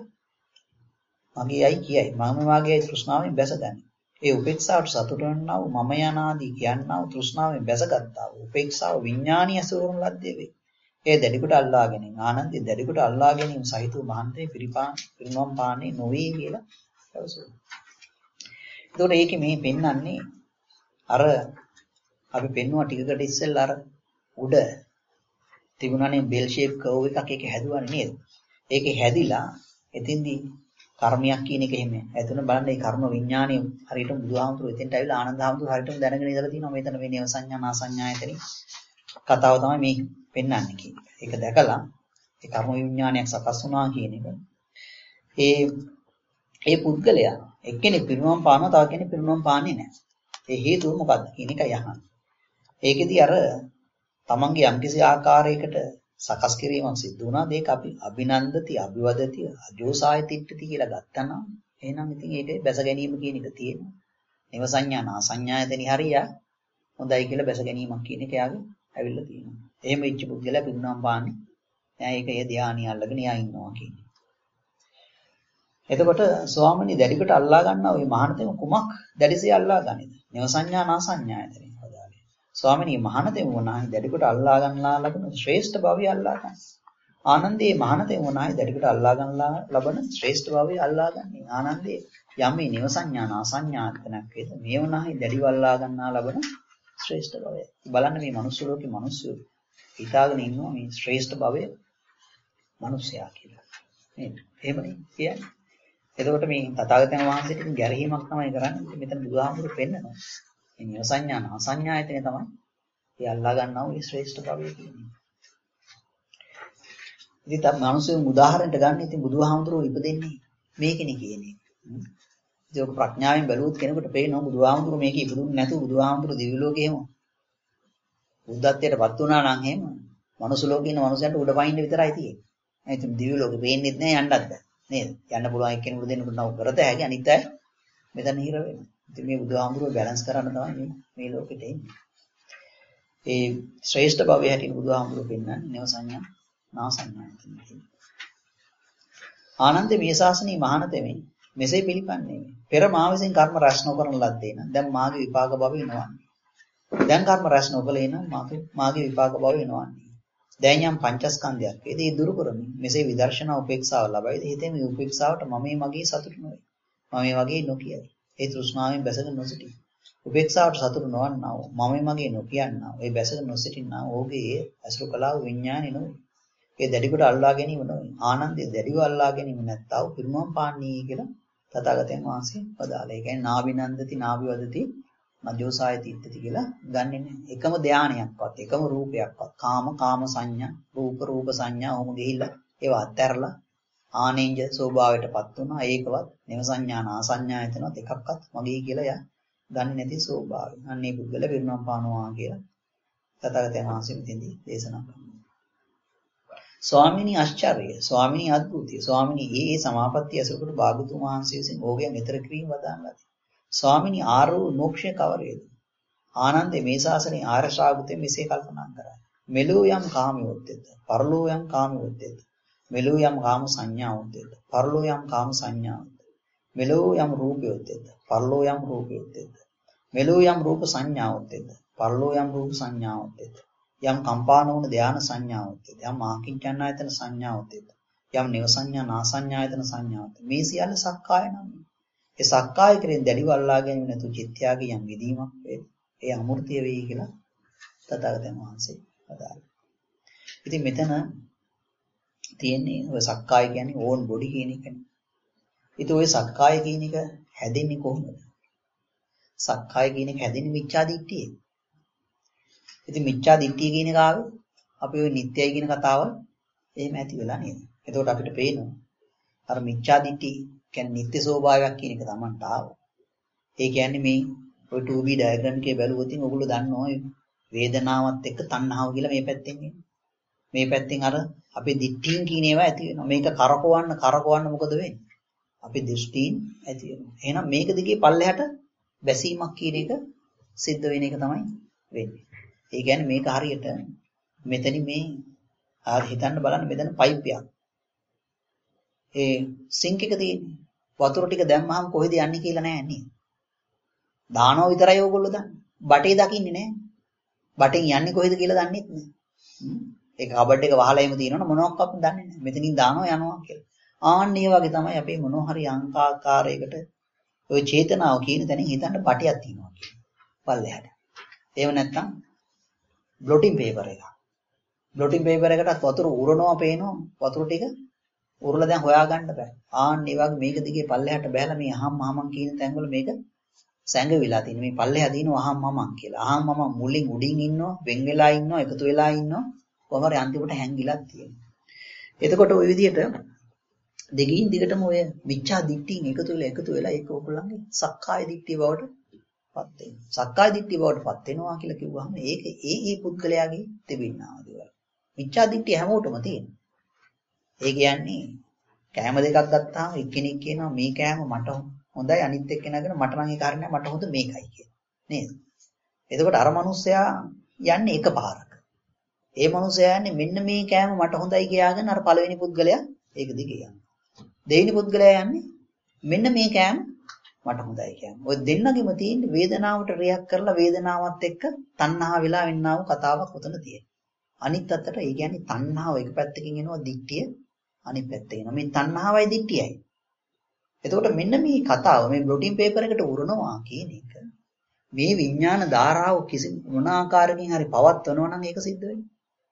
මගේයි කියයි. මම මාගේ තෘෂ්ණාවෙන් බැසගනි. ඒ උපේක්ෂාවට සතුටු වෙනා වූ මම යනාදී කියනා වූ තෘෂ්ණාවෙන් බැසගත්තා වූ උපේක්ෂාව විඥානීය ස්වරූපන ලද්දේ වේ. ඒ දැඩිකොට අල්ලා ගැනීම ආනන්දේ දැඩිකොට අල්ලා ගැනීම සහිත වූ මහන්තේ පිරිපාන් පිරිනොම් පාන්නේ නොවේ කියලා පැවසුවා. ඒතකොට ඒකේ මේ පෙන්වන්නේ අර අපි පෙන්නුවා ටිකකට ඉස්සෙල්ලා අර උඩ තිබුණානේ බෙල් ෂේප් කර්ව් එකක් ඒක හැදුවානේ නේද? ඒකේ හැදිලා එතින්දී කර්මයක් කියන එක එහෙම. එතන බලන්න මේ කර්ම විඥානය හරියටම බුදුහාමුදුරුවෝ එතෙන්ට ඇවිල්ලා ආනන්ද හාමුදුරුවෝ හරියටම දැනගෙන ඉඳලා තියෙනවා මෙතන මේ නව සංඥා නා සංඥායතනෙ කතාව තමයි මේ පෙන්වන්නේ කියන එක. ඒක දැකලා ඒ කර්ම විඥානයක් සකස් වුණා කියන එක. ඒ ඒ පුද්ගලයා එක්කෙනෙක් පිරුණම් පානවා තව කෙනෙක් පිරුණම් පාන්නේ නැහැ. ඒ හේතුව මොකක්ද කියන එකයි අහන්නේ. ඒකෙදි අර තමන්ගේ යම්කිසි ආකාරයකට සකස් කිරීමක් සිදු වුණා දෙක අපි අභිනන්දති අභිවදති අජෝසාය තිට්ඨති කියලා ගත්තා නම් එහෙනම් ඉතින් ඒකේ බැස ගැනීම කියන එක තියෙනවා. නිව සංඥා නා සංඥායතනි හරිය හොඳයි කියලා බැස ගැනීමක් කියන එක යාගේ ඇවිල්ලා තියෙනවා. එහෙම ඉච්ච පුද්ගලයා පිරුණම් පාන්නේ. දැන් ඒක ඒ ධානය අල්ලගෙන යා ඉන්නවා කියන්නේ. එතකොට ස්වාමීනි දැඩිකට අල්ලා ගන්නා ওই මහානතෙම කුමක් දැඩිසේ අල්ලා ගන්නේද? නිව සංඥා නා සංඥායතනි. ස්වාමීනි මහානතෙම වුණායි දැඩිකොට අල්ලා ගන්නලා ලබන ශ්‍රේෂ්ඨ භවය අල්ලා ගන්න. ආනන්දේ මහානතෙම වුණායි දැඩිකොට අල්ලා ගන්නලා ලබන ශ්‍රේෂ්ඨ භවය අල්ලා ගන්නේ. ආනන්දේ යම් මේ නිව සංඥා නා සංඥායතනක් වේද මේ වුණායි දැඩිව අල්ලා ගන්නා ලබන ශ්‍රේෂ්ඨ භවය. බලන්න මේ මනුස්ස ලෝකේ මිනිස්සු හිතාගෙන ඉන්නවා මේ ශ්‍රේෂ්ඨ භවය මිනිසයා කියලා. නේද? එහෙමනේ කියන්නේ. එතකොට මේ තථාගතයන් වහන්සේට ගැරහීමක් තමයි කරන්නේ. මෙතන බුදුහාමුදුරු පෙන්නනවා. මේ නිව සංඥා නා සංඥායතනෙ තමයි ඒ අල්ලා ගන්නා වූ ශ්‍රේෂ්ඨ භවය කියන්නේ. ඉතින් තම මිනිස්සු උදාහරණයට ගන්න ඉතින් බුදුහාමුදුරුවෝ ඉපදෙන්නේ මේකනේ කියන්නේ. ඒක ප්‍රඥාවෙන් බැලුවොත් කෙනෙකුට පේනවා බුදුහාමුදුරුවෝ මේක ඉපදුන්නේ නැතුව බුදුහාමුදුරුවෝ දිව්‍ය ලෝකෙම බුද්ධත්වයටපත් වුණා නම් එහෙම මනුස්ස ලෝකේ ඉන්න මනුස්සයන්ට උඩ පයින්න විතරයි තියෙන්නේ. ඒ ඉතින් දිව්‍ය ලෝකෙ පේන්නේත් නැහැ යන්නත් බෑ. නේද? යන්න පුළුවන් එක්කෙනෙකුට දෙන්නෙකුට නව කරත හැකි අනිත් අය මෙතන හිර වෙනවා. ඉතින් මේ බුදුහාමුදුරුවෝ බැලන්ස් කරන්න තමයි මේ මේ ලෝකෙට එන්නේ. ඒ ශ්‍රේෂ්ඨ භවය හැටියට බුදුහාමුදුරුවෝ පෙන්නන්නේ නව සංඥා නා සංඥායතනෙ. ආනන්ද මේ ශාසනී මහානතෙමේ මෙසේ පිළිපන්නේ. පෙර මා විසින් කර්ම රැස් නොකරන ලද්දේ නම් දැන් මාගේ විපාක භවය එනවන්නේ. දැන් කර්ම රැස් නොකලේ නම් මාගේ මාගේ විපාක භවය එනවන්නේ. දැන් යම් පංචස්කන්ධයක් වේද ඒ දුරු කරමින් මෙසේ විදර්ශනා උපේක්ෂාව ලබයිද හිතේ මේ උපේක්ෂාවට මමයි මගේ සතුට නොවේ. මමයි මගේ නොකියයි. ඒ තෘෂ්ණාවෙන් බැසගෙන නොසිටි. උපේක්ෂාවට සතුට නොවන්නා වූ මමයි මගේ නොකියන්නා ඒ බැසගෙන නොසිටින්නා ඕගේ අසුර කලාව විඥානෙ නොවේ. ඒ දැඩිකොට අල්ලා ගැනීම නොවේ. ආනන්දේ දැඩිව අල්ලා ගැනීම නැත්තා වූ පිරුණම් පාන්නී කියලා තථාගතයන් වහන්සේ පදාලා. ඒ කියන්නේ නාබිනන්දති නාබිවදති නජෝසාය තිට්ඨති කියලා ගන්නෙ නැහැ. එකම ධානයක්වත් එකම රූපයක්වත් කාම කාම සංඥා රූප රූප සංඥා ඔහොම ගිහිල්ලා ඒවා අත්හැරලා ආනෙන්ජ ස්වභාවයටපත් වුණා. ඒකවත් නිව සංඥා නා සංඥායතනවත් එකක්වත් මගේ කියලා යා ගන්න නැති ස්වභාවය. අන්නේ පුද්ගල පිරුණම් පානවා කියලා තථාගතයන් වහන්සේ මෙතෙන්දී දේශනා කරනවා. ස්වාමිනී ආශ්චර්යය, ස්වාමිනී අද්භූතය, ස්වාමිනී ඒ ඒ සමාපත්තිය අසුරකට භාගතුන් වහන්සේ විසින් ඕගයන් ඊතර කිරීම වදාළා. ස්වාමිනී ආරෝ මොක්ෂය කවරේද? ආනන්දේ මේ ශාසනයේ ආර්ය ශ්‍රාවකයන් මෙසේ කල්පනා කරා. මෙලෝ යම් කාමියොත්ද, පරලෝ යම් කාමියොත්ද, මෙලෝ යම් කාම සංඥාවොත්ද, පරලෝ යම් කාම සංඥාවොත්ද, මෙලෝ යම් රූපයොත්ද, පරලෝ යම් රූපයොත්ද, මෙලෝ යම් රූප සංඥාවොත්ද, පරලෝ යම් රූප සංඥාවොත්ද, යම් කම්පාන වුණ ධාන සංඥාවොත්ද, යම් ආකින්චන්නායතන සංඥාවොත්ද, යම් නිව සංඥා නා සංඥායතන සංඥාවොත්ද. මේ සියල්ල සක්කාය නම්. ඒ සක්කාය කෙරෙන් දැඩිව අල්ලා ගැනීම නැතු චිත්තයාගේ යම් විදීමක් වේ. ඒ අමෘතිය වෙයි කියලා තථාගතයන් වහන්සේ වදාළා. ඉතින් මෙතන තියෙන්නේ ඔය සක්කාය කියන්නේ ඕන් බොඩි කියන එකනේ. ඉතින් ඔය සක්කාය කියන එක හැදෙන්නේ කොහොමද? සක්කාය කියන එක හැදෙන්නේ මිච්ඡා දිට්ඨියෙන්. ඉතින් මිච්ඡා දිට්ඨිය කියන එක ආවේ අපි ওই නිත්‍යයි කියන කතාව එහෙම ඇති වෙලා නේද? එතකොට අපිට පේනවා අර මිච්ඡා දිට්ඨිය කියන්නේ නිත්‍ය ස්වභාවයක් කියන එක Tamanට ආවා. ඒ කියන්නේ මේ ඔය two B diagram එකේ බැලුවොත් ඉතින් ඔයගොල්ලෝ දන්නවා ඔය වේදනාවත් එක්ක තණ්හාව කියලා මේ පැත්තෙන් එන්නේ. මේ පැත්තෙන් අර අපේ දිට්ඨියෙන් කියන ඒවා ඇති වෙනවා. මේක කරකවන්න කරකවන්න මොකද වෙන්නේ? අපේ දෘෂ්ටීන් ඇති වෙනවා. එහෙනම් මේක දිගේ පල්ලෙහාට බැසීමක් කියන එක සිද්ධ වෙන එක තමයි වෙන්නේ. ඒ කියන්නේ මේක හරියට මෙතන මේ ආ හිතන්න බලන්න මෙතන පයිප් එකක්. ඒ සිංක් එක තියෙන්නේ. වතුර ටික දැම්මහම කොහෙද යන්නේ කියලා නෑ නේද? දානවා විතරයි ඕගොල්ලෝ දන්නේ. බටේ දකින්නේ නෑ. බටෙන් යන්නේ කොහෙද කියලා දන්නෙත් නෑ. ඒක කබඩ් එක වහලා එහෙම තියෙනවනේ මොනවාක්වත් දන්නේ නෑ. මෙතනින් දානවා යනවා කියලා. ආන්න ඒ වගේ තමයි අපේ මොනවා හරි අංකාකාරයකට ඔය චේතනාව කියන තැනින් හිතන්න බටයක් තියෙනවා කියන්නේ. පල්ලෙහාට. එහෙම නැත්නම් බ්ලොටින් පේපර් එකක්. බ්ලොටින් පේපර් එකටත් වතුර උරනවා පේනවා. වතුර ටික උරලා දැන් හොයාගන්න බෑ. ආන්න ඒ වගේ මේක දිගේ පල්ලෙහාට බෑලා මේ අහම් මහමන් කියන තැන්වල මේක සැඟවිලා තියෙන. මේ පල්ලෙහා දිනන අහම් මහමන් කියලා. අහම් මහමන් මුලින් උඩින් ඉන්නවා, වෙන් වෙලා ඉන්නවා, එකතු වෙලා ඉන්නවා. කොහමද අන්තිමට හැංගිලා තියෙන්නේ. එතකොට ওই විදිහට දෙකින් දිගටම ඔය මිච්ඡා දිට්ඨියෙන් එකතු වෙලා එකතු වෙලා ඒක ඔයගොල්ලන්ගේ සක්කාය දිට්ඨිය බවට පත් වෙනවා. සක්කාය දිට්ඨිය බවට පත් වෙනවා කියලා කිව්වහම ඒක ඒ ඒ පුද්ගලයාගේ තිබෙනා දේවල්. මිච්ඡා දිට්ඨිය හැමෝටම තියෙනවා. ඒ කියන්නේ කෑම දෙකක් ගත්තාම එක්කෙනෙක් කියනවා මේ කෑම මට හොඳයි අනිත් එක්කෙනාගෙන මට නම් ඒක හරියන්නේ මට හොඳ මේකයි කියලා. නේද? එතකොට අර මිනිස්සයා යන්නේ එක පාරක. ඒ මිනිස්සයා යන්නේ මෙන්න මේ කෑම මට හොඳයි කියාගෙන අර පළවෙනි පුද්ගලයා ඒක දිගේ යනවා. දෙවෙනි පුද්ගලයා යන්නේ මෙන්න මේ කෑම මට හොඳයි කියන්නේ. ඔය දෙන්නගෙම තියෙන වේදනාවට රියැක්ට් කරලා වේදනාවත් එක්ක තණ්හා වෙලා වෙන්නා වූ කතාවක් උතන තියෙනවා. අනිත් අතට ඒ කියන්නේ තණ්හාව එක පැත්තකින් එනවා දිට්ඨිය අනිත් පැත්තේ එනවා. මේ තණ්හාවයි දිට්ඨියයි. එතකොට මෙන්න මේ කතාව මේ බ්ලොටින් පේපර් එකට උරනවා කියන එක මේ විඥාන ධාරාව කිසි මොන ආකාරකින් හරි පවත්වනවා නම් ඒක සිද්ධ වෙන්නේ.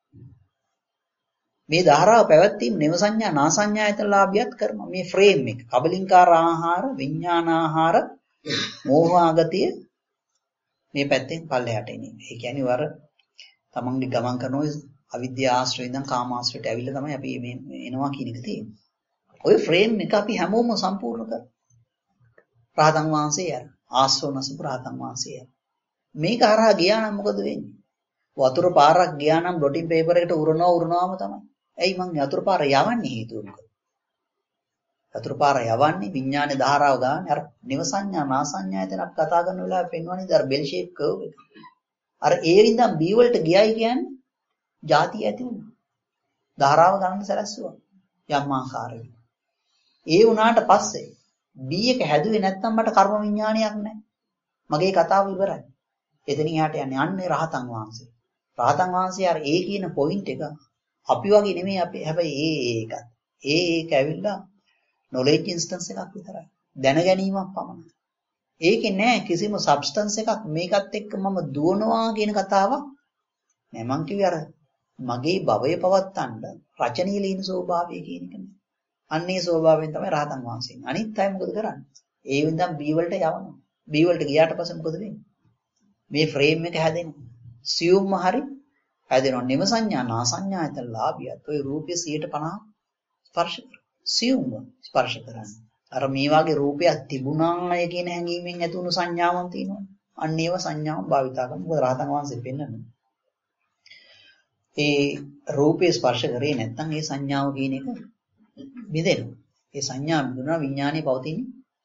මේ ධාරාව පැවැත්වීම නිව සංඥා නා සංඥායතනලාභියත් කරනවා. මේ ෆ්‍රේම් එක කබලින්කාර ආහාර විඥානාහාර මෝහාගතිය මේ පැත්තෙන් පල්ලෙහාට එන්නේ. ඒ කියන්නේ වර තමන්ගේ ගමන් කරන ඔය අවිද්‍යා ආශ්‍රය ඉඳන් කාම ආශ්‍රයට ඇවිල්ලා තමයි අපි මේ එනවා කියන එක තියෙන්නේ. ඔය ෆ්‍රේම් එක අපි හැමෝම සම්පූර්ණ කරා. රහතන් වහන්සේ යන ආශ්‍රවනසප රහතන් වහන්සේ යන මේක හරහා ගියා නම් මොකද වෙන්නේ? වතුර පාරක් ගියා නම් බ්ලොටින් පේපර් එකට උරනවා උරනවාම තමයි. ඇයි මං වතුර පාර යවන්නේ හේතුව මොකද? වතුර පාර යවන්නේ විඥානේ ධාරාව ගන්න අර නිව සංඥා නා සංඥායතනක් කතා කරන වෙලාවෙ පෙන්වන්නේ අර බෙල් ෂේප් කර්ව් එක. අර ඒ ඉඳන් B වලට ගියයි කියන්නේ ಜಾති ඇති වුණා. ධාරාව ගන්න සැලැස්සුවා යම් ආකාරයකට. ඒ වුණාට පස්සේ B එක හැදුවේ නැත්නම් මට කර්ම විඥානයක් නැහැ. මගේ කතාව ඉවරයි. එතනින් එහාට යන්නේ අන්නේ රහතන් වහන්සේ. රහතන් වහන්සේ අර ඒ කියන පොයින්ට් එක අපි වගේ නෙමෙයි අපි හැබැයි ඒ ඒකත්. ඒ ඒක ඇවිල්ලා knowledge instance එකක් විතරයි. දැන ගැනීමක් පමණයි. ඒකේ නෑ කිසිම substance එකක් මේකත් එක්ක මම දුවනවා කියන කතාවක් නෑ. මං කිව්වේ අර මගේ භවය පවත්තන්න රචනීය ලීන ස්වභාවය කියන එක නේ. අන්නේ ස්වභාවයෙන් තමයි රහතන් වහන්සේ. අනිත් අය මොකද කරන්නේ? ඒ වින්දම් B වලට යවනවා. B වලට ගියාට පස්සේ මොකද වෙන්නේ? මේ ෆ්‍රේම් එක හැදෙනවා. සියුම්ම හරි හැදෙනවා. නිම සංඥා නා සංඥා ඇතන ලාභියත් ඔය රූපය සියයට පනහ ස්පර්ශ කරනවා. සියුම්ව ස්පර්ශ කරන්නේ. අර මේ වගේ රූපයක් තිබුණාය කියන හැඟීමෙන් ඇතිවුණු සංඥාවන් තියෙනවා. අන්න ඒව සංඥාවන් භාවිතා කරනවා. මොකද රහතන් වහන්සේ පෙන්නන්නේ. ඒ රූපේ ස්පර්ශ කරේ නැත්නම් ඒ සංඥාව කියන එක බෙදෙනවා. ඒ සංඥා බෙදුනා විඥානේ පවතින්නේ.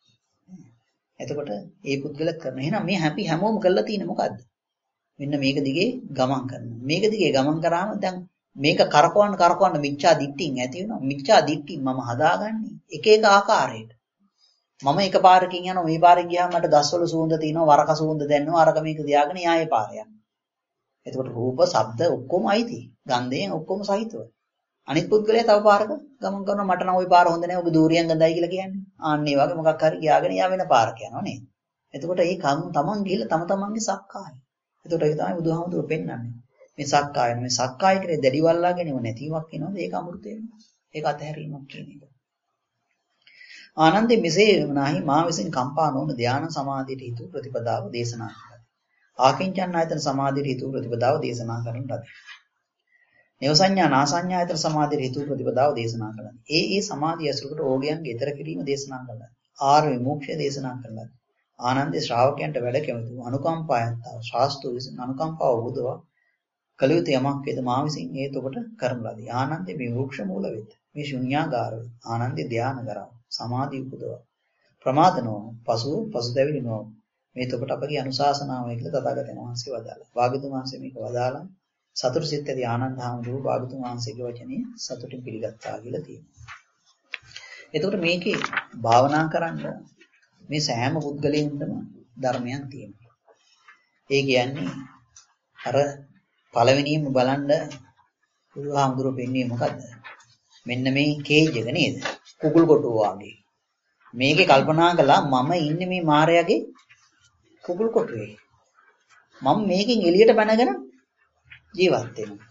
එතකොට ඒ පුද්ගල කරන එහෙනම් මේ හැපි හැමෝම කරලා තියෙන්නේ මොකද්ද? මෙන්න මේක දිගේ ගමන් කරනවා. මේක දිගේ ගමන් කරාම දැන් මේක කරකවන්න කරකවන්න මිච්ඡා දිට්ඨියෙන් ඇති වෙනවා. මිච්ඡා දිට්ඨි මම හදාගන්නේ එක එක ආකාරයකට. මම එක පාරකින් යනවා මේ පාරේ ගියාම මට ගස්වල සුවඳ තියෙනවා වරක සුවඳ දැනෙනවා අරක මේක දියාගෙන යායේ පාර යනවා. එතකොට රූප, ශබ්ද ඔක්කොම අයිති. ගන්ධයෙන් ඔක්කොම සහිතව. අනිත් පුද්ගලයා තව පාරක ගමන් කරනවා මට නම් ওই පාර හොඳ නැහැ ඔබ දූරියන් ගඳයි කියලා කියන්නේ. ආන්න ඒ වගේ මොකක් හරි ගියාගෙන යා වෙන පාරක යනවා නේද? එතකොට ඒ කම් තමන් ගිහිල්ලා තම තමන්ගේ සක්කාය. එතකොට ඒක තමයි බුදුහාමුදුරුවෝ පෙන්නන්නේ. මේ සක්කාය මේ සක්කාය කියන්නේ දැඩිවල්ලා ගැනීම නැතිවක් වෙනවද? ඒක අමෘතය වෙනවා. ඒක අතහැරීමක් කියන එක. ආනන්දේ මෙසේ වනාහි මා විසින් කම්පා නොවන ධානා සමාධියට හේතු ප්‍රතිපදාව දේශනා කළා. ආකින්චන් ආයතන සමාධියට හේතු ප්‍රතිපදාව දේශනා කරන ලද. නේව සංඥා නාසඤ්ඤා ආයතන සමාධියට හේතු ප්‍රතිපදාව දේශනා කළා. ඒ ඒ සමාධිය අසුරකට ඕගයන්ගේ ඊතර කිරීම දේශනා කළා. ආර්ය විමුක්තිය දේශනා කළා. ආනන්දේ ශ්‍රාවකයන්ට වැඩ කැමති අනුකම්පාවන්තාව ශාස්ත්‍ර විසින් අනුකම්පාව උදවා කළ යුතු යමක් වේද මා විසින් ඒත් ඔබට කරන ලදී. ආනන්දේ මේ වෘක්ෂ මූල වෙත මේ ශුන්‍යාගාර වෙත ආනන්දේ ධානය කරව සමාධි උපදවා ප්‍රමාදනෝ පසු පසුදැවිලිනෝ මේ ඔබට අපගේ අනුශාසනාවයි කියලා තථාගතයන් වහන්සේ වදාළා. වාග්යතුන් වහන්සේ මේක වදාළා. සතුට සිත් ඇති ආනන්ද හාමුදුරුවෝ වාග්යතුන් වහන්සේගේ වචනේ සතුටින් පිළිගත්තා කියලා තියෙනවා. එතකොට මේකේ භාවනා කරන්න මේ සෑම පුද්ගලයෙකුටම ධර්මයක් තියෙනවා. ඒ කියන්නේ අර පළවෙනියෙන්ම බලන්න බුදුහාමුදුරුවෝ පෙන්වන්නේ මොකද්ද? මෙන්න මේ කේජ් එක නේද? කුකුල් කොටුව වගේ. මේකේ කල්පනා කළා මම ඉන්නේ මේ මායාවේ කුකුල් කොටුවේ. මම මේකෙන් එළියට පැනගෙන ජීවත් වෙනවා.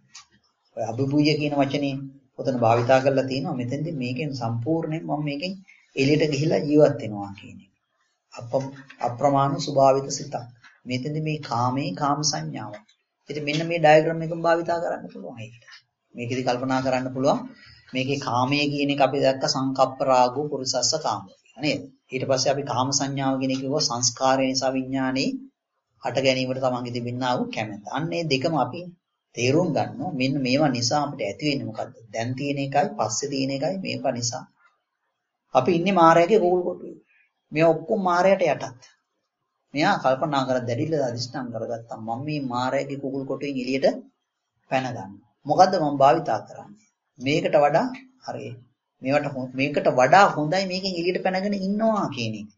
ඔය අභිභූය කියන වචනේ පොතන භාවිතා කරලා තියෙනවා. මෙතෙන්දී මේකෙන් සම්පූර්ණයෙන් මම මේකෙන් එළියට ගිහිලා ජීවත් වෙනවා කියන එක. අප අප්‍රමාණ ස්වභාවිත සිතක්. මෙතෙන්දී මේ කාමේ කාම සංඥාව. ඉතින් මෙන්න මේ ඩයග්‍රෑම් එකම භාවිතා කරන්න පුළුවන් ඒකට. මේකෙදි කල්පනා කරන්න පුළුවන් මේකේ කාමයේ කියන එක අපි දැක්ක සංකප්ප රාගෝ පුරුසස්ස කාමෝ නේද? ඊට පස්සේ අපි කාම සංඥාව කියන එක කිව්වා සංස්කාරය නිසා විඥානේ හට ගැනීමට තමන්ගේ තිබෙනා වූ කැමැත්ත. අන්න ඒ දෙකම අපි තේරුම් ගන්නවා. මෙන්න මේවා නිසා අපිට ඇති වෙන්නේ මොකද්ද? දැන් තියෙන එකයි පස්සේ තියෙන එකයි මේවා නිසා. අපි ඉන්නේ මායාවේ කුකුල් කොටුවේ. මේ ඔක්කොම මායාවට යටත්. මෙයා කල්පනා කර දැඩිල අදිෂ්ඨාන කරගත්තා මම මේ මායාවේ කුකුල් කොටුවෙන් එළියට පැන ගන්නවා. මොකද්ද මම භාවිතා කරන්නේ? මේකට වඩා හරි මේවට මේකට වඩා හොඳයි මේකෙන් එළියට පැනගෙන ඉන්නවා කියන එක.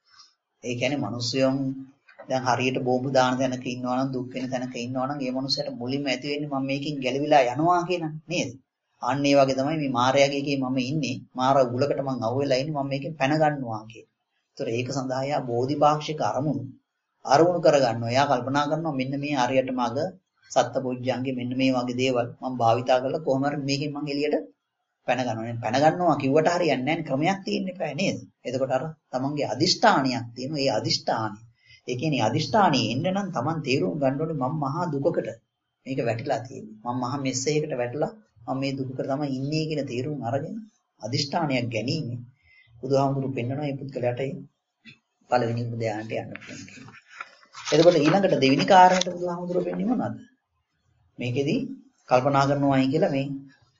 ඒ කියන්නේ මිනිස්සුයන් දැන් හරියට බෝම්බ දාන තැනක ඉන්නවා නම් දුක් වෙන තැනක ඉන්නවා නම් ඒ මනුස්සයාට මුලින්ම ඇති වෙන්නේ මම මේකෙන් ගැලවිලා යනවා කියන නේද? අන්න ඒ වගේ තමයි මේ මායාවේ එකේ මම ඉන්නේ. මාර උගලකට මං අහුවෙලා ඉන්නේ මම මේකෙන් පැන ගන්නවා කියන. ඒතර ඒක සඳහා යා බෝධිපාක්ෂික අරමුණු අරමුණු කරගන්නවා. එයා කල්පනා කරනවා මෙන්න මේ ආර්යයට මග සත්බොජ්ජංගේ මෙන්න මේ වගේ දේවල් මම භාවිතා කරලා කොහොම හරි මේකෙන් මං එළියට පැන ගන්නවා. පැන ගන්නවා කිව්වට හරියන්නේ නැහැ. ක්‍රමයක් තියෙන්න එපා නේද? එතකොට අර තමන්ගේ අදිෂ්ඨානියක් තියෙනවා. ඒ අදිෂ්ඨානි. ඒ කියන්නේ අදිෂ්ඨානිය එන්න නම් තමන් තේරුම් ගන්න ඕනේ මම මහා දුකකට මේක වැටිලා තියෙන්නේ. මම මහා මෙස්සයකට වැටලා මම මේ දුකකට තමයි ඉන්නේ කියන තේරුම් අරගෙන අදිෂ්ඨානයක් ගැනීම බුදුහාමුදුරු පෙන්වනවා මේ පුද්ගලයාට පළවෙනි ධ්‍යානට යන්න පුළුවන්. එතකොට ඊළඟට දෙවෙනි කාරණයට බුදුහාමුදුරු පෙන්වන්නේ මොනවද? මේකෙදි කල්පනා කරනවායි කියලා මේ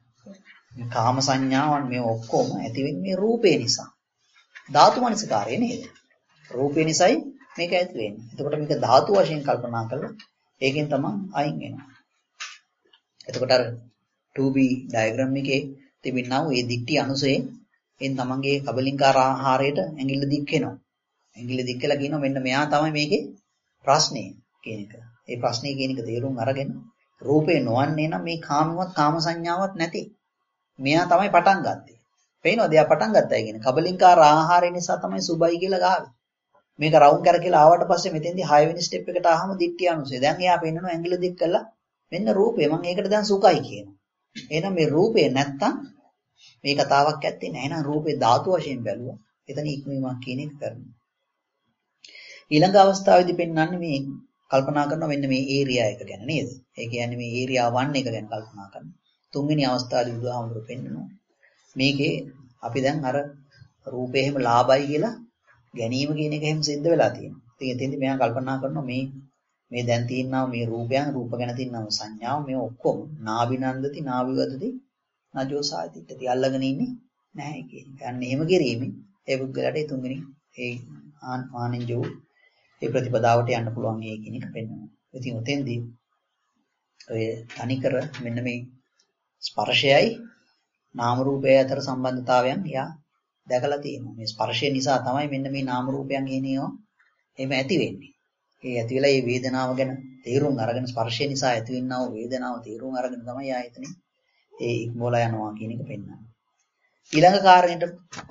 කාම සංඥාවන් මේ ඔක්කොම ඇති වෙන්නේ මේ රූපේ නිසා. ධාතු මනසිකාරය නේද? රූපේ නිසායි මේක ඇති වෙන්නේ. එතකොට මේක ධාතු වශයෙන් කල්පනා කළා ඒකෙන් තමයි අයින් වෙනවා. එතකොට අර two B ඩයග්‍රෑම් එකේ තිබෙනා වූ මේ දික්ටි අනුසයෙන් එන් තමන්ගේ කබලින්කාර ආහාරයට ඇඟිල්ල දික් වෙනවා. ඇඟිල්ල දික් කළා කියනවා මෙන්න මෙයා තමයි මේකේ ප්‍රශ්නේ කියන එක. ඒ ප්‍රශ්නේ කියන එක තේරුම් අරගෙන රූපේ නොවන්නේ නම් මේ කාමවත් කාම සංඥාවක් නැති. මෙයා තමයි පටන් ගත්තේ. පේනවද? එයා පටන් ගත්තා කියන්නේ කබලින්කාර ආහාරය නිසා තමයි සුබයි කියලා ගාවේ. මේක රවුම් කරකලා ආවට පස්සේ මෙතෙන්දී හය වෙනි ස්ටෙප් එකට ආවම දික්ටි අනුසය. දැන් එයා පෙන්නනවා ඇඟිල්ල දික් කළා මෙන්න රූපේ මම ඒකට දැන් සුඛයි කියනවා. එහෙනම් මේ රූපේ නැත්තම් මේ කතාවක් ඇත්තේ නැහැ. එහෙනම් රූපේ ධාතු වශයෙන් බැලුවා. එතන ඉක්මීමක් කියන එක කරනවා. ඊළඟ අවස්ථාවේදී පෙන්වන්නේ මේ කල්පනා කරනවා මෙන්න මේ ඒරියා එක ගැන නේද? ඒ කියන්නේ මේ ඒරියා වන් එක ගැන කල්පනා කරනවා. තුන්වෙනි අවස්ථාවේදී බුදුහාමුදුරු පෙන්නනවා. මේකේ අපි දැන් අර රූපේ හැම ලාභයි කියලා ගැනීම කියන එක හැම සිද්ධ වෙලා තියෙනවා. ඉතින් එතෙන්දී මෙයා කල්පනා කරනවා මේ මේ දැන් තියෙනවා මේ රූපයන් රූප ගැන තියෙනවා සංඥාව මේ ඔක්කොම නාබිනන්දති නාවිවදති නජෝ සායිතිට්ඨති අල්ලගෙන ඉන්නේ නැහැ කියන එක. අන්න එහෙම කිරීමෙන් ඒ බුද්ධලට ඒ තුන්වෙනි ඒ ආනන්ජෝ ඒ ප්‍රතිපදාවට යන්න පුළුවන් ඒ කියන එක පෙන්වනවා. ඉතින් උතෙන්දී ඔය තනිකර මෙන්න මේ ස්පර්ශයයි නාම රූපය අතර සම්බන්ධතාවයන් යා දැකලා තියෙනවා. මේ ස්පර්ශය නිසා තමයි මෙන්න මේ නාම රූපයන් එනේවා එහෙම ඇති වෙන්නේ. ඒ ඇති වෙලා මේ වේදනාව ගැන තේරුම් අරගෙන ස්පර්ශය නිසා ඇතිවෙනා වූ වේදනාව තේරුම් අරගෙන තමයි ආයතනෙ ඒ ඉක්මවලා යනවා කියන එක පෙන්වන්නේ. ඊළඟ කාරණයට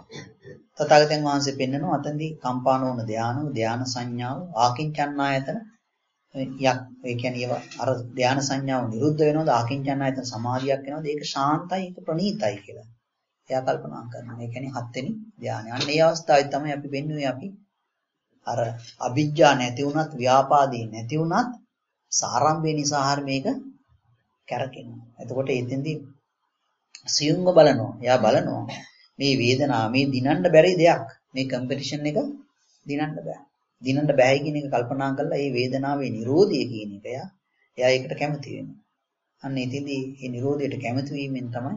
තථාගතයන් වහන්සේ පෙන්නනවා අතෙන්දී කම්පානෝන ධානෝ ධාන සංඥාව ආකින්චන්නායතන යක් ඒ කියන්නේ ඒවා අර ධාන සංඥාව නිරුද්ධ වෙනවද ආකින්චන්නායතන සමාධියක් වෙනවද ඒක ශාන්තයි ඒක ප්‍රණීතයි කියලා. එයා කල්පනා කරනවා. ඒ කියන්නේ හත්වෙනි ධානය. අන්න ඒ අවස්ථාවේ තමයි අපි වෙන්නේ අපි අර අවිජ්ජා නැති වුණත් ව්‍යාපාදී නැති වුණත් සාරම්භය නිසා හර මේක කරකිනවා. එතකොට එතෙන්දී සියුම්ව බලනවා. එයා බලනවා මේ වේදනාව මේ දිනන්න බැරි දෙයක්. මේ කම්පිටිෂන් එක දිනන්න බෑ. දිනන්න බෑ කියන එක කල්පනා කරලා මේ වේදනාවේ නිරෝධය කියන එක එයා එයා ඒකට කැමති වෙනවා. අන්න එතෙන්දී මේ නිරෝධයට කැමති වීමෙන් තමයි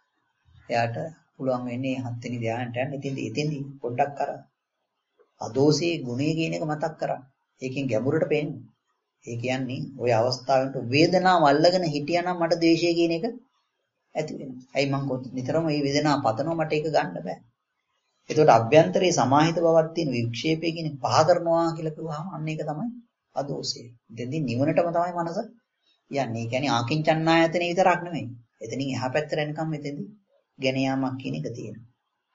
එයාට පුළුවන් වෙන්නේ හත්වෙනි ධ්‍යානයට යන්න. එතෙන්දී එතෙන්දී පොඩ්ඩක් අර අදෝසේ ගුණය කියන එක මතක් කරා. ඒකෙන් ගැඹුරට පේන්නේ. ඒ කියන්නේ ওই අවස්ථාවෙන්ට වේදනාව අල්ලගෙන හිටියානම් මට ද්වේෂය කියන එක ඇති වෙනවා. ඇයි මං නිතරම මේ වේදනාව පතනවා මට ඒක ගන්න බෑ. ඒකට අභ්‍යන්තරයේ සමාහිත බවක් තියෙන වික්ෂේපය කියන පහ කරනවා කියලා කිව්වහම අන්න ඒක තමයි අදෝසය. එතෙන්දී නිවනටම තමයි මනස යන්නේ. ඒ කියන්නේ ආකින්චන්නායතනෙ විතරක් නෙමෙයි. එතනින් එහා පැත්තට එනකම් එතෙන්දී ගෙන යාමක් කියන එක තියෙනවා.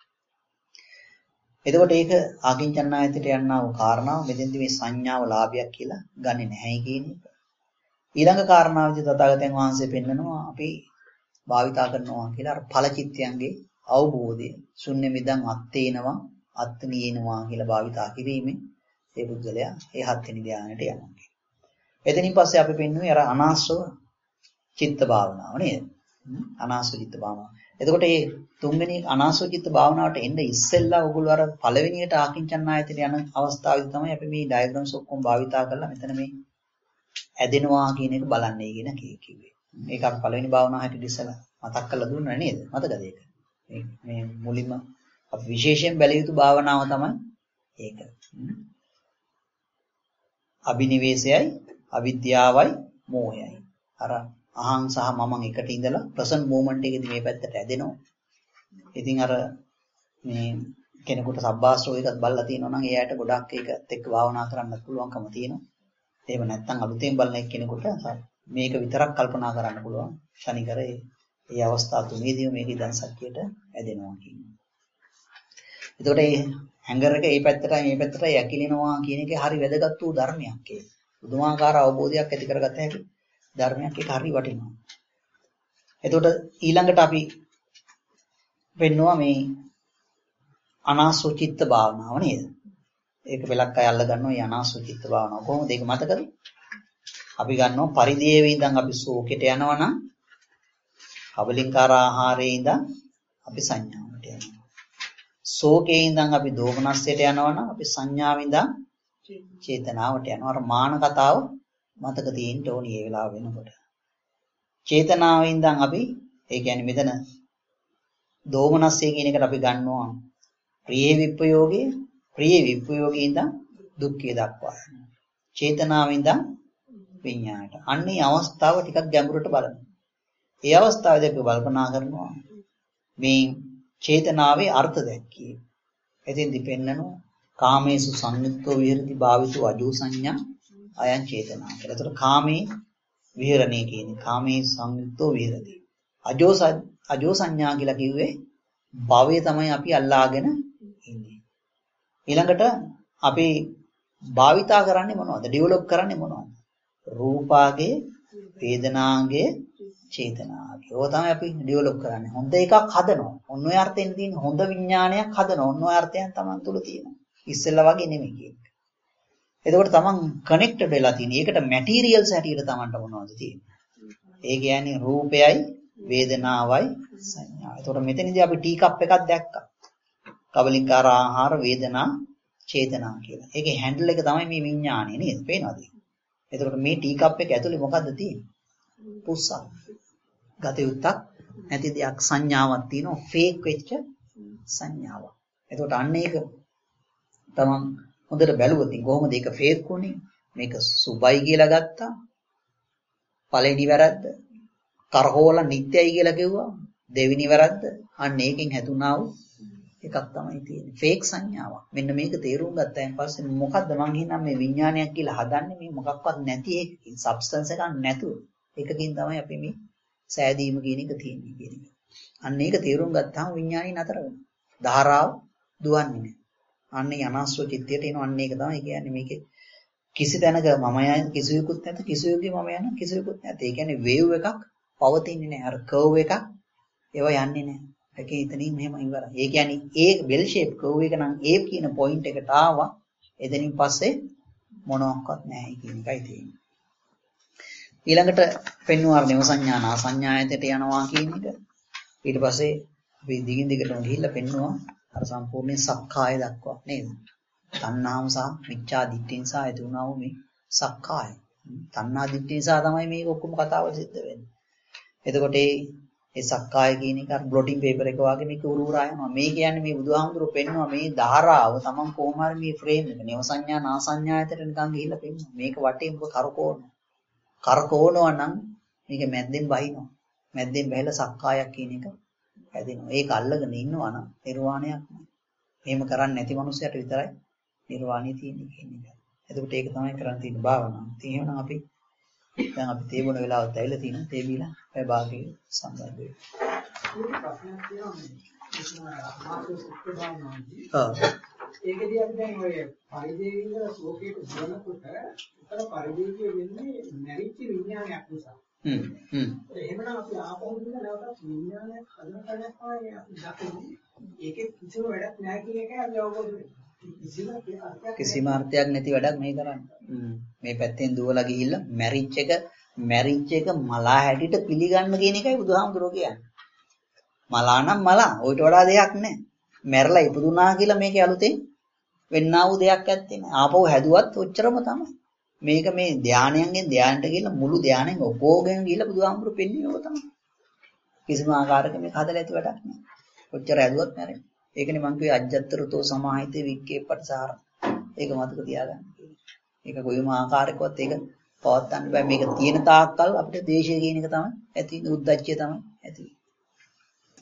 එතකොට ඒක ආකින්චන්නායතයට යන්නා වූ කාරණාව මෙතෙන්දී මේ සංඥාව ලාභයක් කියලා ගන්නෙ නැහැ කියන එක. ඊළඟ කාරණාවදී තථාගතයන් වහන්සේ පෙන්නනවා අපි භාවිතා කරනවා කියලා අර ඵලචිත්තයන්ගේ අවබෝධය ශුන්‍ය මිදං අත්තේනවා අත්නීනවා කියලා භාවිතා කිරීමෙන් ඒ බුද්ධලයා ඒ හත්වෙනි ධ්‍යානයට යනවා. එතනින් පස්සේ අපි පෙන්නුවේ අර අනාශ්‍රව චිත්ත භාවනාව නේද? අනාශ්‍රව චිත්ත භාවනාව. එතකොට මේ තුන්වෙනි අනාශ්‍රව චිත්ත භාවනාවට එන්න ඉස්සෙල්ලා ඔයගොල්ලෝ අර පළවෙනියට ආකින්චන්නායතට යන අවස්ථාවේදී තමයි අපි මේ ඩයග්‍රෑම්ස් ඔක්කොම භාවිතා කරලා මෙතන මේ ඇදෙනවා කියන එක බලන්නේ කියන කිව්වේ. මේක අපි පළවෙනි භාවනාව හැටියට ඉස්සලා මතක් කරලා දුන්නා නේද? මතකද ඒක? මේ මුලින්ම අපි විශේෂයෙන් බැලිය යුතු භාවනාව තමයි ඒක. අභිනිවේෂයයි අවිද්‍යාවයි මෝහයයි. අර අහං සහ මමං එකට ඉඳලා ප්‍රසන්ට් මොමන්ට් එකේදී මේ පැත්තට ඇදෙනවා. ඉතින් අර මේ කෙනෙකුට සබ්බාස්ත්‍රෝ එකක් බලලා තියෙනවා නම් එයාට ගොඩක් ඒකත් එක්ක භාවනා කරන්න පුළුවන්කම තියෙනවා. එහෙම නැත්නම් අලුතෙන් බලන කෙනෙකුට මේක විතරක් කල්පනා කරන්න පුළුවන්. ශනිකරේ මේ අවස්ථාව තුනේදී මේක ඉදන් සත්‍යයට ඇදෙනවා කියන්නේ. එතකොට මේ හැංගර් එක මේ පැත්තටයි මේ පැත්තටයි ඇකිලෙනවා කියන එකේ හරි වැදගත් වූ ධර්මයක් ඒක. පුදුමාකාර අවබෝධයක් ඇති කරගත හැකි ධර්මයක් ඒක හරි වටිනවා. එතකොට ඊළඟට අපි වෙන්නවා මේ අනාසුචිත්ත භාවනාව නේද? ඒක වෙලක් අය අල්ල ගන්නවා මේ අනාසුචිත්ත භාවනාව. කොහොමද ඒක මතකද? අපි ගන්නවා පරිදේවේ ඉඳන් අපි ශෝකයට යනවා නම් කබලින්කාර ආහාරයේ ඉඳන් අපි සංඥාවට යනවා. ශෝකයේ ඉඳන් අපි දෝමනස්සයට යනවා නම් අපි සංඥාවෙන් ඉඳන් චේතනාවට යනවා. අර මාන කතාව මතක තියෙන්න ඕනි මේ වෙලාව වෙනකොට. චේතනාවෙන් ඉඳන් අපි ඒ කියන්නේ මෙතන දෝමනස්සය කියන එකට අපි ගන්නවා ප්‍රිය විප්පයෝගයේ ප්‍රිය විප්පයෝගයේ ඉඳන් දුක්ඛය දක්වා යනවා. චේතනාවෙන් ඉඳන් විඤ්ඤාණයට. අන්නේ අවස්ථාව ටිකක් ගැඹුරට බලන්න. ඒ අවස්ථාවේදී අපි කල්පනා කරනවා මේ චේතනාවේ අර්ථ දැක්කේ. එතෙන්දි පෙන්නනවා කාමේසු සංයුක්තෝ විහෙරති භාවිතු අජෝ සංඥා අයං චේතනා. ඒකට කාමේ විහෙරණේ කියන්නේ කාමේ සංයුක්තෝ විහෙරති. අජෝ අජෝ සංඥා කියලා කිව්වේ භවය තමයි අපි අල්ලාගෙන ඉන්නේ. ඊළඟට අපි භාවිතා කරන්නේ මොනවද? ඩෙවලොප් කරන්නේ මොනවද? රූපාගේ, වේදනාගේ, චේතනාගේ. ඕක තමයි අපි ඩෙවලොප් කරන්නේ. හොඳ එකක් හදනවා. ඔන්න ඔය අර්ථයෙන් තියෙන හොඳ විඥානයක් හදනවා. ඔන්න ඔය අර්ථයන් තමයි තුල තියෙනවා. ඉස්සෙල්ලා වගේ නෙමෙයි කියන්නේ. එතකොට තමන් කනෙක්ටඩ් වෙලා තියෙන. ඒකට මැටීරියල්ස් හැටියට තමන්ට මොනවද තියෙන්නේ? ඒ කියන්නේ රූපයයි වේදනාවයි සංඥාවයි. එතකොට මෙතනදී අපි ටී කප් එකක් දැක්කා. කබලින්කාර ආහාර වේදනා චේතනා කියලා. ඒකේ හැන්ඩල් එක තමයි මේ විඥානය නේද? පේනවද? එතකොට මේ ටී කප් එක ඇතුලේ මොකද්ද තියෙන්නේ? පුස්සක්. ගතියුත්තක් නැති දෙයක් සංඥාවක් තියෙනවා. ෆේක් වෙච්ච සංඥාවක්. එතකොට අන්න ඒක තමන් හොඳට බැලුවොත් කොහොමද ඒක ෆේක් වුනේ? මේක සුබයි කියලා ගත්තා. පළවෙනි වැරද්ද. කරකෝල නිත්‍යයි කියලා කිව්වා. දෙවෙනි වැරද්ද. අන්න ඒකෙන් හැදුනා වූ එකක් තමයි තියෙන්නේ. ෆේක් සංඥාවක්. මෙන්න මේක තේරුම් ගත්තායින් පස්සේ මොකද්ද මං හිතන්නේ මේ විඥානයක් කියලා හදන්නේ මේ මොකක්වත් නැති එකකින් සබ්ස්ටන්ස් එකක් නැතුව. ඒකකින් තමයි අපි මේ සෑදීම කියන එක තියෙන්නේ කියන එක. අන්න ඒක තේරුම් ගත්තාම විඥානය නතර වෙනවා. ධාරාව දුවන්නේ නැහැ. අන්න යනාස්ව චිත්තයට එන අන්න ඒක තමයි කියන්නේ මේකේ කිසි තැනක මම යන කිසිවෙකුත් නැත කිසිවෙකුගේ මම යන කිසිවෙකුත් නැත. ඒ කියන්නේ වේව් එකක් පවතින්නේ නැහැ. අර කර්ව් එකක් ඒව යන්නේ නැහැ. ඒකේ ඉතනින් මෙහෙම ඉවරයි. ඒ කියන්නේ ඒ බෙල් ෂේප් කර්ව් එක නම් ඒ කියන පොයින්ට් එකට ආවා. එතනින් පස්සේ මොනවත් නැහැ කියන එකයි තියෙන්නේ. ඊළඟට පෙන්වුවා නේව සංඥා නා සංඥායතයට යනවා කියන එක. ඊට පස්සේ අපි දිගින් දිගටම ගිහිල්ලා පෙන්වුවා අර සම්පූර්ණ සක්කාය දක්වා නේද? තණ්හාව සහ මිච්ඡා දිට්ඨිය නිසා ඇති වුණා වූ මේ සක්කාය. තණ්හා දිට්ඨිය නිසා තමයි මේක ඔක්කොම කතාව සිද්ධ වෙන්නේ. එතකොට ඒ ඒ සක්කාය කියන එක අර බ්ලොටින් පේපර් එක වගේ මේක උරුරා යනවා. මේ කියන්නේ මේ බුදුහාමුදුරුවෝ පෙන්වනවා මේ ධාරාව තමන් කොහොම හරි මේ ෆ්‍රේම් එක නේව සංඥා නා සංඥායතට නිකන් ගිහිල්ලා පෙන්වනවා. මේක වටේ ඔබ කරකවනවා. කරකවනවා නම් මේක මැද්දෙන් බහිනවා. මැද්දෙන් බැහැලා සක්කායක් කියන එක හැදෙනවා. ඒක අල්ලගෙන ඉන්නවා නම් නිර්වාණයක් නෑ. එහෙම කරන්නේ නැති මනුස්සයට විතරයි නිර්වාණය තියෙන්නේ කියන එක. එතකොට ඒක තමයි කරන්න තියෙන භාවනාව. ඉතින් එහෙනම් අපි දැන් අපි තේ බොන වෙලාවත් ඇවිල්ලා තියෙනවා. තේ බීලා පැය භාගයක සම්බන්ධ වෙයි. ප්‍රශ්නයක් තියෙනවා මේ ඒකදී අපි දැන් ඔය පරිදේවින්ද ශෝකයට දුවනකොට උතර පරිදේවිය වෙන්නේ නැරිච්ච විඥානයක් නිසා. හ්ම් හ්ම්. එහෙමනම් අපි ආපහු ගිහින් නැවතත් විඥානයක් හදන තැනක් තමයි අපි දකින්නේ. ඒකේ කිසිම වැඩක් නැහැ කියන එකයි අපි අවබෝධ වෙන්නේ. කිසිම අර්ථයක් නැති වැඩක් මේ කරන්නේ. මේ පැත්තෙන් දුවලා ගිහිල්ලා මැරිච් එක මැරිච් එක මලා හැටියට පිළිගන්න කියන එකයි බුදුහාමුදුරුවෝ කියන්නේ. මලා නම් මලා. ඔයිට වඩා දෙයක් නැහැ. මැරලා ඉපදුනා කියලා මේකේ අලුතෙන් වෙන්නා වූ දෙයක් ඇත්තේ නැහැ. ආපහු හැදුවත් ඔච්චරම තමයි. මේක මේ ධානයන්ගෙන් ධානයට ගිහිල්ලා මුළු ධානයෙන් ඔකෝගෙන ගිහිල්ලා බුදුහාමුදුරුවෝ පෙන්වන්නේ ඕක තමයි. කිසිම ආකාරයක මේක හදලා ඇති වැඩක් නැහැ. ඔච්චර හැදුවත් නැරෙන්නේ. ඒකනේ මං කිව්වේ අජ්ජත්තරතෝ සමාහිතේ වික්කේ පටිසාර. ඒක මතක තියාගන්න. ඒක කොයිම ආකාරයකවත් ඒක පවත්වන්න බෑ. මේක තියෙන තාක්කල් අපිට දේශය කියන එක තමයි ඇති උද්දච්චය තමයි